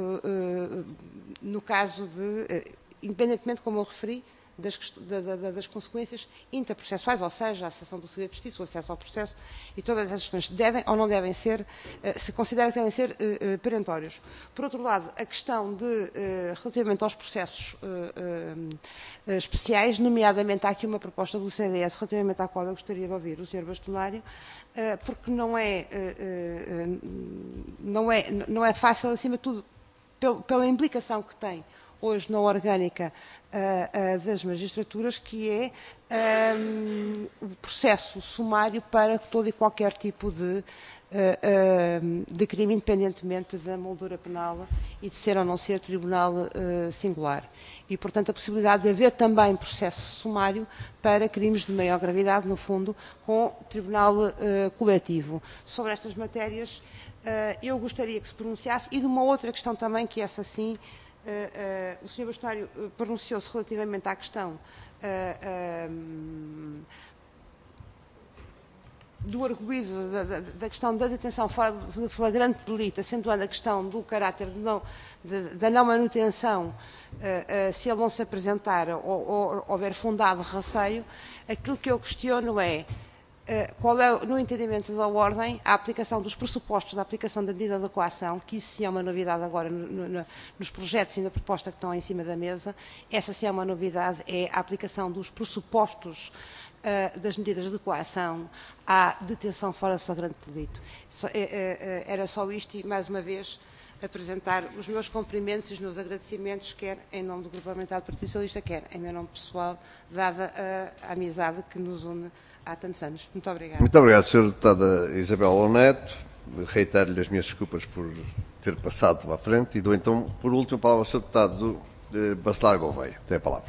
no caso de, independentemente como eu referi, das consequências interprocessuais, ou seja, a cessação do segredo de justiça, o acesso ao processo e todas essas questões devem ou não devem ser, se considera que devem ser perentórios. Por outro lado, a questão de, relativamente aos processos especiais, nomeadamente há aqui uma proposta do CDS relativamente à qual eu gostaria de ouvir o Sr. Bastonário, porque não é fácil, acima de tudo, pela implicação que tem hoje na orgânica das magistraturas, que é o processo sumário para todo e qualquer tipo de crime, independentemente da moldura penal e de ser ou não ser tribunal singular. E, portanto, a possibilidade de haver também processo sumário para crimes de maior gravidade, no fundo, com tribunal coletivo. Sobre estas matérias, eu gostaria que se pronunciasse, e de uma outra questão também, que essa sim, o Sr. Bastonário pronunciou-se relativamente à questão do arguido, da questão da detenção fora de flagrante delito, acentuando a questão do caráter da não manutenção, se ele não se apresentar ou houver fundado receio. Aquilo que eu questiono é qual é, no entendimento da Ordem, a aplicação dos pressupostos da aplicação da medida de coação, que isso sim é uma novidade agora nos projetos e na proposta que estão em cima da mesa. Essa sim é uma novidade, é a aplicação dos pressupostos das medidas de coação à detenção fora de flagrante delito. Era só isto e, mais uma vez, apresentar os meus cumprimentos e os meus agradecimentos, quer em nome do Grupo Parlamentar do Partido Socialista, quer em meu nome pessoal, dada a amizade que nos une há tantos anos. Muito obrigada. Muito obrigado, Sra. Deputada Isabel Neto. Reitero-lhe as minhas desculpas por ter passado à frente e dou então, por último, a palavra ao Sr. Deputado Bacelar Gouveia. Tem a palavra.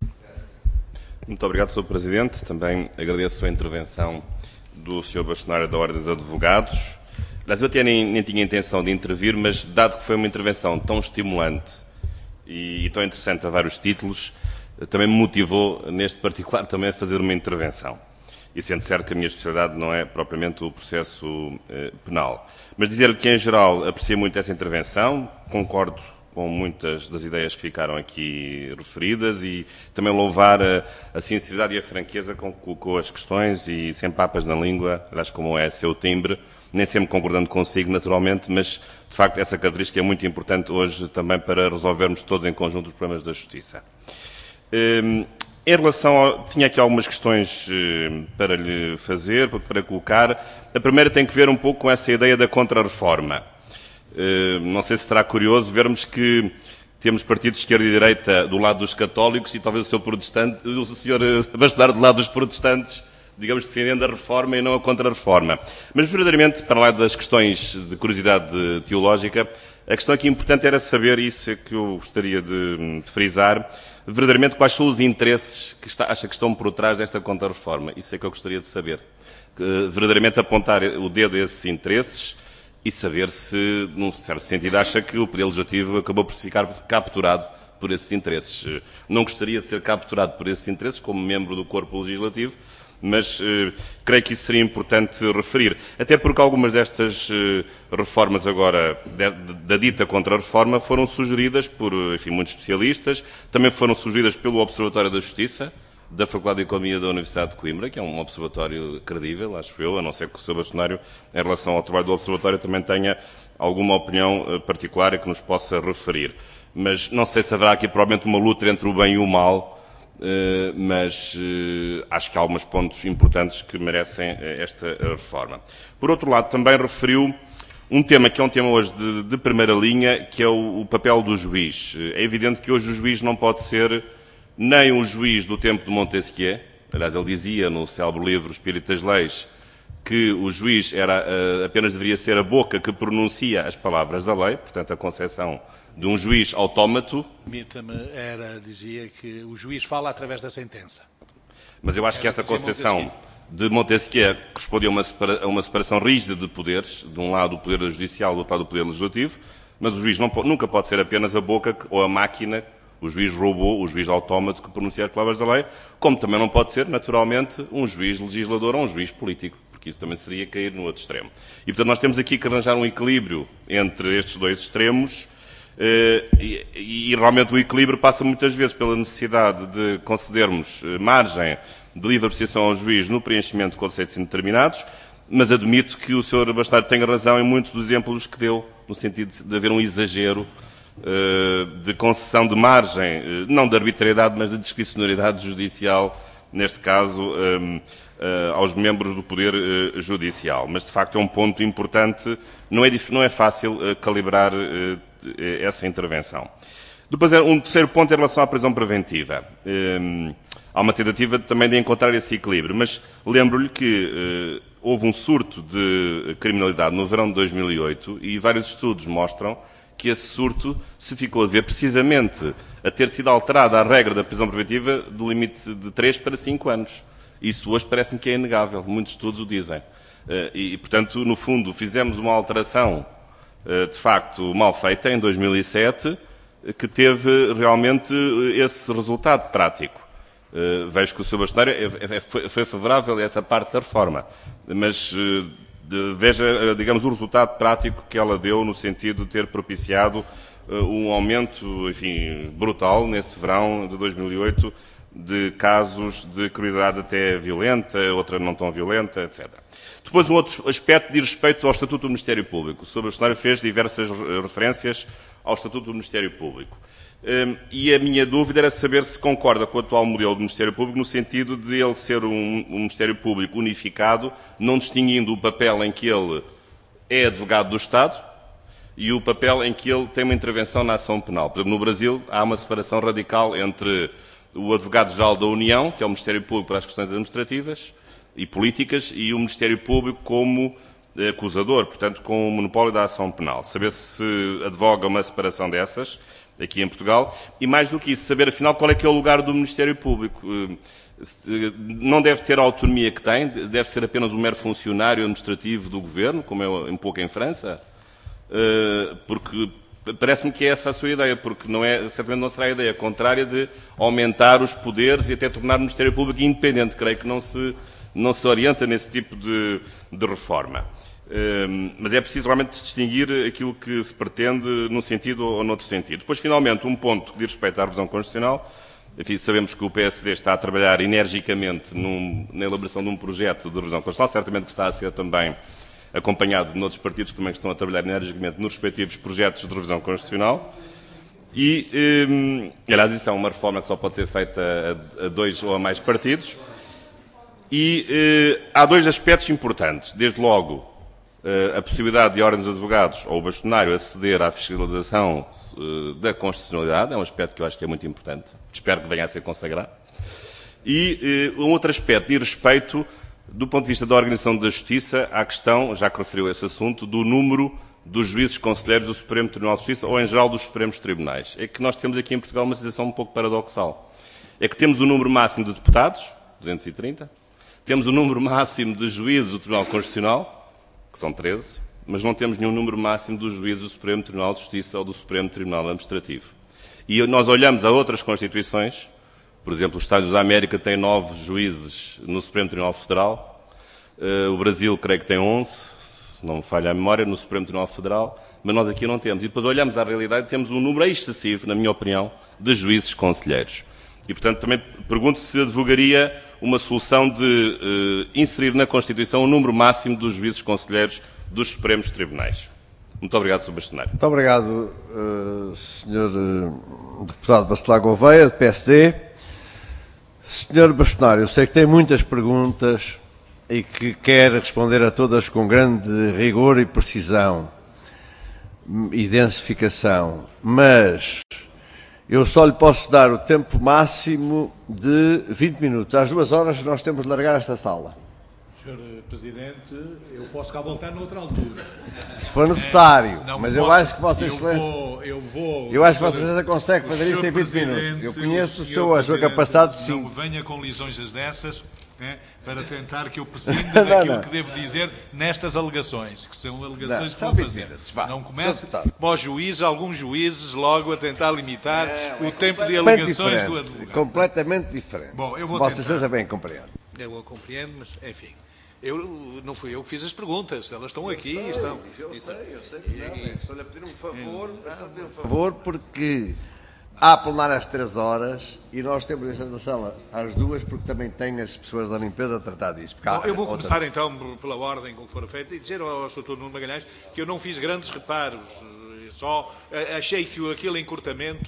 Muito obrigado, Sr. Presidente. Também agradeço a intervenção do Sr. Bastonário da Ordem dos Advogados. Aliás, eu até nem tinha intenção de intervir, mas dado que foi uma intervenção tão estimulante e tão interessante a vários títulos, também me motivou, neste particular, também a fazer uma intervenção. E sendo certo que a minha especialidade não é propriamente o processo penal. Mas dizer-lhe que, em geral, apreciei muito essa intervenção, concordo com muitas das ideias que ficaram aqui referidas e também louvar a sinceridade e a franqueza com que colocou as questões e sem papas na língua, aliás, como é seu timbre, nem sempre concordando consigo, naturalmente, mas, de facto, essa característica é muito importante hoje também para resolvermos todos em conjunto os problemas da justiça. Em relação tinha aqui algumas questões para lhe fazer, para colocar. A primeira tem que ver um pouco com essa ideia da contra-reforma. Não sei se será curioso vermos que temos partidos de esquerda e direita do lado dos católicos e talvez o Sr. Bastonário do lado dos protestantes, digamos, defendendo a reforma e não a contra-reforma. Mas, verdadeiramente, para lá das questões de curiosidade teológica, a questão aqui importante era saber, e isso é que eu gostaria de frisar, verdadeiramente quais são os interesses que acha que estão por trás desta contra-reforma. Isso é que eu gostaria de saber. Verdadeiramente apontar o dedo a esses interesses e saber se, num certo sentido, acha que o Poder Legislativo acabou por se ficar capturado por esses interesses. Não gostaria de ser capturado por esses interesses como membro do corpo legislativo, mas creio que isso seria importante referir. Até porque algumas destas reformas agora, da dita contra-reforma, foram sugeridas por, enfim, muitos especialistas, também foram sugeridas pelo Observatório da Justiça, da Faculdade de Economia da Universidade de Coimbra, que é um observatório credível, acho eu, a não ser que o Sr. Bastonário, em relação ao trabalho do observatório, também tenha alguma opinião particular que nos possa referir. Mas não sei se haverá aqui provavelmente uma luta entre o bem e o mal, mas acho que há alguns pontos importantes que merecem esta reforma. Por outro lado, também referiu um tema que é um tema hoje de primeira linha, que é o papel do juiz. É evidente que hoje o juiz não pode ser nem um juiz do tempo de Montesquieu. Aliás, ele dizia no célebre livro Espírito das Leis que o juiz apenas deveria ser a boca que pronuncia as palavras da lei, portanto, a concepção de um juiz autómato. Permita-me, dizia que o juiz fala através da sentença. Mas eu acho que essa concepção de Montesquieu corresponde a uma separação rígida de poderes, de um lado o poder judicial, do outro lado o poder legislativo, mas o juiz nunca pode ser apenas a boca ou a máquina, o juiz robô, o juiz autómato que pronuncia as palavras da lei, como também não pode ser, naturalmente, um juiz legislador ou um juiz político, porque isso também seria cair no outro extremo. E, portanto, nós temos aqui que arranjar um equilíbrio entre estes dois extremos e realmente o equilíbrio passa muitas vezes pela necessidade de concedermos margem de livre apreciação ao juiz no preenchimento de conceitos indeterminados, mas admito que o Sr. Bastonário tenha razão em muitos dos exemplos que deu, no sentido de haver um exagero de concessão de margem, não de arbitrariedade, mas de discricionariedade judicial neste caso, aos membros do Poder Judicial. Mas, de facto, é um ponto importante, não é fácil calibrar essa intervenção. Depois, um terceiro ponto em relação à prisão preventiva. Há uma tentativa também de encontrar esse equilíbrio, mas lembro-lhe que houve um surto de criminalidade no verão de 2008 e vários estudos mostram que esse surto se ficou a ver precisamente a ter sido alterada a regra da prisão preventiva do limite de 3 para 5 anos. Isso hoje parece-me que é inegável, muitos estudos o dizem. E, portanto, no fundo, fizemos uma alteração, de facto, mal feita, em 2007, que teve realmente esse resultado prático. Vejo que o Sr. Bastonário foi favorável a essa parte da reforma, mas veja, digamos, o resultado prático que ela deu no sentido de ter propiciado um aumento, enfim, brutal nesse verão de 2008 de casos de criminalidade até violenta, outra não tão violenta, etc. Depois, um outro aspecto diz respeito ao Estatuto do Ministério Público. O Sr. Bastonário fez diversas referências ao Estatuto do Ministério Público. E a minha dúvida era saber se concorda com o atual modelo do Ministério Público no sentido de ele ser um Ministério Público unificado, não distinguindo o papel em que ele é advogado do Estado e o papel em que ele tem uma intervenção na ação penal. Por exemplo, no Brasil há uma separação radical entre o Advogado-Geral da União, que é o Ministério Público para as questões administrativas e políticas, e o Ministério Público como acusador, portanto, com o monopólio da ação penal. Saber se advoga uma separação dessas aqui em Portugal, e mais do que isso, saber afinal qual é que é o lugar do Ministério Público. Não deve ter a autonomia que tem, deve ser apenas um mero funcionário administrativo do Governo, como é um pouco em França, porque parece-me que é essa a sua ideia, porque certamente não será a ideia contrária de aumentar os poderes e até tornar o Ministério Público independente. Creio que não se orienta nesse tipo de reforma. Mas é preciso realmente distinguir aquilo que se pretende num sentido ou noutro sentido. Depois, finalmente, um ponto que diz respeito à revisão constitucional. Enfim, sabemos que o PSD está a trabalhar energicamente na elaboração de um projeto de revisão constitucional, certamente que está a ser também acompanhado de outros partidos que também estão a trabalhar energicamente nos respectivos projetos de revisão constitucional. E, aliás, isso é uma reforma que só pode ser feita a 2 ou a mais partidos. E há 2 aspectos importantes. Desde logo, a possibilidade de ordens de advogados ou o bastonário aceder à fiscalização da constitucionalidade, é um aspecto que eu acho que é muito importante. Espero que venha a ser consagrado. E um outro aspecto diz respeito, do ponto de vista da organização da Justiça, à questão, já que referiu esse assunto, do número dos juízes conselheiros do Supremo Tribunal de Justiça ou, em geral, dos Supremos Tribunais. É que nós temos aqui em Portugal uma situação um pouco paradoxal. É que temos o número máximo de deputados, 230, temos o número máximo de juízes do Tribunal Constitucional, que são 13, mas não temos nenhum número máximo dos juízes do Supremo Tribunal de Justiça ou do Supremo Tribunal Administrativo. E nós olhamos a outras Constituições, por exemplo, os Estados Unidos da América têm 9 juízes no Supremo Tribunal Federal, o Brasil creio que tem 11, se não me falha a memória, no Supremo Tribunal Federal, mas nós aqui não temos. E depois olhamos à realidade e temos um número excessivo, na minha opinião, de juízes conselheiros. E, portanto, também pergunto se advogaria uma solução de inserir na Constituição o número máximo dos juízes conselheiros dos Supremos Tribunais. Muito obrigado, Sr. Bastonário. Muito obrigado, Sr. Deputado Bacelar Gouveia, de PSD. Sr. Bastonário, eu sei que tem muitas perguntas e que quer responder a todas com grande rigor e precisão e densificação, mas eu só lhe posso dar o tempo máximo de 20 minutos. Às 2 horas nós temos de largar esta sala. Sr. Presidente, eu posso cá voltar noutra altura. Se for necessário, mas eu acho que Vossa Excelência... Eu acho que Vossa Excelência consegue fazer isso em 20 minutos. Eu conheço a sua capacidade de síntese. Não venha com lisões dessas, para tentar que eu prescinda daquilo que devo dizer nestas alegações, que são alegações que vou fazer. Não comece para juízes, alguns juízes, logo a tentar limitar o tempo de alegações do advogado. Completamente diferente. Bom, eu vou Vossa Excelência bem compreende. Eu a compreendo, mas, enfim, não fui eu que fiz as perguntas, elas estão aqui. Eu sei que não. Estou-lhe a pedir um favor, porque há plenário às 3 horas e nós temos esta da sala às 2, porque também tem as pessoas da limpeza a tratar disso. Bom, eu vou começar então pela ordem com que for feita e dizer ao Sr. Nuno Magalhães que eu não fiz grandes reparos, só achei que aquele encurtamento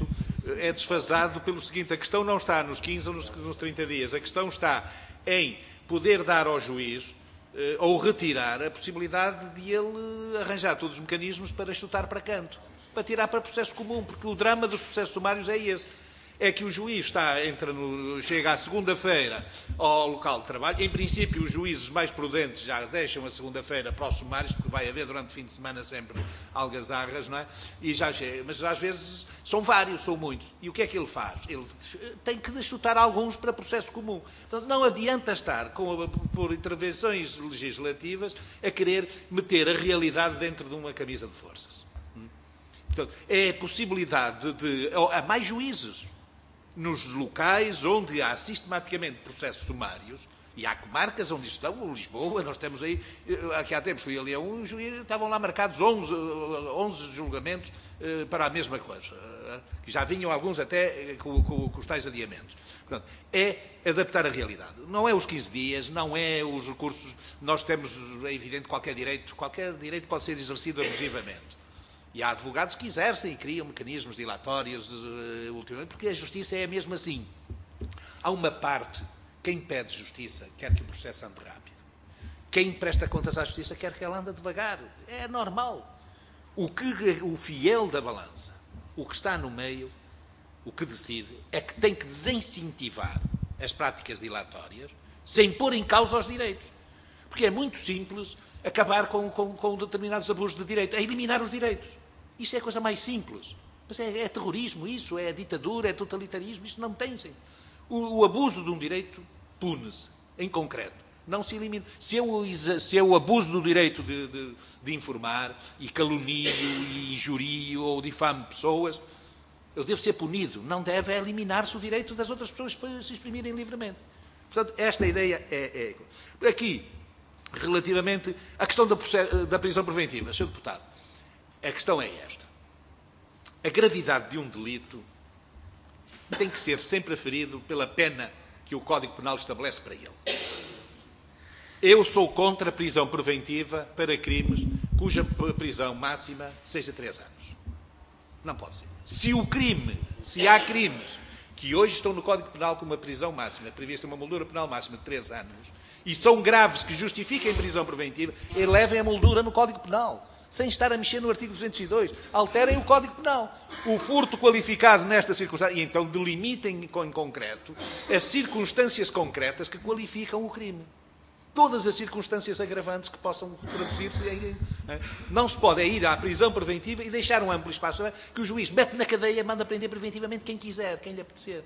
é desfasado pelo seguinte: a questão não está nos 15 ou nos 30 dias, a questão está em poder dar ao juiz ou retirar a possibilidade de ele arranjar todos os mecanismos para chutar para canto, para tirar para processo comum, porque o drama dos processos sumários é esse. É que o juiz chega à segunda-feira ao local de trabalho. Em princípio, os juízes mais prudentes já deixam a segunda-feira para os sumários, porque vai haver durante o fim de semana sempre algazarras, não é? E já chega. Mas às vezes são vários, são muitos. E o que é que ele faz? Ele tem que chutar alguns para processo comum. Portanto, não adianta estar, por intervenções legislativas, a querer meter a realidade dentro de uma camisa de forças. Portanto, é a possibilidade de... Há mais juízes nos locais onde há sistematicamente processos sumários, e há comarcas onde estão, Lisboa, nós temos aí, aqui há tempos fui ali a um juiz, estavam lá marcados 11 julgamentos para a mesma coisa, que já vinham alguns até com os tais adiamentos. Portanto, é adaptar a realidade. Não é os 15 dias, não é os recursos, nós temos, é evidente, qualquer direito pode ser exercido abusivamente. E há advogados que exercem e criam mecanismos dilatórios, ultimamente, porque a justiça é mesmo assim. Há uma parte, quem pede justiça quer que o processo ande rápido. Quem presta contas à justiça quer que ela ande devagar. É normal. O fiel da balança, o que está no meio, o que decide, é que tem que desincentivar as práticas dilatórias sem pôr em causa os direitos. Porque é muito simples acabar com determinados abusos de direito, é eliminar os direitos. Isso é a coisa mais simples. Mas é terrorismo, isso é ditadura, é totalitarismo, isso não tem sentido. O abuso de um direito pune-se, em concreto. Não se elimina. Se eu abuso do direito de informar, e calunio, e injurio, ou difamo pessoas, eu devo ser punido. Não deve eliminar-se o direito das outras pessoas para se exprimirem livremente. Portanto, esta ideia é... Aqui, relativamente à questão da prisão preventiva, Sr. Deputado, a questão é esta. A gravidade de um delito tem que ser sempre aferido pela pena que o Código Penal estabelece para ele. Eu sou contra a prisão preventiva para crimes cuja prisão máxima seja 3 anos. Não pode ser. Se há crimes que hoje estão no Código Penal com uma prisão máxima, prevista uma moldura penal máxima de 3 anos, e são graves que justifiquem prisão preventiva, elevem a moldura no Código Penal, sem estar a mexer no artigo 202. Alterem o Código Penal. O furto qualificado nesta circunstância, e então delimitem em concreto as circunstâncias concretas que qualificam o crime. Todas as circunstâncias agravantes que possam traduzir-se em... Não se pode ir à prisão preventiva e deixar um amplo espaço que o juiz mete na cadeia e manda prender preventivamente quem quiser, quem lhe apetecer.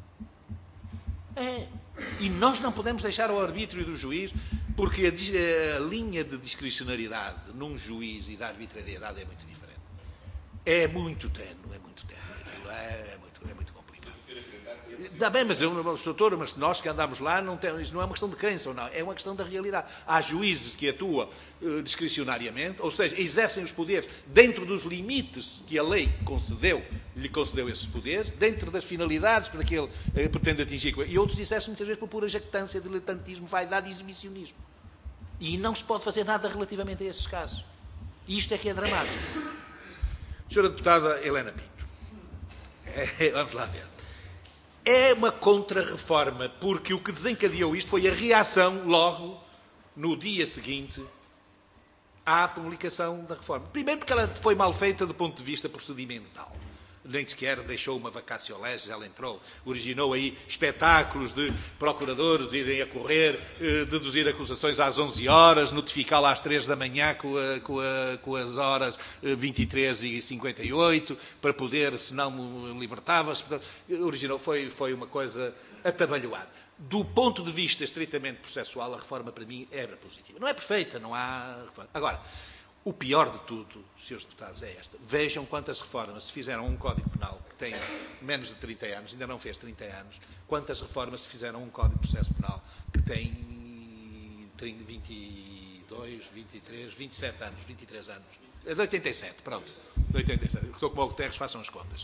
E nós não podemos deixar ao arbítrio do juiz, porque a linha de discricionariedade num juiz e da arbitrariedade é muito diferente. É muito ténue. É muito complicado. Está bem, mas doutor, mas nós que andamos lá, isso não é uma questão de crença ou não, é uma questão da realidade. Há juízes que atuam discricionariamente, ou seja, exercem os poderes dentro dos limites que a lei lhe concedeu esses poderes, dentro das finalidades para que ele pretende atingir, e outros exercem muitas vezes por pura jactância, diletantismo, vaidade e exibicionismo. E não se pode fazer nada relativamente a esses casos. E isto é que é dramático. Senhora Deputada Helena Pinto, vamos lá ver. É uma contra-reforma, porque o que desencadeou isto foi a reação logo no dia seguinte à publicação da reforma. Primeiro porque ela foi mal feita do ponto de vista procedimental. Nem sequer deixou uma vacatio legis, ela entrou, originou aí espetáculos de procuradores irem a correr, deduzir acusações às 11 horas, notificá-la às 3 da manhã com as horas 23 e 58, para poder, senão libertava-se. Originou, foi uma coisa atabalhoada. Do ponto de vista estritamente processual, a reforma para mim era positiva. Não é perfeita, não há reforma. Agora, o pior de tudo, senhores deputados, é esta. Vejam quantas reformas se fizeram a um Código Penal que tem menos de 30 anos, ainda não fez 30 anos, quantas reformas se fizeram a um Código de Processo Penal que tem 22, 23, 27 anos, 23 anos. É de 87, pronto. De 87. Estou como o Guterres, façam as contas.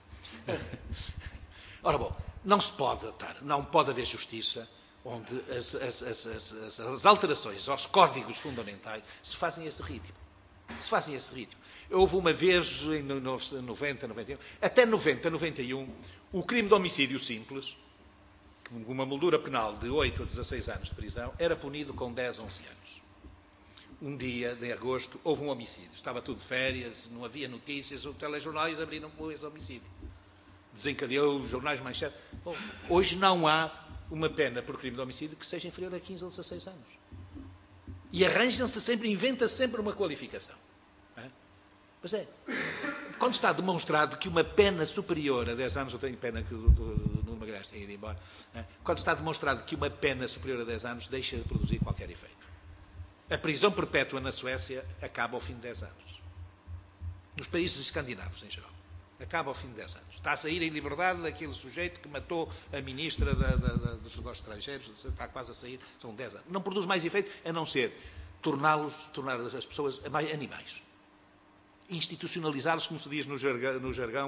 Ora bom, não pode haver justiça onde as alterações aos códigos fundamentais se fazem a esse ritmo. Se fazem esse ritmo. Houve uma vez, em 90, 91, até 90, 91, o crime de homicídio simples, com uma moldura penal de 8 a 16 anos de prisão, era punido com 10, 11 anos. Um dia, de agosto, houve um homicídio. Estava tudo de férias, não havia notícias, os telejornais abriram com esse homicídio. Desencadeou os jornais manchetes. Bom, hoje não há uma pena por crime de homicídio que seja inferior a 15 ou 16 anos. E arranjam-se sempre, inventa-se sempre uma qualificação. Mas quando está demonstrado que uma pena superior a 10 anos, eu tenho pena que o Nuno Magalhães tenha ido embora, quando está demonstrado que uma pena superior a 10 anos deixa de produzir qualquer efeito. A prisão perpétua na Suécia acaba ao fim de 10 anos. Nos países escandinavos, em geral. Acaba ao fim de 10 anos. Está a sair em liberdade daquele sujeito que matou a ministra dos negócios estrangeiros, está quase a sair, são 10 anos. Não produz mais efeito, a não ser tornar as pessoas animais. Institucionalizá-los, como se diz no jargão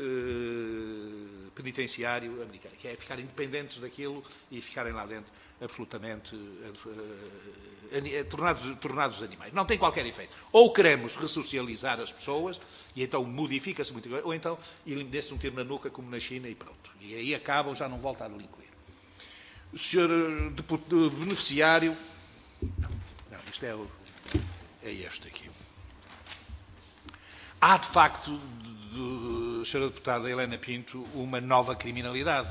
penitenciário americano, que é ficar independentes daquilo e ficarem lá dentro absolutamente tornados animais. Não tem qualquer efeito. Ou queremos ressocializar as pessoas e então modifica-se muito, ou então dê-se um tiro na nuca como na China e pronto. E aí acabam, já não volta a delinquir. O senhor beneficiário... Não, isto é este aqui. Há, de facto, Sra. Deputada Helena Pinto, uma nova criminalidade.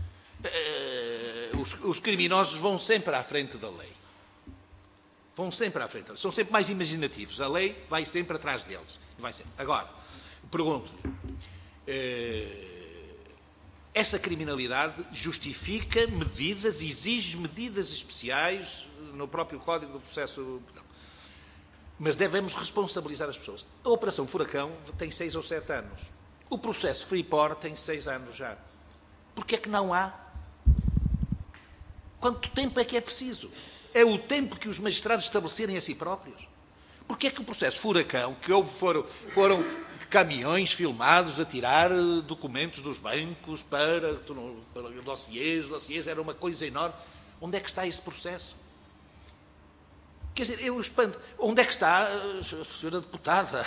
Os criminosos vão sempre à frente da lei. Vão sempre à frente da lei. São sempre mais imaginativos. A lei vai sempre atrás deles. Vai sempre. Agora, pergunto-lhe, essa criminalidade justifica medidas, exige medidas especiais no próprio Código do Processo Penal. Mas devemos responsabilizar as pessoas. A Operação Furacão tem 6 ou 7 anos. O processo Freeport tem 6 anos já. Porquê é que não há? Quanto tempo é que é preciso? É o tempo que os magistrados estabelecerem a si próprios. Porquê é que o processo Furacão, que foram caminhões filmados a tirar documentos dos bancos para dossiês, era uma coisa enorme. Onde é que está esse processo? Quer dizer, eu espanto. Onde é que está, senhora deputada?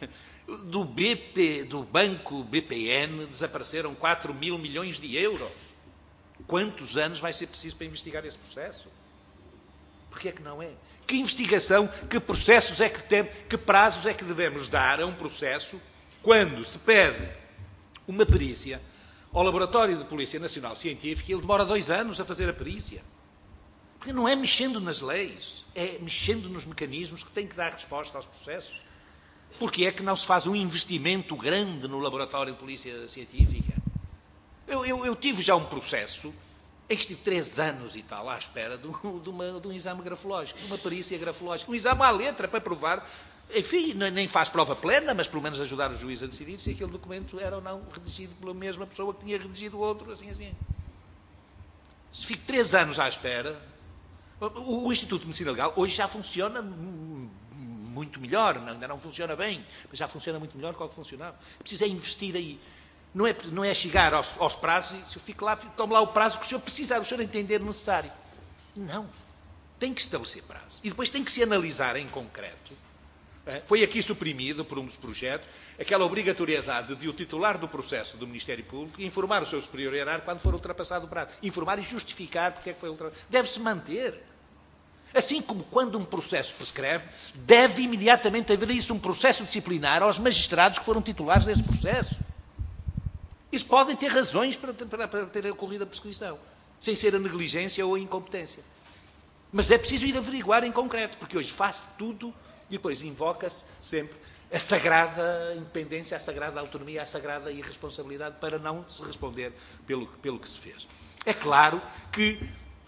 Do banco BPN desapareceram 4 mil milhões de euros. Quantos anos vai ser preciso para investigar esse processo? Porquê é que não é? Que investigação, que processos é que temos, que prazos é que devemos dar a um processo quando se pede uma perícia ao Laboratório de Polícia Nacional Científica e ele demora 2 anos a fazer a perícia? Porque não é mexendo nas leis, é mexendo nos mecanismos que têm que dar resposta aos processos. Porque é que não se faz um investimento grande no Laboratório de Polícia Científica? Eu tive já um processo em que estive 3 anos e tal à espera de um exame grafológico, de uma perícia grafológica. Um exame à letra para provar, enfim, nem faz prova plena, mas pelo menos ajudar o juiz a decidir se aquele documento era ou não redigido pela mesma pessoa que tinha redigido o outro, assim. Se fico 3 anos à espera... O Instituto de Medicina Legal hoje já funciona muito melhor, ainda não funciona bem, mas já funciona muito melhor do que funcionava. Preciso é investir aí. Não é chegar aos prazos e se eu fico lá, tomo lá o prazo que o senhor precisar, o senhor entender necessário. Não. Tem que estabelecer prazo. E depois tem que se analisar em concreto. Foi aqui suprimido por um dos projetos aquela obrigatoriedade de o titular do processo do Ministério Público informar o seu superior hierárquico quando for ultrapassado o prazo. Informar e justificar porque é que foi ultrapassado. Deve-se manter. Assim como quando um processo prescreve, deve imediatamente haver isso um processo disciplinar aos magistrados que foram titulares desse processo. Isso podem ter razões para ter ocorrido a prescrição, sem ser a negligência ou a incompetência. Mas é preciso ir averiguar em concreto, porque hoje faz tudo e depois invoca-se sempre a sagrada independência, a sagrada autonomia, a sagrada irresponsabilidade para não se responder pelo que se fez. É claro que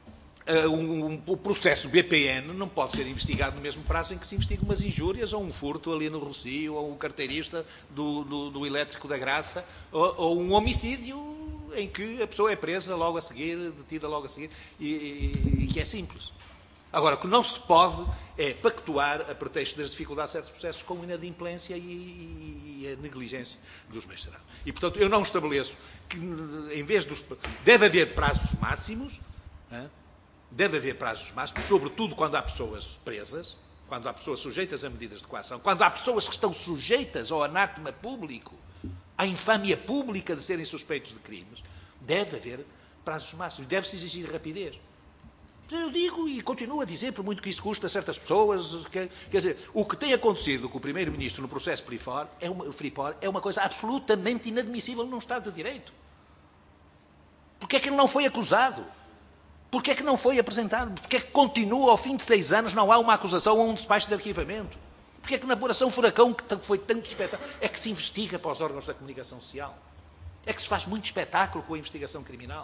o processo BPN não pode ser investigado no mesmo prazo em que se investiga umas injúrias ou um furto ali no Rossio ou um carteirista do Elétrico da Graça ou um homicídio em que a pessoa é presa logo a seguir, detida logo a seguir e que é simples. Agora, o que não se pode é pactuar, a pretexto das dificuldades de certos processos, com a inadimplência e a negligência dos magistrados. E, portanto, eu não estabeleço que, em vez dos... Deve haver prazos máximos, sobretudo quando há pessoas presas, quando há pessoas sujeitas a medidas de coação, quando há pessoas que estão sujeitas ao anátema público, à infâmia pública de serem suspeitos de crimes, deve haver prazos máximos, deve-se exigir rapidez. Eu digo e continuo a dizer, por muito que isso custe a certas pessoas, quer dizer, o que tem acontecido com o Primeiro-Ministro no processo Freeport é uma coisa absolutamente inadmissível num Estado de Direito. Porquê é que ele não foi acusado? Porquê é que não foi apresentado? Porquê é que continua, ao fim de 6 anos, não há uma acusação ou um despacho de arquivamento? Porquê é que na Operação Furacão, que foi tanto espetáculo, é que se investiga para os órgãos da comunicação social? É que se faz muito espetáculo com a investigação criminal?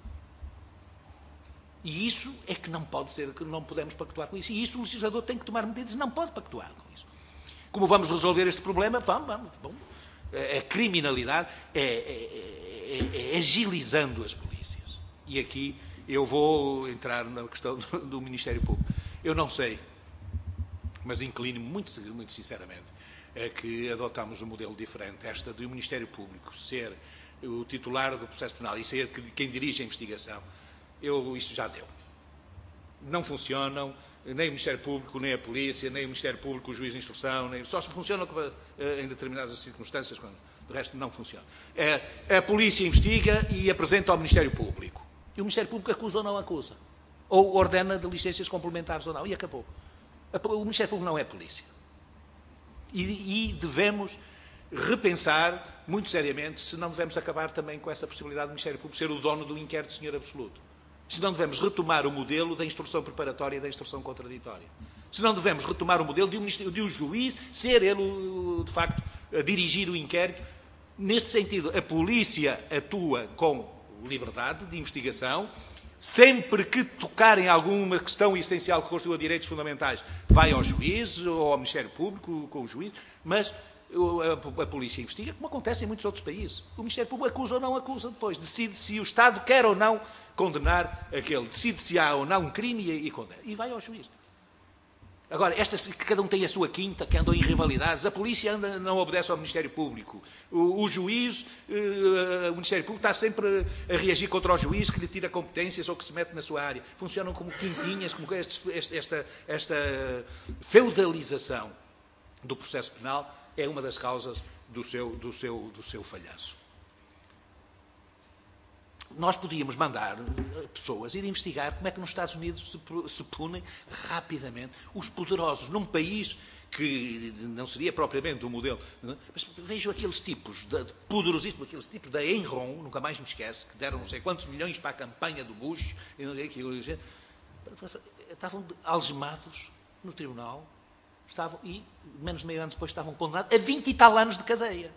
E isso é que não pode ser, que não podemos pactuar com isso. E isso o legislador tem que tomar medidas, não pode pactuar com isso. Como vamos resolver este problema? Vamos. Bom, a criminalidade é agilizando as polícias. E aqui eu vou entrar na questão do Ministério Público. Eu não sei, mas inclino-me muito sinceramente a que adotamos um modelo diferente. Esta do Ministério Público ser o titular do processo penal e ser quem dirige a investigação, isso já deu. Não funcionam, nem o Ministério Público, nem a Polícia, nem o Ministério Público, o juiz de instrução, só se funcionam em determinadas circunstâncias, quando de resto não funciona. A Polícia investiga e apresenta ao Ministério Público. E o Ministério Público acusa ou não acusa. Ou ordena de licenças complementares ou não. E acabou. O Ministério Público não é polícia. E devemos repensar muito seriamente se não devemos acabar também com essa possibilidade do Ministério Público ser o dono do inquérito de senhor absoluto. Se não devemos retomar o modelo da instrução preparatória e da instrução contraditória. Se não devemos retomar o modelo de um juiz ser ele, de facto, a dirigir o inquérito. Neste sentido, a polícia atua com liberdade de investigação. Sempre que tocar em alguma questão essencial que constitua direitos fundamentais, vai ao juiz ou ao Ministério Público com o juiz, mas a polícia investiga, como acontece em muitos outros países. O Ministério Público acusa ou não acusa depois. Decide se o Estado quer ou não condenar aquele. Decide se há ou não um crime e condena. E vai ao juiz. Agora, que cada um tem a sua quinta, que andam em rivalidades. A polícia não obedece ao Ministério Público. O juiz, o Ministério Público está sempre a reagir contra o juiz que lhe tira competências ou que se mete na sua área. Funcionam como quintinhas, como esta feudalização do processo penal é uma das causas do seu falhanço. Nós podíamos mandar pessoas ir investigar como é que nos Estados Unidos se punem rapidamente os poderosos num país que não seria propriamente um modelo. Mas vejo aqueles tipos de poderosíssimo, aqueles tipos da Enron, nunca mais me esquece, que deram não sei quantos milhões para a campanha do Bush, estavam algemados no tribunal, e menos de meio ano depois estavam condenados a 20 e tal anos de cadeia.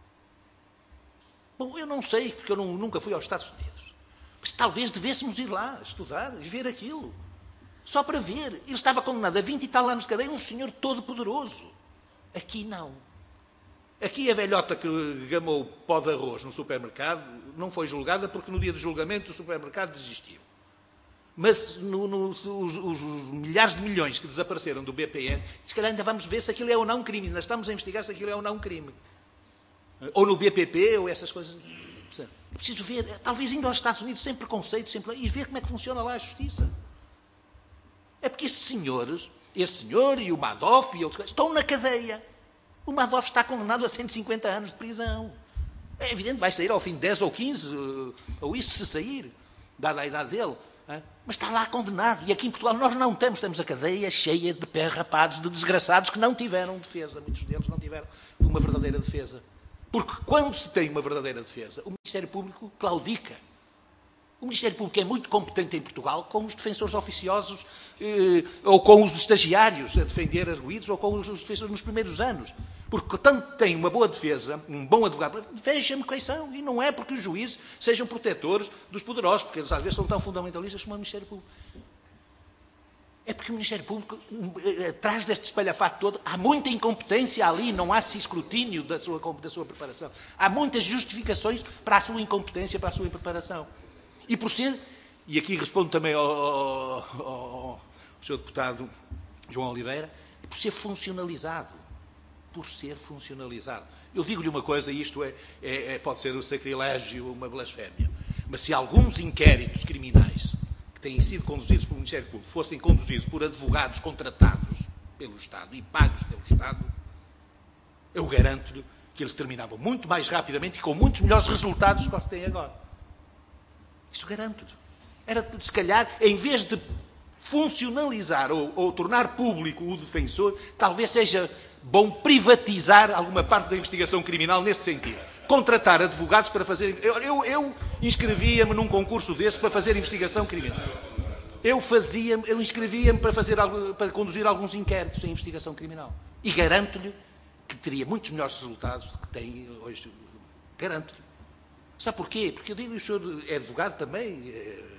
Bom, eu não sei, porque eu nunca fui aos Estados Unidos. Mas talvez devêssemos ir lá, estudar e ver aquilo. Só para ver. Ele estava condenado a 20 e tal anos de cadeia, um senhor todo poderoso. Aqui não. Aqui a velhota que gamou pó de arroz no supermercado não foi julgada porque no dia do julgamento o supermercado desistiu. Mas os milhares de milhões que desapareceram do BPN, se calhar ainda vamos ver se aquilo é ou não um crime. Ainda estamos a investigar se aquilo é ou não um crime. Ou no BPP, ou essas coisas. Preciso ver, talvez indo aos Estados Unidos sem preconceito, e ver como é que funciona lá a justiça. É porque esse senhor e o Madoff e outros estão na cadeia. O Madoff está condenado a 150 anos de prisão. É evidente, vai sair ao fim de 10 ou 15, ou isso se sair, dada a idade dele. Mas está lá condenado. E aqui em Portugal nós não temos a cadeia cheia de pés rapados, de desgraçados que não tiveram defesa. Muitos deles não tiveram uma verdadeira defesa. Porque quando se tem uma verdadeira defesa, o Ministério Público claudica. O Ministério Público é muito competente em Portugal com os defensores oficiosos ou com os estagiários a defender arguidos ou com os defensores nos primeiros anos. Porque tanto tem uma boa defesa, um bom advogado, veja-me quem são. E não é porque os juízes sejam protetores dos poderosos, porque eles às vezes são tão fundamentalistas como o Ministério Público. É porque o Ministério Público, atrás deste espalhafato todo, há muita incompetência ali, não há escrutínio da sua preparação. Há muitas justificações para a sua incompetência, para a sua impreparação. E por ser, e aqui respondo também ao Sr. Deputado João Oliveira, por ser funcionalizado. Por ser funcionalizado. Eu digo-lhe uma coisa, e isto pode ser um sacrilégio, uma blasfémia, mas se alguns inquéritos criminais que têm sido conduzidos pelo Ministério Público fossem conduzidos por advogados contratados, pelo Estado e pagos pelo Estado, eu garanto-lhe que eles terminavam muito mais rapidamente e com muitos melhores resultados do que têm agora. Isso garanto-lhe. Era, se calhar, em vez de funcionalizar ou tornar público o defensor, talvez seja bom privatizar alguma parte da investigação criminal nesse sentido. Contratar advogados para fazer... Eu inscrevia-me num concurso desse para fazer investigação criminal. Eu inscrevia-me para conduzir alguns inquéritos em investigação criminal. E garanto-lhe que teria muitos melhores resultados do que tem hoje. Garanto-lhe. Sabe porquê? Porque eu digo, o senhor é advogado também.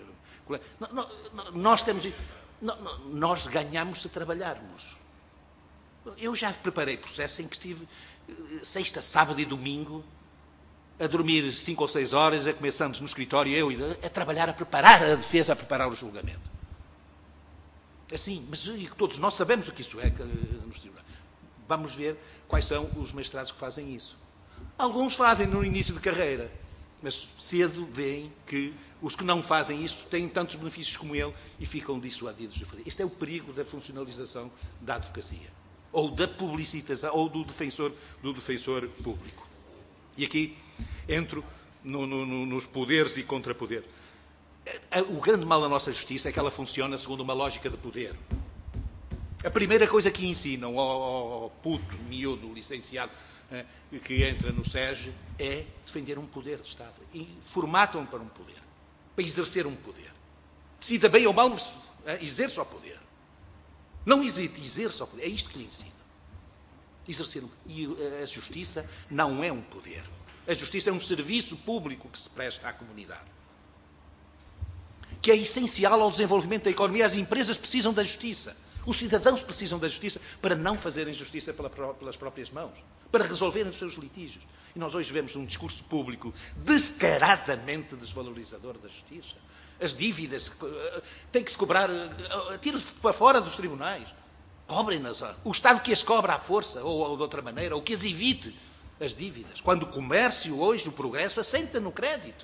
Nós ganhamos se trabalharmos. Eu já preparei processos em que estive sexta, sábado e domingo a dormir 5 ou 6 horas, a comer santos no escritório, a trabalhar, a preparar a defesa, a preparar o julgamento. Assim, mas todos nós sabemos o que isso é nos tribunais. Vamos ver quais são os magistrados que fazem isso. Alguns fazem no início de carreira, mas cedo veem que os que não fazem isso têm tantos benefícios como ele e ficam dissuadidos de fazer. Este é o perigo da funcionalização da advocacia, ou da publicitação, ou do defensor público. E aqui entro nos poderes e contrapoder. O grande mal da nossa justiça é que ela funciona segundo uma lógica de poder. A primeira coisa que ensinam ao puto, miúdo, licenciado, que entra no SEG, é defender um poder de Estado. E formatam para um poder, para exercer um poder. Decida bem ou mal, mas exerça o poder. Não hesite, exerça o poder. É isto que lhe ensino. Exercer E a justiça não é um poder. A justiça é um serviço público que se presta à comunidade, que é essencial ao desenvolvimento da economia. As empresas precisam da justiça. Os cidadãos precisam da justiça para não fazerem justiça pelas próprias mãos, para resolverem os seus litígios. E nós hoje vemos um discurso público descaradamente desvalorizador da justiça. As dívidas têm que se cobrar, tira-se para fora dos tribunais. Cobrem-nas. O Estado que as cobra à força, ou de outra maneira, ou que as evite as dívidas. Quando o comércio hoje, o progresso, assenta no crédito.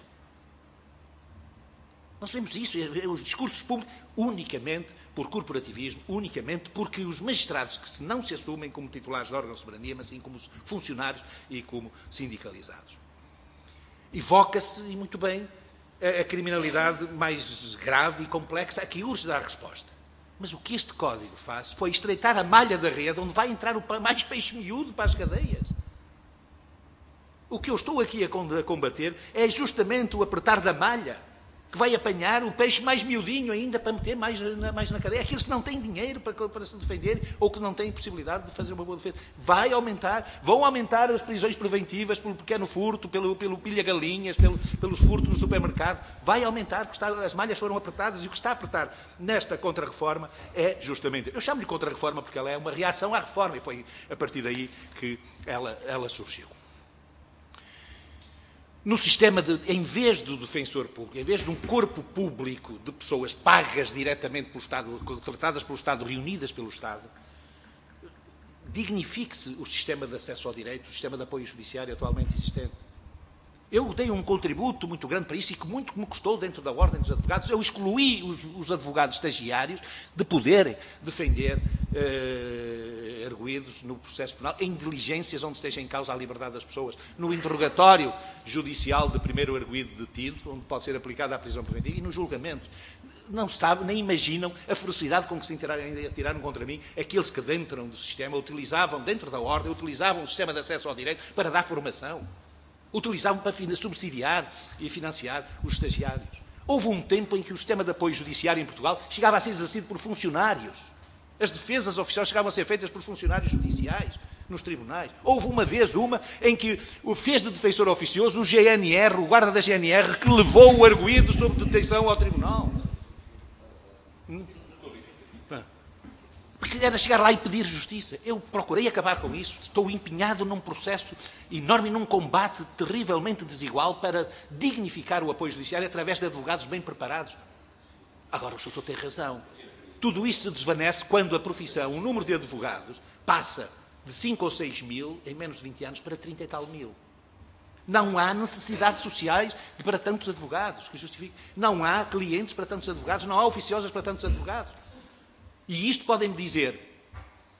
Nós vemos isso, os discursos públicos, unicamente por corporativismo, unicamente porque os magistrados que não se assumem como titulares de órgãos de soberania, mas sim como funcionários e como sindicalizados. Evoca-se, e muito bem, a criminalidade mais grave e complexa, a que urge dar resposta. Mas o que este código faz foi estreitar a malha da rede, onde vai entrar mais peixe miúdo para as cadeias. O que eu estou aqui a combater é justamente o apertar da malha, que vai apanhar o peixe mais miudinho ainda para meter mais na cadeia. Aqueles que não têm dinheiro para se defender ou que não têm possibilidade de fazer uma boa defesa. Vão aumentar as prisões preventivas pelo pequeno furto, pelo pilha-galinhas, pelos furtos no supermercado. Vai aumentar, porque as malhas foram apertadas e o que está a apertar nesta contra-reforma é justamente... Eu chamo-lhe contra-reforma porque ela é uma reação à reforma e foi a partir daí que ela surgiu. No sistema, em vez do defensor público, em vez de um corpo público de pessoas pagas diretamente pelo Estado, tratadas pelo Estado, reunidas pelo Estado, dignifique-se o sistema de acesso ao direito, o sistema de apoio judiciário atualmente existente. Eu dei um contributo muito grande para isso e que muito me custou dentro da Ordem dos Advogados. Eu excluí os advogados estagiários de poderem defender arguidos no processo penal, em diligências onde esteja em causa a liberdade das pessoas, no interrogatório judicial de primeiro arguido detido, onde pode ser aplicada a prisão preventiva, e no julgamento. Não sabem, nem imaginam a ferocidade com que se atiraram contra mim aqueles que dentro do sistema utilizavam, dentro da Ordem, utilizavam o sistema de acesso ao direito para dar formação. Utilizavam para subsidiar e financiar os estagiários. Houve um tempo em que o sistema de apoio judiciário em Portugal chegava a ser exercido por funcionários. As defesas oficiais chegavam a ser feitas por funcionários judiciais nos tribunais. Houve uma vez em que fez de defensor oficioso o GNR, o guarda da GNR, que levou o arguido sob detenção ao tribunal. Porque era chegar lá e pedir justiça. Eu procurei acabar com isso. Estou empenhado num processo enorme, num combate terrivelmente desigual para dignificar o apoio judiciário através de advogados bem preparados. Agora o doutor tem razão. Tudo isso se desvanece quando a profissão, o número de advogados, passa de 5 ou 6 mil em menos de 20 anos para 30 e tal mil. Não há necessidades sociais para tantos advogados que justifiquem. Não há clientes para tantos advogados, não há oficiosas para tantos advogados. E isto podem-me dizer,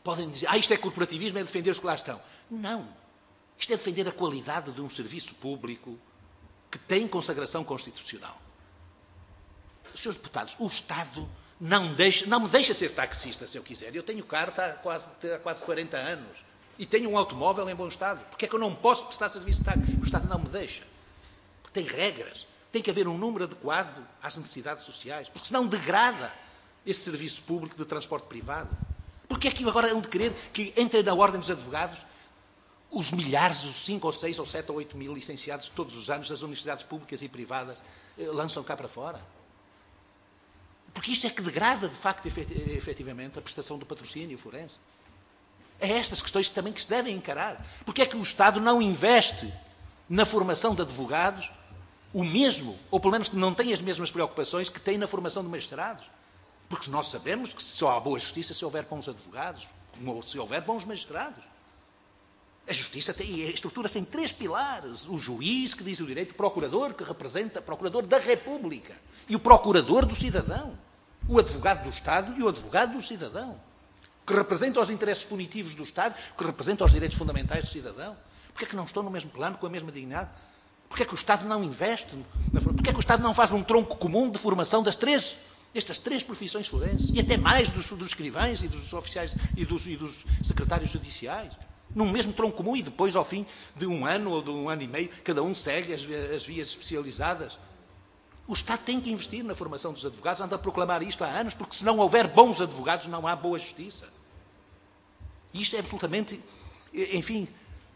podem dizer, isto é corporativismo, é defender os que lá estão. Não. Isto é defender a qualidade de um serviço público que tem consagração constitucional. Senhores deputados, o Estado não me deixa ser taxista, se eu quiser. Eu tenho carta há quase 40 anos e tenho um automóvel em bom estado. Porque é que eu não posso prestar serviço de táxi? O Estado não me deixa. Porque tem regras. Tem que haver um número adequado às necessidades sociais. Porque senão degrada esse serviço público de transporte privado. Porque é que agora hão de querer que entrem na ordem dos advogados os milhares, os 5 ou 6 ou 7 ou 8 mil licenciados todos os anos das universidades públicas e privadas lançam cá para fora? Porque isto é que degrada, de facto, efetivamente, a prestação do patrocínio forense. É estas questões também que se devem encarar. Porque é que o Estado não investe na formação de advogados o mesmo, ou pelo menos não tem as mesmas preocupações que tem na formação de magistrados? Porque nós sabemos que só há boa justiça se houver bons advogados, ou se houver bons magistrados. A justiça estrutura-se em 3 pilares. O juiz, que diz o direito, o procurador, que representa o procurador da República, e o procurador do cidadão, o advogado do Estado e o advogado do cidadão, que representa os interesses punitivos do Estado, que representa os direitos fundamentais do cidadão. Porquê é que não estão no mesmo plano, com a mesma dignidade? Porquê é que o Estado não investe? Porquê é que o Estado não faz um tronco comum de formação destas 3 profissões forenses? E até mais dos escrivães e dos oficiais e dos secretários judiciais? Num mesmo tronco comum, e depois, ao fim de 1 ano ou de 1 ano e meio, cada um segue as vias especializadas. O Estado tem que investir na formação dos advogados, anda a proclamar isto há anos, porque se não houver bons advogados, não há boa justiça. E isto é absolutamente, enfim,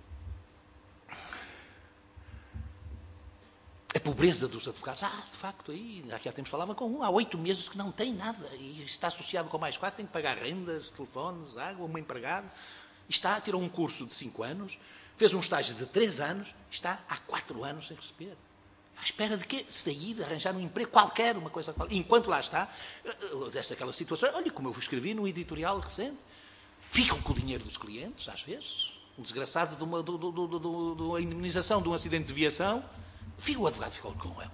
a pobreza dos advogados. De facto, aqui há tempos falavam com um, há 8 meses que não tem nada, e está associado com mais 4, tem que pagar rendas, telefones, água, um empregado. Tirou um curso de 5 anos, fez um estágio de 3 anos, está há 4 anos sem receber. À espera de quê? Sair, arranjar um emprego qualquer, uma coisa qualquer. Enquanto lá está, aquela situação, olha, como eu escrevi no editorial recente, ficam com o dinheiro dos clientes, às vezes. Um desgraçado de uma indemnização de um acidente de viação, o advogado ficou com ela.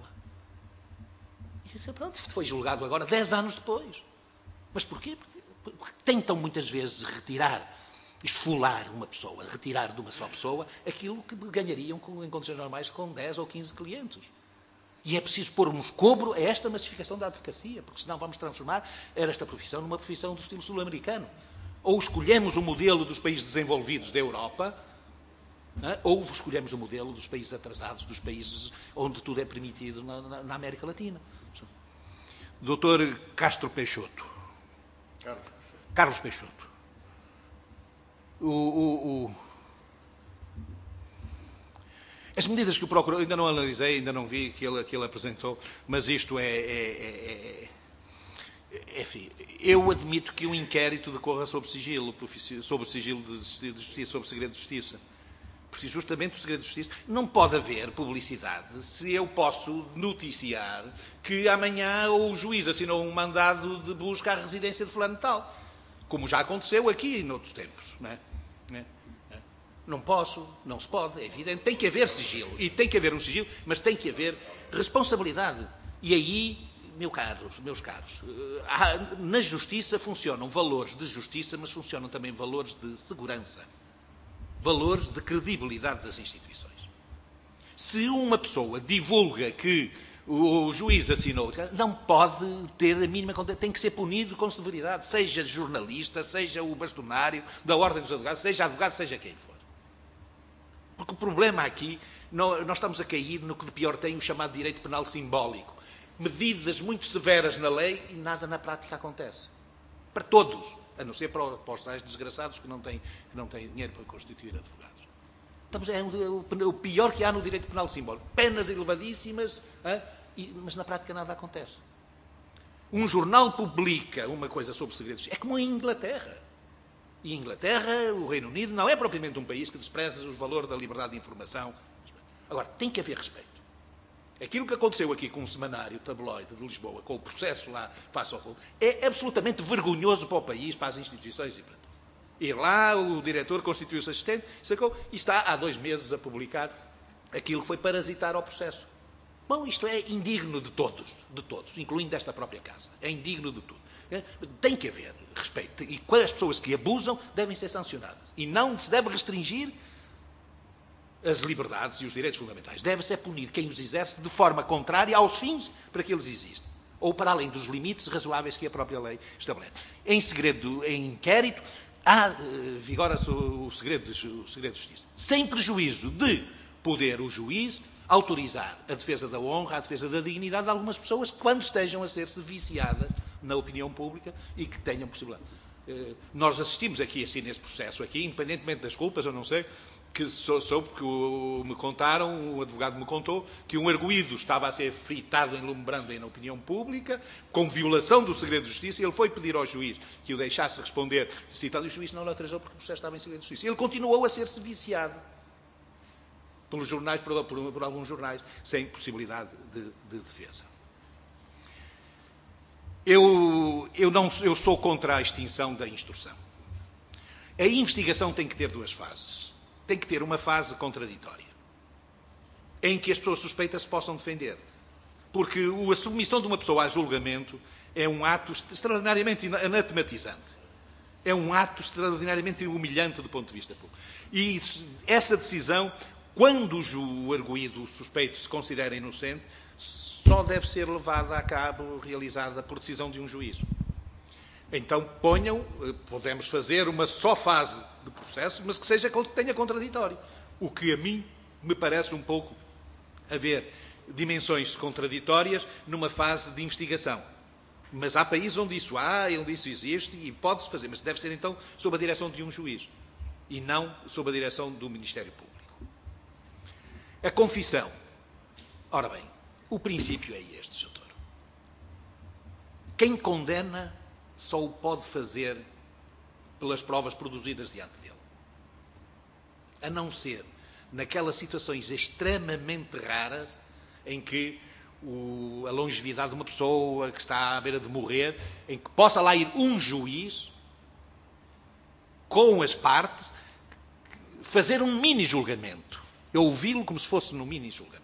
E pronto, foi julgado agora, 10 anos depois. Mas porquê? Porque tentam muitas vezes esfolar uma pessoa, retirar de uma só pessoa aquilo que ganhariam em condições normais com 10 ou 15 clientes. E é preciso pormos cobro a esta massificação da advocacia, porque senão vamos transformar esta profissão numa profissão do estilo sul-americano. Ou escolhemos o modelo dos países desenvolvidos da Europa, ou escolhemos o modelo dos países atrasados, dos países onde tudo é permitido na América Latina. Dr. Castro Peixoto. Carlos Peixoto. As medidas que o Procurador, ainda não analisei, ainda não vi que ele apresentou, mas isto enfim, eu admito que um inquérito decorra sobre sigilo de justiça, sobre segredo de justiça. Porque justamente o segredo de justiça não pode haver publicidade se eu posso noticiar que amanhã o juiz assinou um mandado de busca à residência de fulano de tal. Como já aconteceu aqui noutros tempos. Não posso, não se pode, é evidente. Tem que haver sigilo. E tem que haver um sigilo, mas tem que haver responsabilidade. E aí, meus caros, na justiça funcionam valores de justiça, mas funcionam também valores de segurança. Valores de credibilidade das instituições. Se uma pessoa divulga que o juiz assinou, não pode ter a mínima conta, tem que ser punido com severidade, seja jornalista, seja o bastonário da Ordem dos Advogados, seja advogado, seja quem for. Porque o problema aqui, nós estamos a cair no que de pior tem o chamado direito penal simbólico. Medidas muito severas na lei e nada na prática acontece. Para todos, a não ser para os tais desgraçados que não têm dinheiro para constituir advogados. É o pior que há no direito penal simbólico. Penas elevadíssimas, mas na prática nada acontece. Um jornal publica uma coisa sobre segredos. É como em Inglaterra. E em Inglaterra, o Reino Unido, não é propriamente um país que despreza o valor da liberdade de informação. Agora, tem que haver respeito. Aquilo que aconteceu aqui com o semanário tabloide de Lisboa, com o processo lá face ao povo, é absolutamente vergonhoso para o país, para as instituições e para tudo. E lá o diretor constituiu-se assistente, sacou, e está há 2 meses a publicar aquilo que foi parasitar ao processo. Bom, isto é indigno de todos, incluindo esta própria casa. É indigno de tudo. Tem que haver respeito. E as pessoas que abusam devem ser sancionadas. E não se deve restringir as liberdades e os direitos fundamentais. Deve-se punir quem os exerce de forma contrária aos fins para que eles existem. Ou para além dos limites razoáveis que a própria lei estabelece. Em segredo, em inquérito, vigora o segredo de justiça. Sem prejuízo de poder o juiz autorizar a defesa da honra, a defesa da dignidade de algumas pessoas quando estejam a ser-se viciadas na opinião pública e que tenham possibilidade. Nós assistimos aqui, assim, nesse processo aqui, independentemente das culpas, eu não sei, que soube que me contaram, o advogado me contou, que um arguido estava a ser fritado em lume branco na opinião pública, com violação do segredo de justiça, e ele foi pedir ao juiz que o deixasse responder, citado, e o juiz não lhe atrasou porque o processo estava em segredo de justiça. Ele continuou a ser-se viciado pelos jornais, por alguns jornais, sem possibilidade de defesa. Eu sou contra a extinção da instrução. A investigação tem que ter duas fases. Tem que ter uma fase contraditória, em que as pessoas suspeitas se possam defender. Porque a submissão de uma pessoa a julgamento é um ato extraordinariamente anatematizante. É um ato extraordinariamente humilhante do ponto de vista público. E essa decisão, quando o arguido, o suspeito, se considera inocente, só deve ser levada a cabo, realizada por decisão de um juiz. Então podemos fazer uma só fase de processo, mas que tenha contraditório. O que a mim me parece um pouco haver dimensões contraditórias numa fase de investigação. Mas há países onde isso existe e pode-se fazer, mas deve ser então sob a direção de um juiz e não sob a direção do Ministério Público. A confissão. Ora bem, o princípio é este, Sr. Doutor. Quem condena só o pode fazer pelas provas produzidas diante dele. A não ser naquelas situações extremamente raras em que a longevidade de uma pessoa que está à beira de morrer, em que possa lá ir um juiz com as partes, fazer um mini-julgamento. Ouvi-lo como se fosse num mini-julgamento.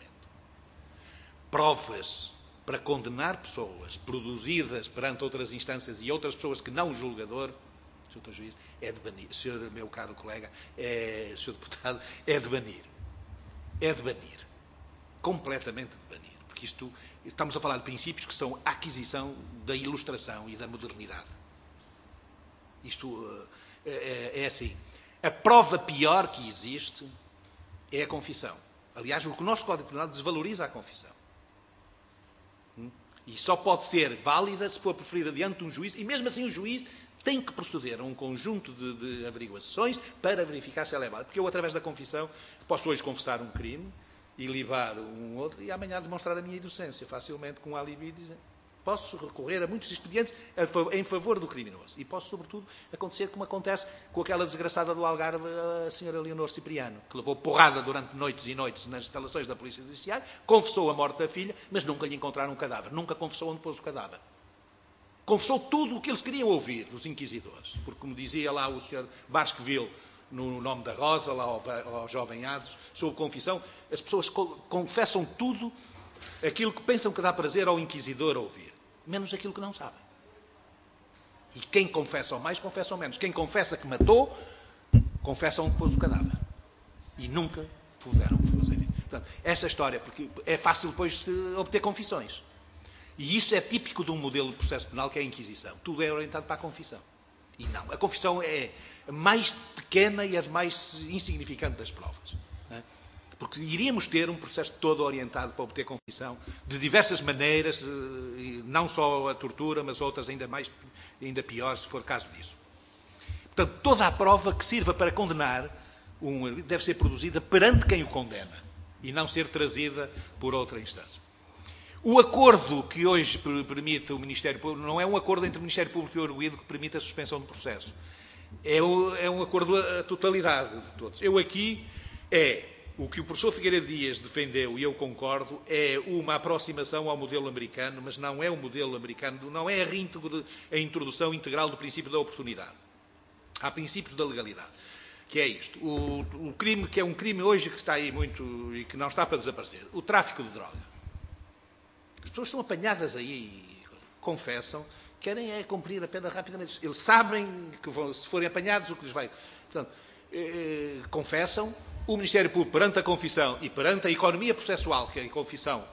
Provas para condenar pessoas produzidas perante outras instâncias e outras pessoas que não o julgador, Sr. Juiz, é de banir. Sr. meu caro colega, Sr. Deputado, é de banir. É de banir. Completamente de banir. Porque estamos a falar de princípios que são a aquisição da ilustração e da modernidade. Isto é assim. A prova pior que existe é a confissão. Aliás, o nosso Código Penal desvaloriza a confissão. E só pode ser válida se for preferida diante de um juiz, e mesmo assim o juiz tem que proceder a um conjunto de averiguações para verificar se ela é válida. Porque eu, através da confissão, posso hoje confessar um crime e libar um outro, e amanhã demonstrar a minha inocência facilmente com um alibi. Posso recorrer a muitos expedientes em favor do criminoso. E posso, sobretudo, acontecer como acontece com aquela desgraçada do Algarve, a senhora Leonor Cipriano, que levou porrada durante noites e noites nas instalações da Polícia Judiciária, confessou a morte da filha, mas nunca lhe encontraram um cadáver. Nunca confessou onde pôs o cadáver. Confessou tudo o que eles queriam ouvir, os inquisidores. Porque, como dizia lá o senhor Basqueville, no Nome da Rosa, lá ao jovem Ados, sob confissão, as pessoas confessam tudo aquilo que pensam que dá prazer ao inquisidor ouvir, menos aquilo que não sabem. E quem confessa mais, confessa menos. Quem confessa que matou, confessa onde pôs o cadáver. E nunca puderam fazer isso. Portanto, essa história, porque é fácil depois obter confissões. E isso é típico de um modelo de processo penal que é a Inquisição. Tudo é orientado para a confissão. E não. A confissão é a mais pequena e a mais insignificante das provas. Porque iríamos ter um processo todo orientado para obter confissão de diversas maneiras, não só a tortura, mas outras ainda piores, se for caso disso. Portanto, toda a prova que sirva para condenar deve ser produzida perante quem o condena e não ser trazida por outra instância. O acordo que hoje permite o Ministério Público não é um acordo entre o Ministério Público e o arguido que permite a suspensão do processo. É um acordo à totalidade de todos. O que o professor Figueiredo Dias defendeu, e eu concordo, é uma aproximação ao modelo americano, mas não é o modelo americano, não é a introdução integral do princípio da oportunidade. Há princípios da legalidade, que é isto. O crime, que é um crime hoje que está aí muito e que não está para desaparecer, o tráfico de droga. As pessoas são apanhadas aí, confessam, querem é cumprir a pena rapidamente. Eles sabem que se forem apanhados, o que lhes vai... Portanto, confessam, o Ministério Público, perante a confissão e perante a economia processual que a confissão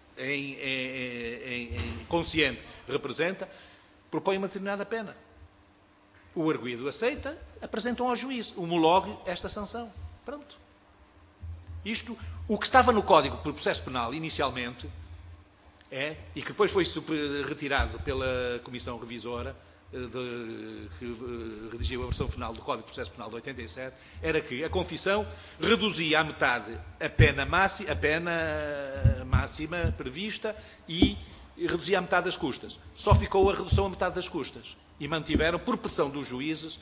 em consciente representa, propõe uma determinada pena. O arguido aceita, apresentam ao juiz, homologue esta sanção. Pronto. Isto, o que estava no Código do Processo Penal inicialmente, e que depois foi retirado pela Comissão Revisora, que redigiu a versão final do Código de Processo Penal de 87, era que a confissão reduzia à metade a pena máxima prevista e reduzia à metade das custas. Só ficou a redução à metade das custas. E mantiveram, por pressão dos juízes,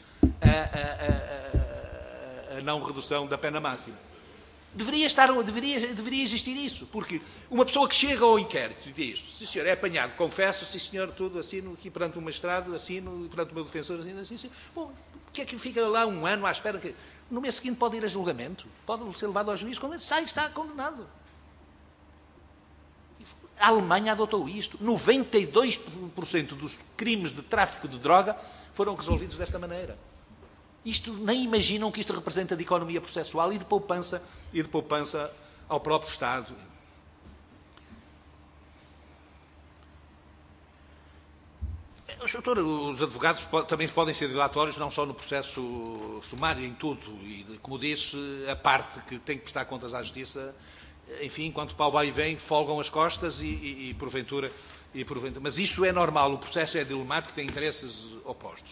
a não redução da pena máxima. Deveria existir isso, porque uma pessoa que chega ao inquérito e diz: sim senhor, é apanhado, confesso, sim senhor, tudo, assino aqui perante o magistrado, assino perante o meu defensor, assino assim, sim. Bom, o que é que fica lá um ano à espera? Que no mês seguinte pode ir a julgamento, pode ser levado ao juiz, quando ele sai está condenado. A Alemanha adotou isto. 92% dos crimes de tráfico de droga foram resolvidos desta maneira. Isto, nem imaginam que isto representa de economia processual e de poupança ao próprio Estado. Os advogados também podem ser dilatórios, não só no processo sumário, em tudo. E, como disse, a parte que tem que prestar contas à Justiça, enfim, enquanto o pau vai e vem, folgam as costas e porventura. Mas isso é normal, o processo é dilemático, tem interesses opostos.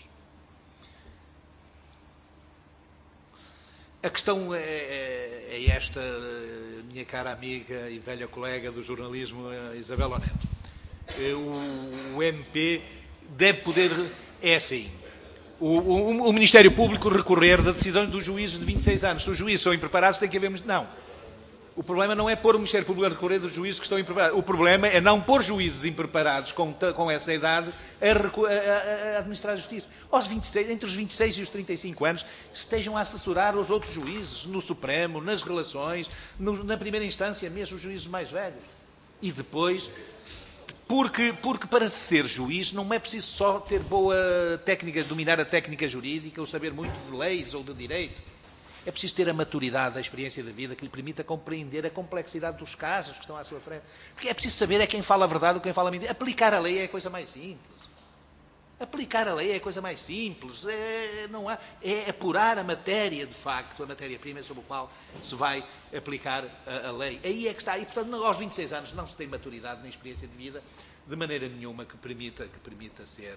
A questão é esta, minha cara amiga e velha colega do jornalismo, Isabel Oneto. O MP deve poder... É assim, o Ministério Público recorrer da decisão dos juízes de 26 anos. Se os juízes são impreparados, tem que haver... Não. O problema não é pôr o Ministério Público a recorrer dos juízes que estão impreparados. O problema é não pôr juízes impreparados com essa idade a administrar a justiça. Entre os 26 e os 35 anos, estejam a assessorar os outros juízes, no Supremo, nas relações, na primeira instância mesmo os juízes mais velhos. E depois... Porque para ser juiz não é preciso só ter boa técnica, dominar a técnica jurídica ou saber muito de leis ou de direito. É preciso ter a maturidade, a experiência da vida que lhe permita compreender a complexidade dos casos que estão à sua frente. Porque é preciso saber quem fala a verdade ou quem fala a mentira. Aplicar a lei é a coisa mais simples. Aplicar a lei é a coisa mais simples. É apurar a matéria, de facto, a matéria-prima sobre a qual se vai aplicar a lei. Aí é que está. E, portanto, aos 26 anos não se tem maturidade nem experiência de vida de maneira nenhuma que permita ser...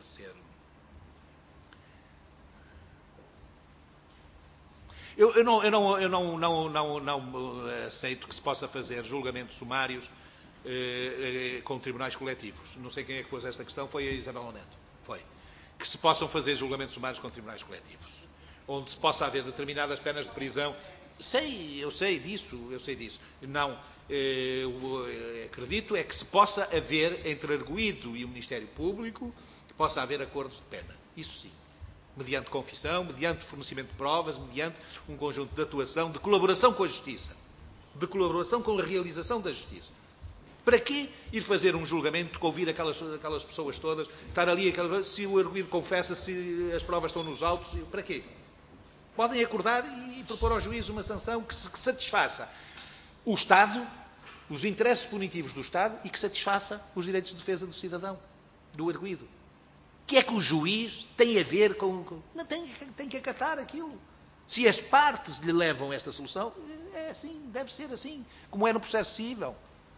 Eu não aceito que se possa fazer julgamentos sumários com tribunais coletivos. Não sei quem é que pôs esta questão, foi a Isabel Oneto. Foi. Que se possam fazer julgamentos sumários com tribunais coletivos. Onde se possa haver determinadas penas de prisão. Eu sei disso. Não. Acredito é que se possa haver, entre arguido e o Ministério Público, possa haver acordos de pena. Isso sim. Mediante confissão, mediante fornecimento de provas, mediante um conjunto de atuação, de colaboração com a Justiça, de colaboração com a realização da Justiça. Para quê ir fazer um julgamento, ouvir aquelas pessoas todas, estar ali, se o arguido confessa, se as provas estão nos autos, para quê? Podem acordar e propor ao juiz uma sanção que satisfaça o Estado, os interesses punitivos do Estado e que satisfaça os direitos de defesa do cidadão, do arguido. O que é que o juiz tem a ver com... Não, tem que acatar aquilo. Se as partes lhe levam esta solução, é assim, deve ser assim, como é no processo civil.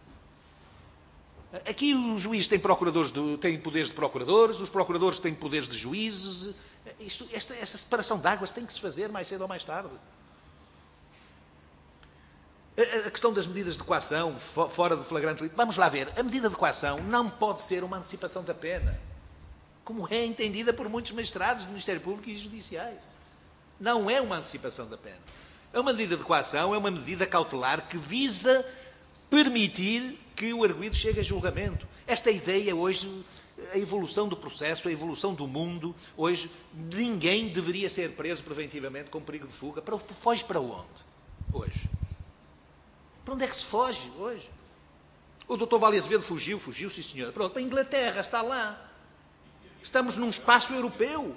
Aqui o juiz tem poderes de procuradores, os procuradores têm poderes de juízes. Esta separação de águas tem que se fazer mais cedo ou mais tarde. A questão das medidas de coação, fora do flagrante delito, vamos lá ver, a medida de coação não pode ser uma antecipação da pena, como é entendida por muitos magistrados do Ministério Público e judiciais. Não é uma antecipação da pena. Uma medida de coação é uma medida cautelar que visa permitir que o arguido chegue a julgamento. Esta ideia hoje, a evolução do processo, a evolução do mundo, hoje ninguém deveria ser preso preventivamente com perigo de fuga. Foge para onde? Hoje. Para onde é que se foge hoje? O doutor Vale Azevedo fugiu, sim senhora. Pronto, para a Inglaterra, está lá. Estamos num espaço europeu.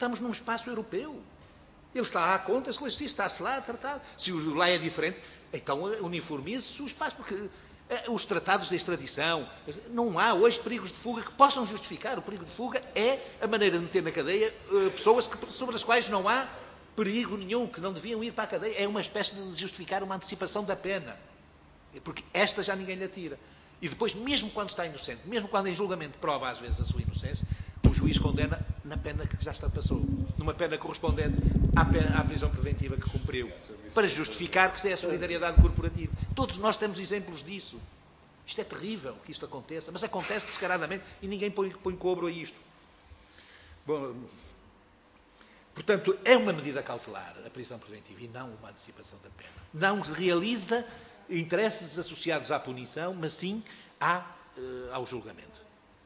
Ele está lá a contas com a justiça, está-se lá a tratar. Se lá é diferente, então uniformize-se o espaço, porque os tratados de extradição, não há hoje perigos de fuga que possam justificar. O perigo de fuga é a maneira de meter na cadeia pessoas sobre as quais não há perigo nenhum, que não deviam ir para a cadeia. É uma espécie de justificar uma antecipação da pena. Porque esta já ninguém lhe atira. E depois, mesmo quando está inocente, mesmo quando em julgamento prova às vezes a sua inocência, o juiz condena na pena que já passou, numa pena correspondente à prisão preventiva que cumpriu, para justificar que isso é a solidariedade corporativa. Todos nós temos exemplos disso. Isto é terrível que isto aconteça, mas acontece descaradamente e ninguém põe cobro a isto. Bom, portanto, é uma medida cautelar a prisão preventiva e não uma antecipação da pena. Não realiza interesses associados à punição, mas sim ao julgamento.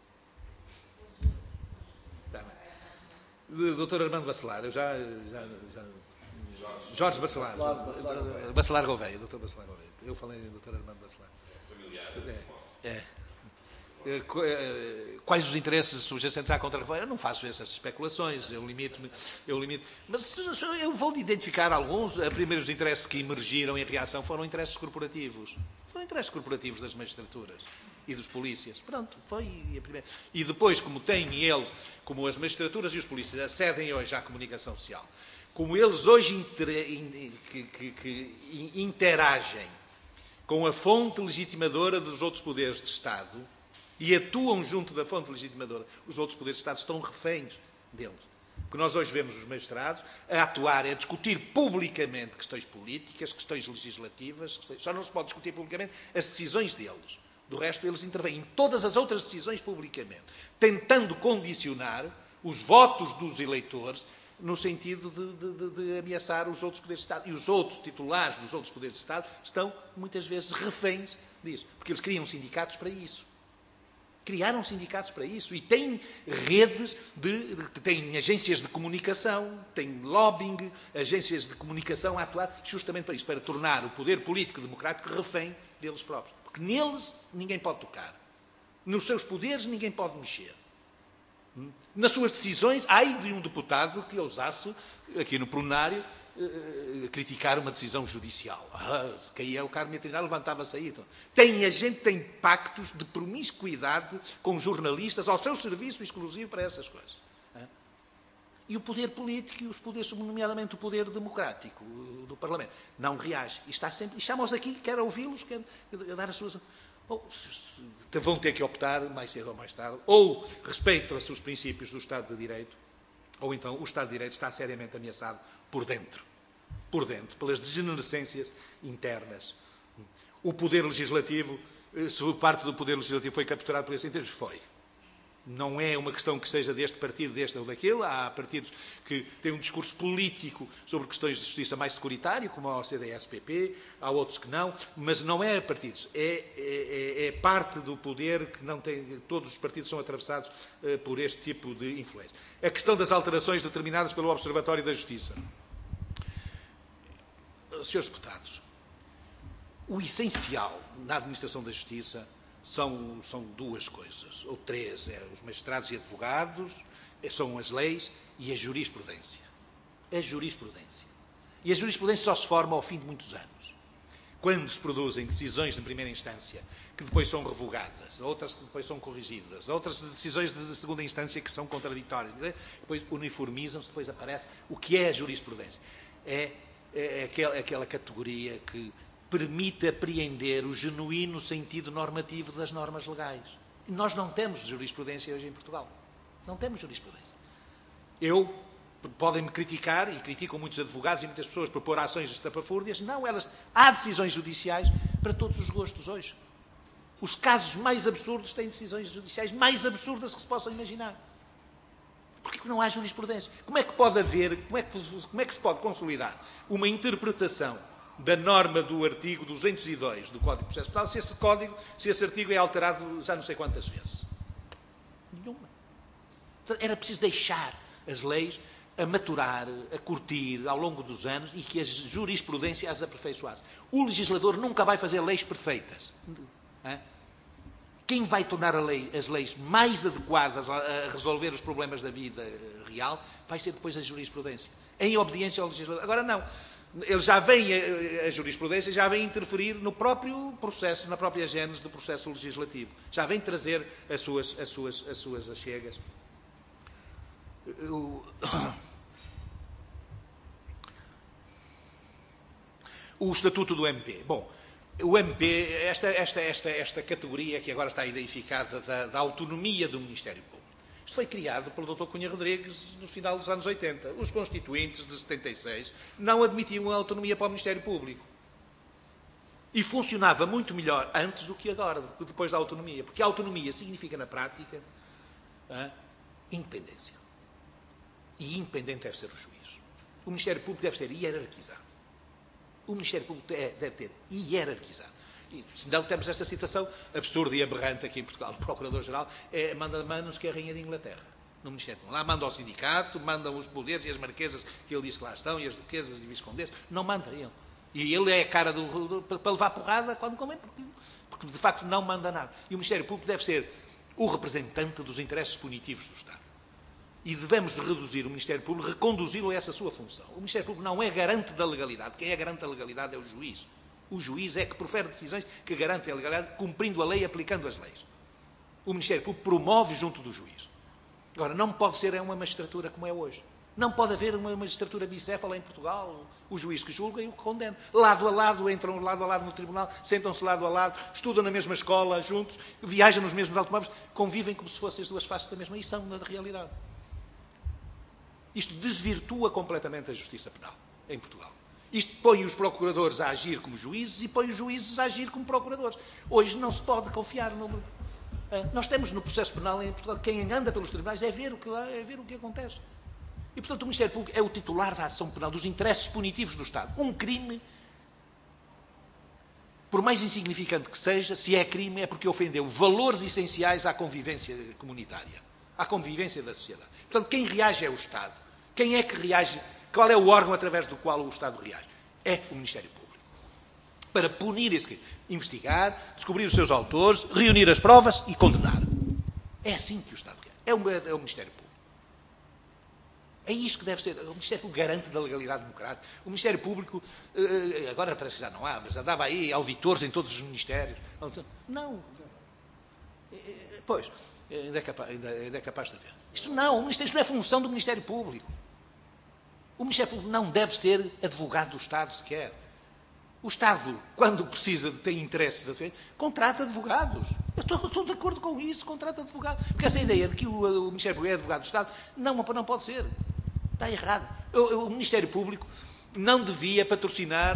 Doutor Armando Bacelar, Jorge Bacelar. Bacelar Gouveia, doutor Bacelar Gouveia. Eu falei em doutor Armando Bacelar. Quais os interesses subjacentes à contra-reforma? Eu não faço essas especulações, eu limito-me. Mas eu vou identificar alguns. Primeiros interesses que emergiram em reação foram interesses corporativos. Foram interesses corporativos das magistraturas e dos polícias. Pronto, foi a primeira. E depois, como as magistraturas e os polícias acedem hoje à comunicação social, como eles hoje interagem com a fonte legitimadora dos outros poderes de Estado e atuam junto da fonte legitimadora, os outros poderes de Estado estão reféns deles. Porque nós hoje vemos os magistrados a atuar, a discutir publicamente questões políticas, questões legislativas, só não se pode discutir publicamente as decisões deles. Do resto, eles intervêm em todas as outras decisões publicamente, tentando condicionar os votos dos eleitores no sentido de ameaçar os outros poderes de Estado. E os outros titulares dos outros poderes de Estado estão, muitas vezes, reféns disso. Porque eles criam sindicatos para isso. Criaram sindicatos para isso. E têm redes, têm agências de comunicação, têm lobbying, agências de comunicação a atuar justamente para isso, para tornar o poder político democrático refém deles próprios. Porque neles ninguém pode tocar. Nos seus poderes ninguém pode mexer. Nas suas decisões, ai de um deputado que ousasse, aqui no plenário, criticar uma decisão judicial. Se caía o Carmo Trindade, levantava-se aí. A gente tem pactos de promiscuidade com jornalistas ao seu serviço exclusivo para essas coisas. E o poder político e os poderes, nomeadamente o poder democrático do Parlamento, não reage. E está sempre. E chamam-os aqui, quer ouvi-los, quer dar as suas. Vão ter que optar, mais cedo ou mais tarde, ou respeitam-se os princípios do Estado de Direito, ou então o Estado de Direito está seriamente ameaçado por dentro, pelas degenerescências internas. O Poder Legislativo, se parte do Poder Legislativo foi capturado por esses interesses, foi. Não é uma questão que seja deste partido, deste ou daquele. Há partidos que têm um discurso político sobre questões de justiça mais securitário, como a CDS-PP, há outros que não, mas não é partidos. É parte do poder que não tem. Todos os partidos são atravessados por este tipo de influência. A questão das alterações determinadas pelo Observatório da Justiça. Senhores deputados, o essencial na administração da justiça são duas coisas, ou três, os magistrados e advogados, são as leis e a jurisprudência. A jurisprudência. E a jurisprudência só se forma ao fim de muitos anos. Quando se produzem decisões de primeira instância que depois são revogadas, outras que depois são corrigidas, outras decisões de segunda instância que são contraditórias, depois uniformizam-se, depois aparece. O que é a jurisprudência? É aquela categoria que permite apreender o genuíno sentido normativo das normas legais. E nós não temos jurisprudência hoje em Portugal. Não temos jurisprudência. Podem-me criticar, e criticam muitos advogados e muitas pessoas por pôr ações estapafúrdias. Não, há decisões judiciais para todos os gostos hoje. Os casos mais absurdos têm decisões judiciais mais absurdas que se possam imaginar. Porquê que não há jurisprudência? Como é que pode haver, como é que se pode consolidar uma interpretação da norma do artigo 202 do Código de Processo Penal se esse artigo é alterado já não sei quantas vezes? Nenhuma. Era preciso deixar as leis a maturar, a curtir ao longo dos anos e que a jurisprudência as aperfeiçoasse. O legislador nunca vai fazer leis perfeitas. quem vai tornar as leis mais adequadas a resolver os problemas da vida real vai ser depois a jurisprudência, em obediência ao legislador. Agora não. Ele já vem, a jurisprudência já vem interferir no próprio processo, na própria gênese do processo legislativo. Já vem trazer as suas achegas. O Estatuto do MP. Bom, o MP, esta categoria que agora está identificada da autonomia do Ministério Público. Isto foi criado pelo Dr. Cunha Rodrigues no final dos anos 80. Os constituintes de 76 não admitiam a autonomia para o Ministério Público. E funcionava muito melhor antes do que agora, depois da autonomia. Porque a autonomia significa, na prática, independência. E independente deve ser o juiz. O Ministério Público deve ser hierarquizado. O Ministério Público deve ter hierarquizado. E, senão temos esta situação absurda e aberrante aqui em Portugal. O Procurador-Geral manda menos que a Rainha de Inglaterra no Ministério Público. Lá manda ao sindicato, mandam os poderes e as marquesas que ele diz que lá estão, e as duquesas e viscondesas. Não manda ele. E ele é a cara para levar porrada quando convém, porque de facto não manda nada. E o Ministério Público deve ser o representante dos interesses punitivos do Estado. E devemos reduzir o Ministério Público, reconduzi-lo a essa sua função. O Ministério Público não é garante da legalidade. Quem é garante da legalidade é o juiz. O juiz é que profere decisões que garantem a legalidade, cumprindo a lei e aplicando as leis. O Ministério Público promove junto do juiz. Agora, não pode ser uma magistratura como é hoje. Não pode haver uma magistratura bicéfala em Portugal. O juiz que julga e o que condena. Lado a lado, entram lado a lado no tribunal, sentam-se lado a lado, estudam na mesma escola juntos, viajam nos mesmos automóveis, convivem como se fossem as duas faces da mesma e são na realidade. Isto desvirtua completamente a justiça penal em Portugal. Isto põe os procuradores a agir como juízes e põe os juízes a agir como procuradores. Hoje não se pode confiar no... Nós temos no processo penal em Portugal, quem anda pelos tribunais é ver o que acontece. E, portanto, o Ministério Público é o titular da ação penal, dos interesses punitivos do Estado. Um crime, por mais insignificante que seja, se é crime é porque ofendeu valores essenciais à convivência comunitária, à convivência da sociedade. Portanto, quem reage é o Estado. Quem é que reage? Qual é o órgão através do qual o Estado reage? É o Ministério Público. Para punir esse crime. Investigar, descobrir os seus autores, reunir as provas e condenar. É assim que o Estado reage. É o Ministério Público. É isto que deve ser. O Ministério Público garante da legalidade democrática. O Ministério Público, agora parece que já não há, mas andava aí auditores em todos os ministérios. Não. Pois, ainda é capaz de haver. Isto não é função do Ministério Público. O Ministério Público não deve ser advogado do Estado sequer. O Estado, quando precisa, tem interesses a ser, contrata advogados. Eu estou de acordo com isso, contrata advogados. Porque essa ideia de que o Ministério Público é advogado do Estado, não pode ser. Está errado. O Ministério Público não devia patrocinar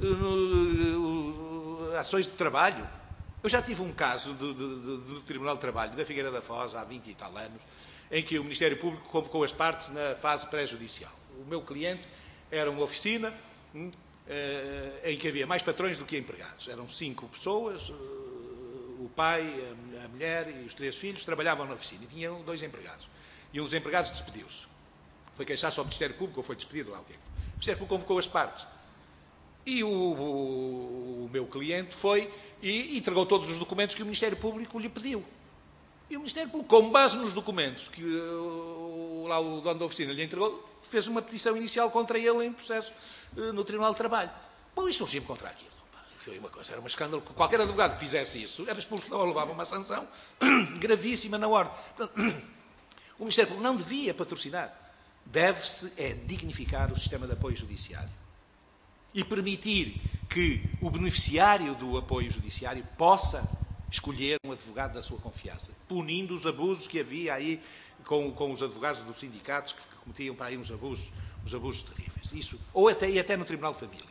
ações de trabalho. Eu já tive um caso do Tribunal de Trabalho da Figueira da Foz, há 20 e tal anos, em que o Ministério Público convocou as partes na fase pré-judicial. O meu cliente era uma oficina em que havia mais patrões do que empregados. Eram 5 pessoas, o pai, a mulher e os 3 filhos trabalhavam na oficina e tinham 2 empregados. E um dos empregados despediu-se. Foi queixar-se ao Ministério Público ou foi despedido lá o que é que foi. O Ministério Público convocou as partes. E o meu cliente foi e entregou todos os documentos que o Ministério Público lhe pediu. E o Ministério Público, com base nos documentos que lá o dono da oficina lhe entregou, fez uma petição inicial contra ele em processo no Tribunal de Trabalho. Bom, isso não regime contra aquilo. Foi uma coisa, era um escândalo. Qualquer advogado que fizesse isso era expulso ou levava uma sanção gravíssima na ordem. O Ministério Público não devia patrocinar. Deve-se dignificar o sistema de apoio judiciário e permitir que o beneficiário do apoio judiciário possa escolher um advogado da sua confiança, punindo os abusos que havia aí com os advogados dos sindicatos que cometiam para aí uns abusos terríveis. Isso, ou até no Tribunal de Família.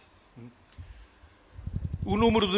O número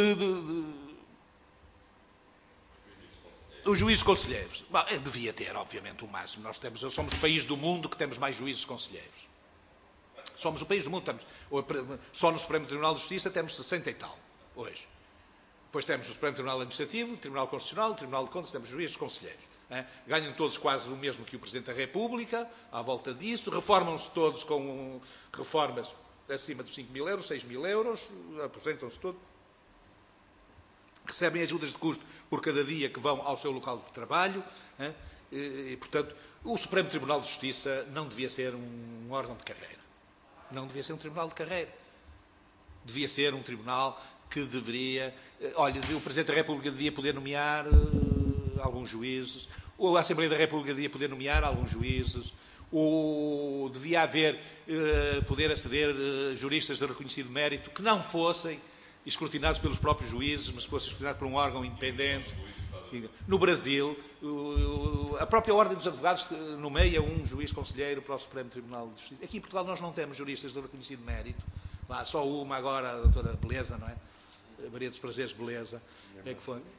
os juízes conselheiros. Bom, devia ter, obviamente, o máximo. Nós somos o país do mundo que temos mais juízes conselheiros. Somos o país do mundo. Só no Supremo Tribunal de Justiça temos 60 e tal, hoje. Depois temos o Supremo Tribunal Administrativo, o Tribunal Constitucional, o Tribunal de Contas, temos juízes conselheiros. Ganham todos quase o mesmo que o Presidente da República, à volta disso. Reformam-se todos com reformas acima dos 5.000 euros, 6.000 euros, aposentam-se todos. recebem ajudas de custo por cada dia que vão ao seu local de trabalho. E, portanto, o Supremo Tribunal de Justiça não devia ser um órgão de carreira. Não devia ser um tribunal de carreira. Devia ser um tribunal que deveria... Olha, o Presidente da República devia poder nomear alguns juízes, ou a Assembleia da República devia poder nomear alguns juízes, ou devia haver, poder aceder juristas de reconhecido mérito que não fossem escrutinados pelos próprios juízes, mas fossem escrutinados por um órgão independente. No Brasil, a própria Ordem dos Advogados nomeia um juiz conselheiro para o Supremo Tribunal de Justiça. Aqui em Portugal nós não temos juristas de reconhecido mérito. Lá, só uma agora, a doutora Beleza, não é? Maria dos Prazeres Beleza. É que foi.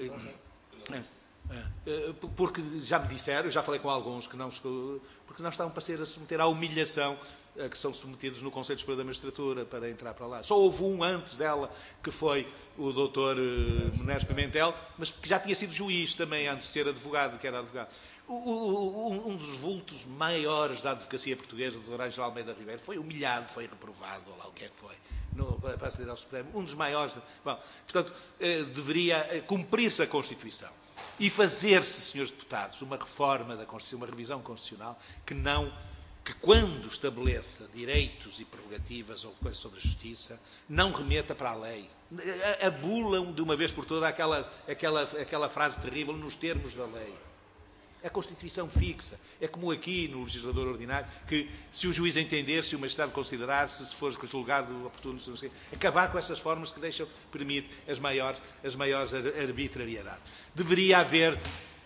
Porque já me disseram, eu já falei com alguns, que não, porque não estavam para ser a submeter à humilhação a que são submetidos no Conselho Superior da Magistratura para entrar para lá. Só houve um antes dela, que foi o doutor Menezes Pimentel, mas que já tinha sido juiz também, antes de ser advogado, que era advogado. Um dos vultos maiores da advocacia portuguesa, o doutor Ângelo Almeida Ribeiro, foi humilhado, foi reprovado, ou lá o que é que foi, para aceder ao Supremo. Um dos maiores. Bom, portanto, deveria cumprir-se a Constituição e fazer-se, senhores deputados, uma reforma da Constituição, uma revisão constitucional que quando estabeleça direitos e prerrogativas ou coisas sobre a justiça, não remeta para a lei. Abulam de uma vez por toda aquela frase terrível, nos termos da lei. A Constituição fixa. É como aqui no legislador ordinário, que se o juiz entender, se o magistrado considerar, se for julgado oportuno, acabar com essas formas que permitem as maiores arbitrariedades. Deveria haver...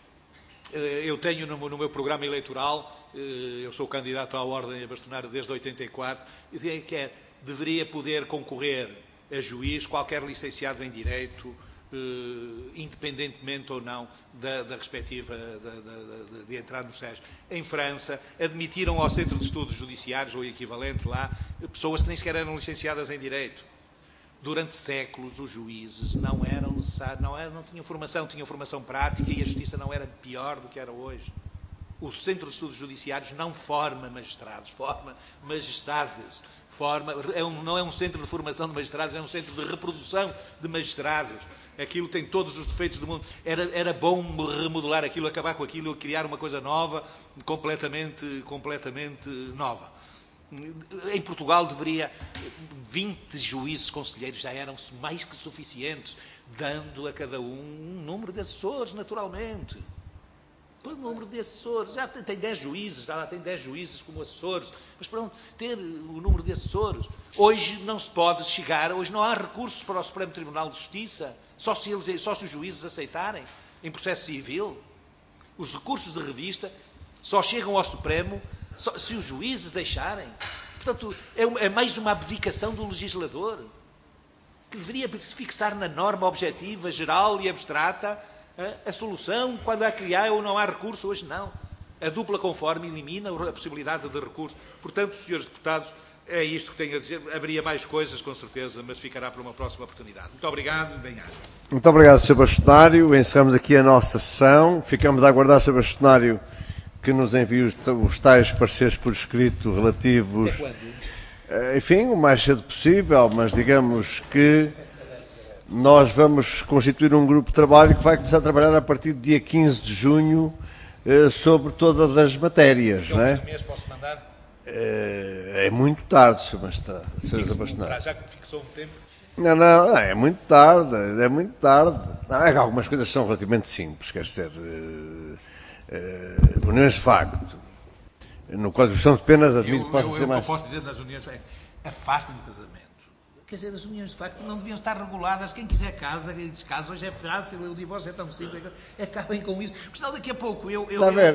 Eu tenho no meu programa eleitoral, eu sou candidato à Ordem a Bastonário desde 84, que deveria poder concorrer a juiz qualquer licenciado em Direito, independentemente ou não da respectiva de entrar no SES. Em França, admitiram ao Centro de Estudos Judiciários, ou equivalente lá, pessoas que nem sequer eram licenciadas em Direito. Durante séculos, os juízes não eram necessários, não tinham formação prática, e a justiça não era pior do que era hoje. O Centro de Estudos Judiciários não forma magistrados, forma majestades. Não é um centro de formação de magistrados, é um centro de reprodução de magistrados. Aquilo tem todos os defeitos do mundo. Era bom remodelar aquilo, acabar com aquilo, criar uma coisa nova, completamente nova. Em Portugal deveria 20 juízes conselheiros, já eram mais que suficientes, dando a cada um número de assessores, naturalmente. O número de assessores, já tem 10 juízes, já tem 10 juízes como assessores, mas para ter o número de assessores. Hoje não se pode chegar, hoje não há recursos para o Supremo Tribunal de Justiça, só se os juízes aceitarem, em processo civil. Os recursos de revista só chegam ao Supremo se os juízes deixarem. Portanto, é mais uma abdicação do legislador, que deveria se fixar na norma objetiva, geral e abstrata, a solução, quando há que há ou não há recurso. Hoje não. A dupla conforme elimina a possibilidade de recurso. Portanto, senhores deputados, é isto que tenho a dizer. Haveria mais coisas, com certeza, mas ficará para uma próxima oportunidade. Muito obrigado e bem-aja. Muito obrigado, Sr. Bastonário. Encerramos aqui a nossa sessão. Ficamos a aguardar, Sr. Bastonário, que nos envie os tais pareceres por escrito relativos, enfim, o mais cedo possível, mas digamos que nós vamos constituir um grupo de trabalho que vai começar a trabalhar a partir do dia 15 de junho sobre todas as matérias, não é? Posso mandar? É muito tarde, Sr. Bastonário. Já que fixou um tempo? Não, é muito tarde, Não, algumas coisas são relativamente simples, quer dizer... uniões de facto. No Código de Execução de Penas, admito que possa ser mais... Eu posso dizer das uniões de facto, afastem do casamento. Quer dizer, as uniões de facto não deviam estar reguladas. Quem quiser casa, quem diz casa, hoje é fácil, o divórcio é tão simples, acabem com isso. Porque senão daqui a pouco Está a ver?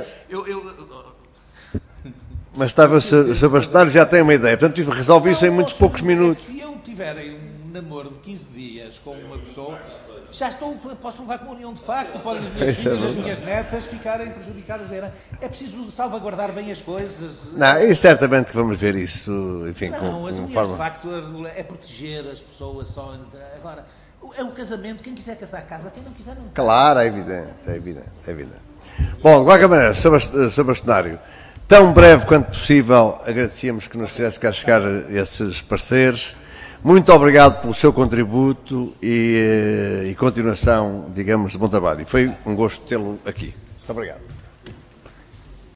Mas estava o Sr. Bastonário já tem uma ideia, portanto resolve isso em muitos poucos minutos. Se eu tiver um namoro de 15 dias com uma pessoa... posso levar com uma união de facto, podem as minhas filhas, as minhas netas ficarem prejudicadas. É preciso salvaguardar bem as coisas. Não, e certamente que vamos ver isso, enfim, as uniões de facto é proteger as pessoas só. Agora, é um casamento, quem quiser casar, casa, quem não quiser, não. Claro, é evidente. Bom, de qualquer maneira, Sr. Bastonário, tão breve quanto possível, agradecíamos que nos fizesse cá chegar esses pareceres. Muito obrigado pelo seu contributo e continuação, digamos, de bom trabalho. E foi um gosto tê-lo aqui. Muito obrigado.